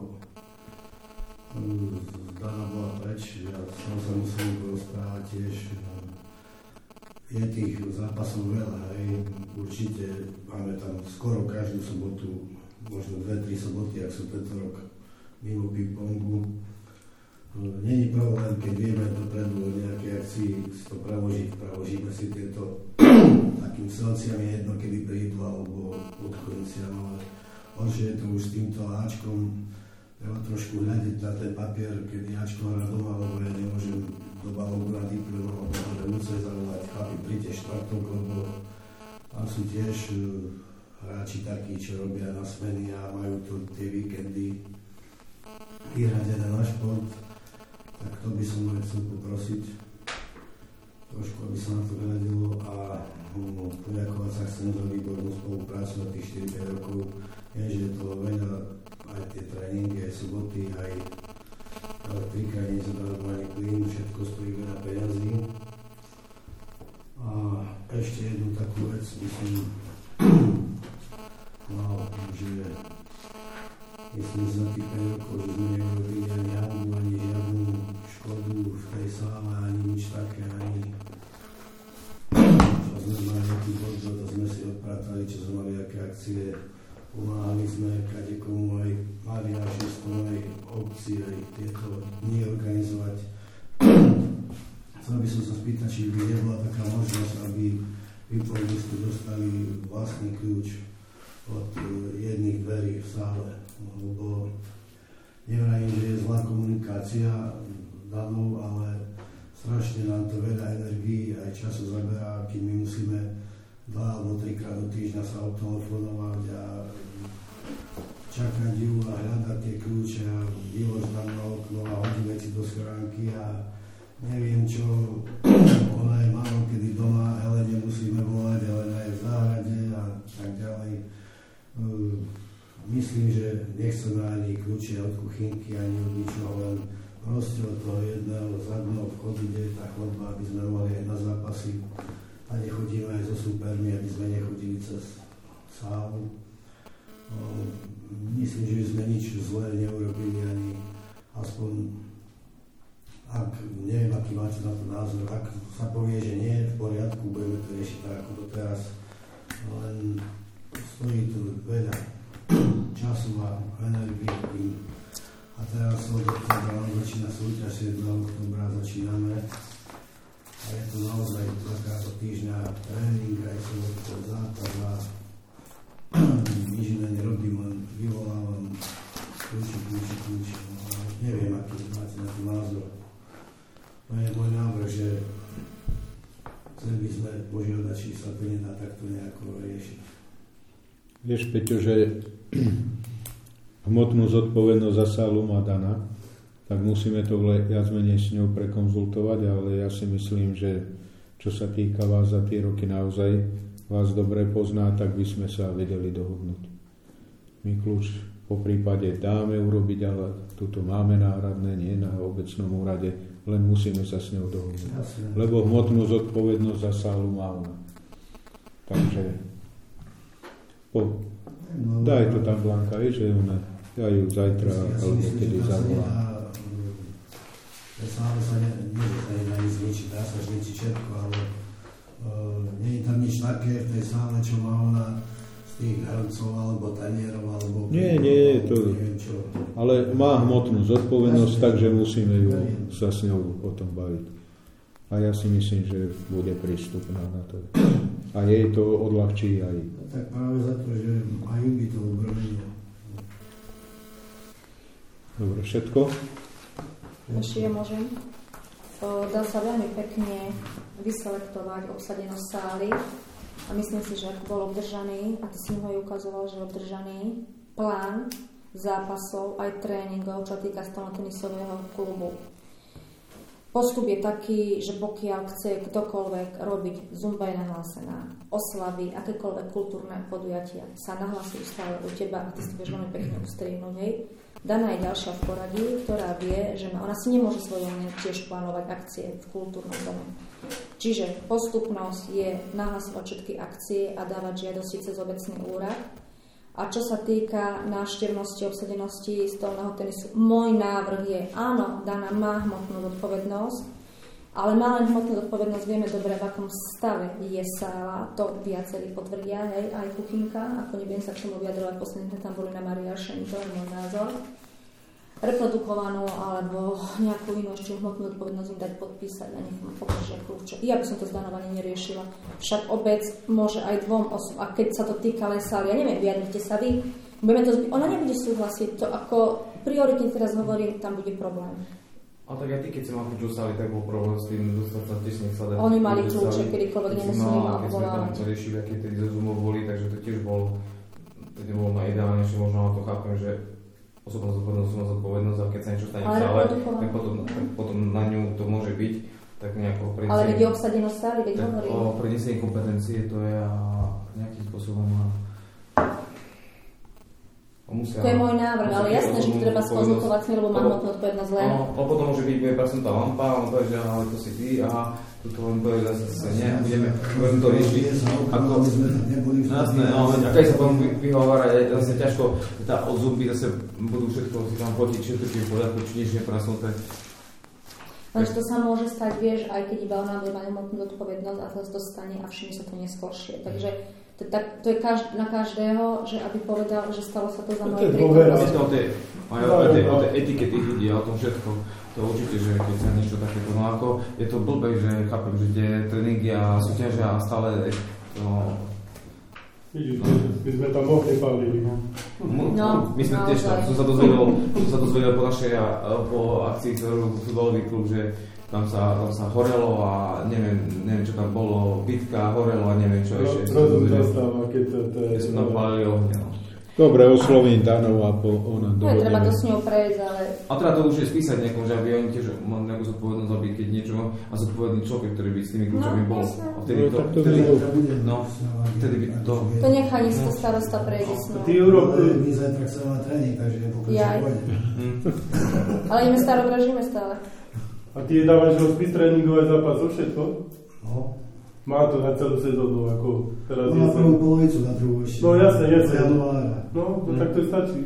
Dana bola preč, ja som sa musel rozprávať tiež. Je tých zápasov veľa, hej. Určite máme tam skoro každú sobotu, možno dve tri soboty, ak sú tento rok mimo ping-pongu. Není problém, keď vieme dopredu o nejakej akcii si to preložiť, preložíme si tieto takým selciami jedno, kedy prídu alebo odchodniciam, ale horšie je to už s týmto Ačkom. Treba trošku hľadiť na ten papier, kedy Ačko hrá doma, lebo ja nemôžem do balógu na diplom, pretože musím zavolať chlapi, príďte štvrtok, lebo tam sú tiež uh, hráči takí, čo robia na smeny a majú tu tie víkendy vyhradené na šport. Tak to by som aj chcel poprosiť trošku, aby sa na to hľadilo a um, poďakovať sa chcem za výbornú spoluprácu na tých štyri päť rokov. je, že to veľa, aj tie tréningy, aj soboty, aj elektrika, nezadávanie plyn, všetko stojí veľa peňazí. A ešte jednu takú vec, myslím, no, že myslím za tých päť rokov, že sme neurobili ani hambu, ani žiadnu škodu v tej sále, ani nič také, ani čo sme mali nejaký podľa, to sme si odpratali, čo sme mali aké akcie, pomáhali sme kadekomu aj mariášistom, aj obci, aj tieto dni organizovať. Chcel by som sa spýtať, či by nebola taká možnosť, aby výpovedníci dostali vlastný kľúč od jedných dverí v sále, lebo nevrajím, že je zlá komunikácia danov, ale strašne nám to veľa energií aj času zaberá, keď my musíme dva alebo trikrát do týždňa sa obtelefonovať a čakať ju a hľadať tie kľúče a vyložiť tam na okno a hodiť veci do schránky a neviem čo, ona je málo kedy doma, ale nemusíme volať, ale aj v záhrade a tak ďalej. Myslím, že nechceme ani kľúče od kuchynky, ani od ničoho, len proste od toho jedného zadného vchodu, kde je tá chodba, aby sme mohli aj na zápasy a nechodíme aj so supermi, aby sme nechodili cez sálu. Myslím, že by sme nič zlé neurobili, ani aspoň, ak neviem, aký máte na to názor, ak sa povie, že nie je v poriadku, budeme to riešiť tak ako doteraz, len stojí tu veľa času a energie. A teraz od oktobra začína súťaž, siedmeho oktobra začíname. A je to naozaj dvakrát do týždňa tréning, aj som to zápas a nič iné nerobím, len vyvolávam kľúči, kľúči, kľúči. No, neviem, aký máte na to názor. To je môj návrh, že chceli by sme požiadať, či sa to nedá takto nejako riešiť. Vieš, Peťo, že hmotnú zodpovednosť za sálu má Dana, tak musíme to viac menej s ňou prekonzultovať, ale ja si myslím, že čo sa týka vás za tie roky naozaj, vás dobre pozná, tak by sme sa vedeli dohodnúť. My kľúč po prípade dáme urobiť, ale tuto máme náhradné, nie na obecnom úrade, len musíme sa s ňou dohodnúť. Lebo hmotnú zodpovednosť za sálu má ona. Takže po, daj to tam, Blanka, vieš, že ona, ja ju zajtra, alebo kedy zavolám. Sále sa nedá nič zničiť, dá sa zničiť všetko, ale uh, nie je tam nič také v tej sále, čo má ona z tých hrncov, alebo tanierov, alebo... Nie, nie, to... Neviem, čo. Ale má hmotnú zodpovednosť, takže musíme ju sa s ňou o tom baviť. A ja si myslím, že bude prístupná na to. A jej to odľahčí aj... Tak práve za to, že aj by to ubrnilo. Dobre, všetko? Ešte ja môžem. Dá sa veľmi pekne vyselektovať obsadenosť sály a myslím si, že ak bol obdržaný, a ty si mi ho ukazoval, že obdržaný plán zápasov aj tréningov, čo týka stolnotenisového klubu. Postup je taký, že pokiaľ chce ktokoľvek robiť, zumba je nahlásená, oslavy, akékoľvek kultúrne podujatia sa nahlasujú stále u teba a ty si budeš veľmi pekne ustrihnúť, hej. Dana je ďalšia v poradí, ktorá vie, že ona si nemôže svojom tiež plánovať akcie v kultúrnom dome. Čiže postupnosť je nahlasovať všetky akcie a dávať žiadosti cez obecný úrad. A čo sa týka návštevnosti, obsadenosti stolného tenisu, môj návrh je, áno, Dana má hmotnú zodpovednosť, ale má len hmotnú zodpovednosť, vieme dobre, v akom stave je sála, to viacerí potvrdia, hej, aj kuchynka, ako nebudem sa k tomu vyjadrovať, posledne tam boli na Mariášení, to je môj názor. Reprodukovanú alebo nejakú inú ešte hmotnú zodpovednosť im dať podpísať a nech ma pokažia kľúče. Ja by som to zdanovanie neriešila. Však obec môže aj dvom osobom, a keď sa to týka len sály, ja neviem, vyjadrite sa vy, budeme to zbi- ona nebude súhlasiť, to ako prioritne teraz hovorím, tam bude problém. A tak aj ty, keď si mal kľúč do sály, tak bol problém s tým dostať sa tesne k sade. Oni mali kľúče, kedykoľvek nemuseli ma obvolávať. Keď sme tam riešili, aké tedy zo Zoomov boli, takže to tiež bol, to nebolo najideálnejšie, možno na to chápem, že osobná zodpovednosť, osobná zodpovednosť, a keď sa niečo stane v sále, tak potom, tak potom na ňu to môže byť, tak nejako prenesenie. Ale veď je obsadenosť sály, veď hovorím. O prenesenie kompetencie to je a nejakým spôsobom Musia, to je môj návrh, ale jasné, že to treba skonzultovať s ním, lebo má hmotnú odpovednosť len. No, no potom môže byť dve percentá lampa, on povie, že ale to si ty a tuto on povie zase nie a budeme, budeme to riešiť. Ako, jasné, no, keď sa potom vyhovárať, je zase ťažko, tá od zuby zase budú všetko si tam potiť, všetko či v poriadku, či nič neprasnuté. Lenže to sa môže stať, vieš, aj keď iba ona bude mať hmotnú zodpovednosť a to sa to stane a všimne sa to neskôršie. Takže to, tak, to je každ- na každého, že aby povedal, že stalo sa to za mojej prítomnosti. Aj o tej, o tej etike tých ľudí a o tom všetko. To určite, že keď sa niečo takéto, no ako je to blbé, že chápem, že tie tréningy a súťaže a stále to... Vidíš, my sme tam mohli palili. No, my sme tiež tam, som sa dozvedel, som sa dozvedel po našej, po akcii, ktorú futbalový klub, že tam sa, tam sa horelo a neviem, neviem čo tam bolo, bitka, horelo a neviem čo ešte. Rozum zastáva, keď to, to je... Keď som tam palili ohne, no. Dobre, oslovím Danov a po, ona dohodneme. No, treba to s ňou prejsť, ale... A teda to už je spísať nejakom, že aby oni tiež mali nejakú zodpovednosť, aby keď niečo má a zodpovedný človek, ktorý by s tými kľúčami bol. A vtedy to... Vtedy, no, vtedy by to... To nechá nízko starosta prejsť s ňou. Ty Európy... My zajtra chceme mať tréning, takže nepokryť pôjde. Ale ideme starobražíme stále. A ty dávaš hospice tréningový zápas so všetko? No. Má to na celú sezónu, ako teraz no, je... na prvú polovicu, na druhú ešte. No jasne, jasne. No, to hmm. tak to stačí.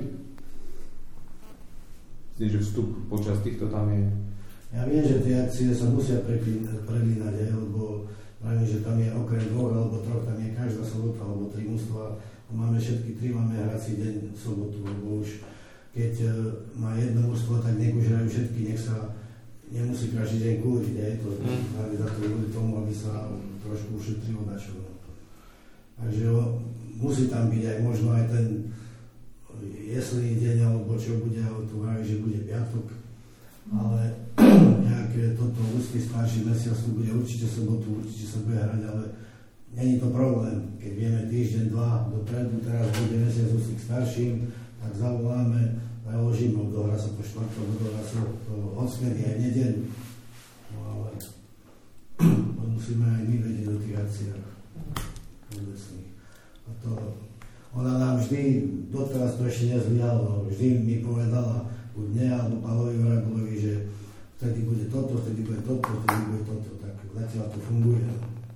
Myslím, že vstup počas týchto tam je... Ja viem, že tie akcie sa musia prelínať, lebo pravím, že tam je okrem dvoch alebo troch, tam je každá sobota, alebo tri mužstva. Máme všetky tri, máme hrací deň v sobotu, lebo už keď má jedno mužstvo, tak nech už hrajú všetky, nech sa nemusí každý deň kúriť, je to práve za to kvôli tomu, aby sa trošku ušetrilo dačo. Takže musí tam byť aj možno aj ten jeslý deň, alebo čo bude, ale tu vraví, že bude piatok, ale nejaké toto úzky starší mesiac tu bude určite sobotu, určite sa bude hrať, ale není to problém, keď vieme týždeň, dva dopredu, teraz bude mesiac úzky starším, tak zavoláme, preložíme, odohrá sa to štvrtok, odohrá sa to odsmedy aj nedeľu. No ale musíme aj my vedieť o tých akciách obecných. A to, ona nám vždy, doteraz to ešte nezlialo, vždy mi povedala, buď mne alebo Pálovi Vragulovi, že vtedy bude toto, vtedy bude toto, vtedy bude toto, tak zatiaľ to funguje.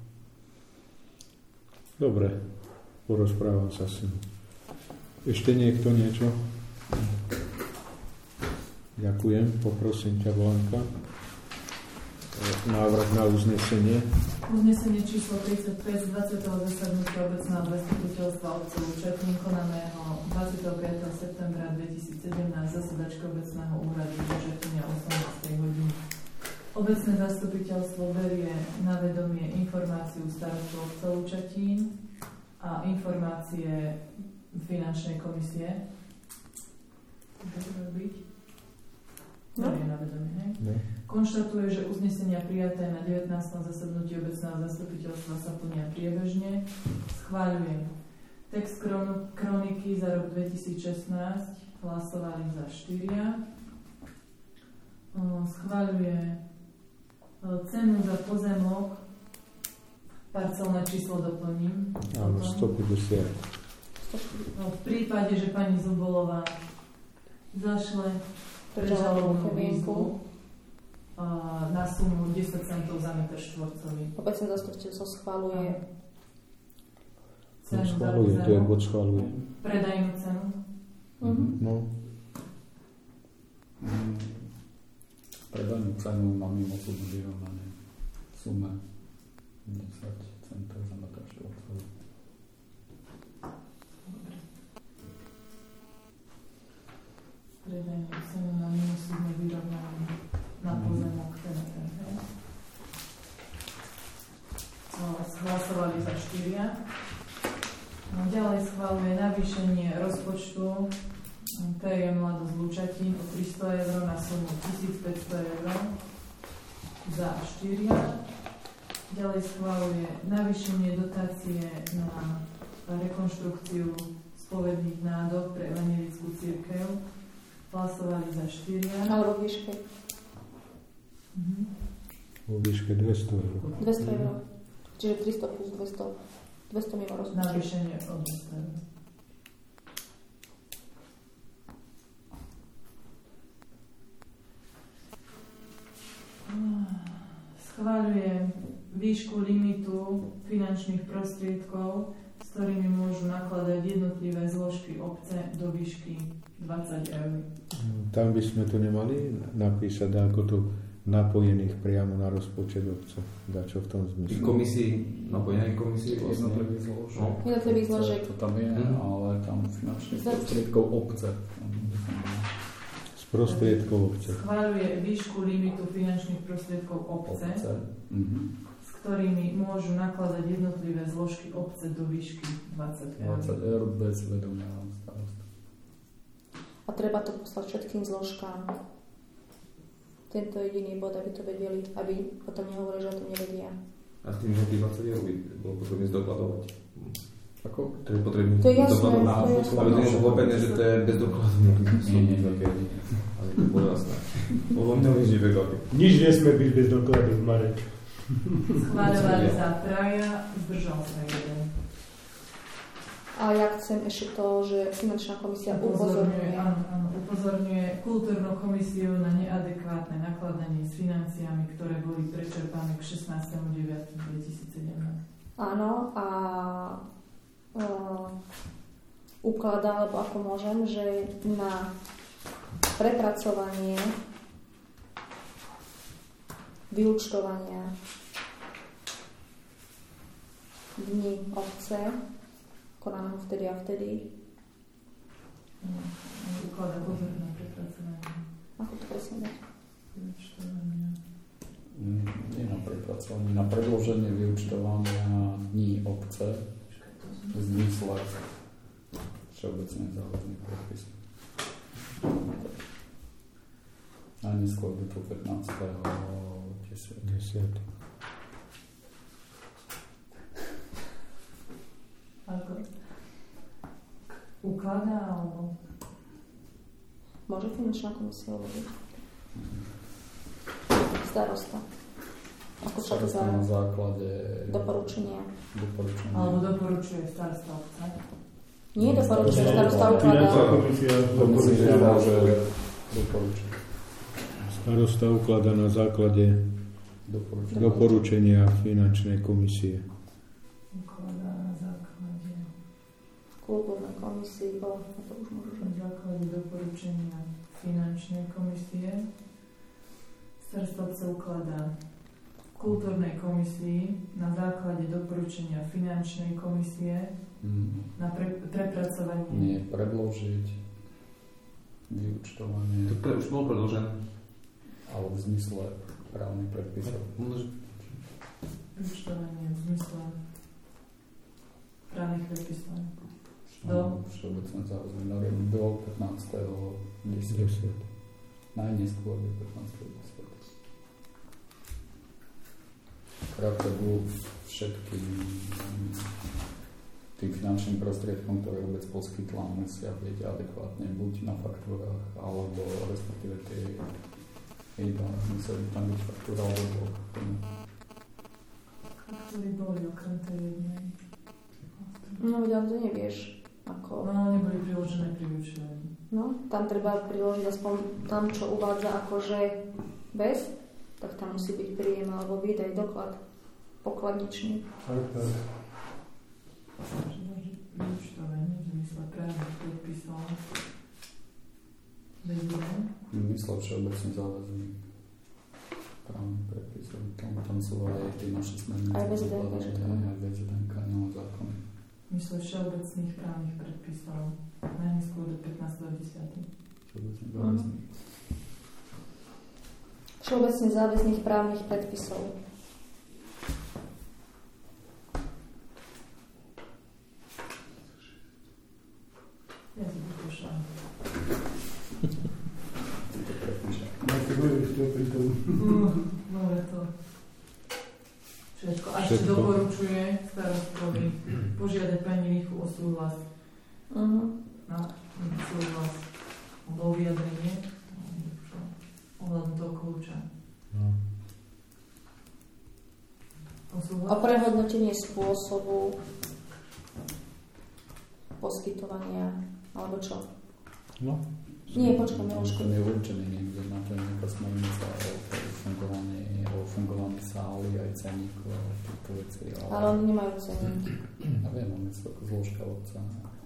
Dobre, porozprávam sa s ním. Ešte niekto niečo? Ďakujem, poprosím ťa, Volanka. Návrh na uznesenie. Uznesenie číslo tridsaťpäť z dvadsiateho zasadnutia obecného zastupiteľstva obce Lučatín konaného dvadsiateho piateho septembra dvetisícsedemnásť zasedačky obecného úradu v Lučatíne o osemnástej hodine. Obecné zastupiteľstvo berie na vedomie informáciu starostu obce Lučatín a informácie finančnej komisie. Byť? No. Na vedomie, hej? No. Konštatuje, že uznesenia prijaté na devätnástom zasadnutí obecného zastupiteľstva sa plnia priebežne. Schváľujem text kroniky za rok dvetisícšestnásť, hlasovali za štyria. Schváľuje cenu za pozemok, parcelné číslo doplním. Áno, stopäťdesiat. V prípade, že pani Zubolová zašle prežalobnú výzvu na sumu desať centov za meter štvorcový. Obecné zastupiteľstvo schvaľuje cenu za pozemok. To je bod schvaľuje. Predajnú cenu. Mm-hmm. No. Predajnú cenu mám mimochodom vyrovnané v sume desať centov za meter štvorcový. Predajnú cenu na mimosúdne vyrovnanie na pozemok ten ten. Hlasovali za štyria. No, ďalej schváluje navýšenie rozpočtu pé em Mladosť Lučatín o tristo eur na sumu tisícpäťsto eur za štyria. Ďalej schváluje navýšenie dotácie na rekonštrukciu spovedných nádob pre Evanjelickú cirkev. Hlasovali za štyria. Alebo v výške? Mhm. Vo výške dvesto eur. dvesto eur. Čiže tristo plus dvesto. dvesto mimo rozpočtu. Navýšenie o dvesto eur. schváľuje výšku limitu finančných prostriedkov, s ktorými môžu nakladať jednotlivé zložky obce do výšky dvadsať eur. Tam by sme to nemali napísať ako to napojených priamo na rozpočet obce. Dá čo v tom zmysle? V komisii, napojených komisii vlastne. Jednotlivých zložiek. No. Jednotlivých zložiek. To tam je, mm. ale tam finančných prostriedkov obce. Z prostriedkov obce. Schváľuje výšku limitu finančných prostriedkov obce, obce. Mm-hmm. s ktorými môžu nakladať jednotlivé zložky obce do výšky dvadsať eur. dvadsať eur bez vedomia starosta. A treba to poslať všetkým zložkám. Tento jediný bod, aby to vedeli, aby o tom nehovorili, že o tom nevedia. A s tým, že tých dvadsať eur by bolo potrebné zdokladovať. Ako? To je potrebné To je jasné, zdokladovať. to je jasné. Aby to bolo pochopené, že to je bez dokladu. Nie, nie, nie. Ale to bolo jasné. Bolo mňa nič neprekvapí. Nič nesmie byť bez dokladu, Marek. Schváľovali za traja, zdržal sa jeden. A ja chcem ešte to, že finančná komisia upozorňuje. Upozorňuje, áno, áno, upozorňuje kultúrnu komisiu na neadekvátne nakladanie s financiami, ktoré boli prečerpané k šestnásteho deviateho dvetisícsedemnásť. Áno, a uh, ukladá, alebo ako môžem, že na prepracovanie vyúčtovania dní obce konáme vtedy a vtedy. Ukladá pozor na prepracovanie. Ako to presne dať? Vyúčtovania. Nie na prepracovanie, na predloženie vyúčtovania dní obce v zmysle všeobecne záväzných predpisov. A neskôr do toho pätnásteho desiateho Ako? Ukladá, alebo? Môže finančná komisia urobiť? Starosta. Ako sa to na základe doporučenia. doporučenia. Alebo doporučuje starosta obce? Nie doporučuje, Nie, starosta nie, ukladá. Finančná komisia Komisia doporučuje. môže doporučiť. Starosta ukladá na základe Doporučenia. doporučenia finančnej komisie. Ukladá na základe Kultúrnej komisii, bo to už môžu na základe doporučenia finančnej komisie. Starosta obce ukladá kultúrnej komisii na základe doporučenia finančnej komisie Mm. na pre, prepracovanie. Nie, predložiť vyúčtovanie, To pre, už bolo predložené. ale v zmysle právnych predpisov. Vyúčtovanie v zmysle právnych predpisov. Do? Všeobecné záväzné normy do pätnásteho desiateho Najneskôr do pätnásteho desiateho Krátko budú všetkým tým finančným prostriedkom, ktoré vôbec poskytla, musia byť adekvátne buď na faktúrach, alebo respektíve tie iba musia byť tam byť faktúra alebo Ktorí boli okrem tej jednej. No, veď to nevieš. Ako... No, neboli priložené pri vyučovaní. No, tam treba priložiť aspoň tam, čo uvádza akože bez, tak tam musí byť príjem alebo výdaj, doklad pokladničný. Tak, tak. Vyučtovanie v zmysle právnych predpisov. Vediem. Myslel všeobecne záväzný právny predpisov. Tam, tam sú aj tie naše smernice. Aj vé zet en ká, že to má. Aj vé zet en ká, no zákony. Mysle všeobecných právnych predpisov. Najneskôr do pätnásteho desiateho Všeobecne záväzný. Všeobecne záväzných právnych predpisov. Ja si vypúšam. Máte budeš to pri tom. Dobre to. Všetko. A ešte Všetko. doporučuje starostovi požiadať pani Michu o súhlas. Uh-huh. Na súhlas. Bol vyjadrenie. Ohľadom toho kľúča. No. O súhlas. O prehodnotenie spôsobu poskytovania, alebo čo? No. Nie, počkaj, Milošku. To je určené niekde na to je nejaká smernica, ale to je fungovanie, o fungovaní sály, aj ceníkov a týchto vecí. Ale, ale oni nemajú ceníky. Ja viem, on je ako zložka obca.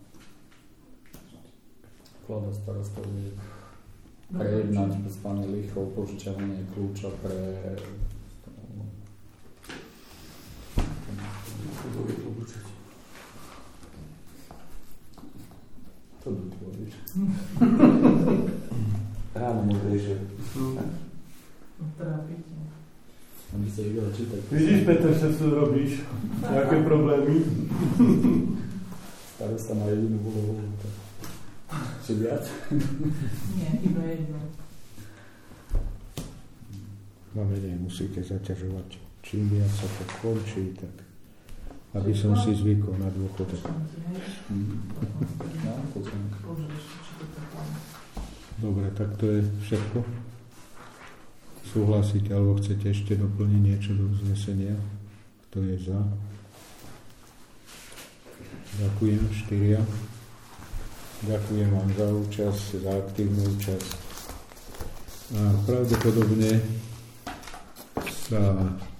Klada starostovi prejednať s pani Lichou požičavanie kľúča pre to by tvoríš. Ráno modrejšie. Trápite. Aby sa ich dala čítať. Vidíš, Peter, čo tu robíš? Aké problémy? Starosta má jedinú úlohu. Či viac? Nie, iba jedno. No menej musíte zaťažovať. Čím viac sa to končí, tak aby som si zvykol na dôchodok. Dobre, tak to je všetko. Súhlasíte, alebo chcete ešte doplniť niečo do uznesenia? Kto je za? Ďakujem, štyria. Ďakujem vám za účasť, za aktívnu účasť. A pravdepodobne sa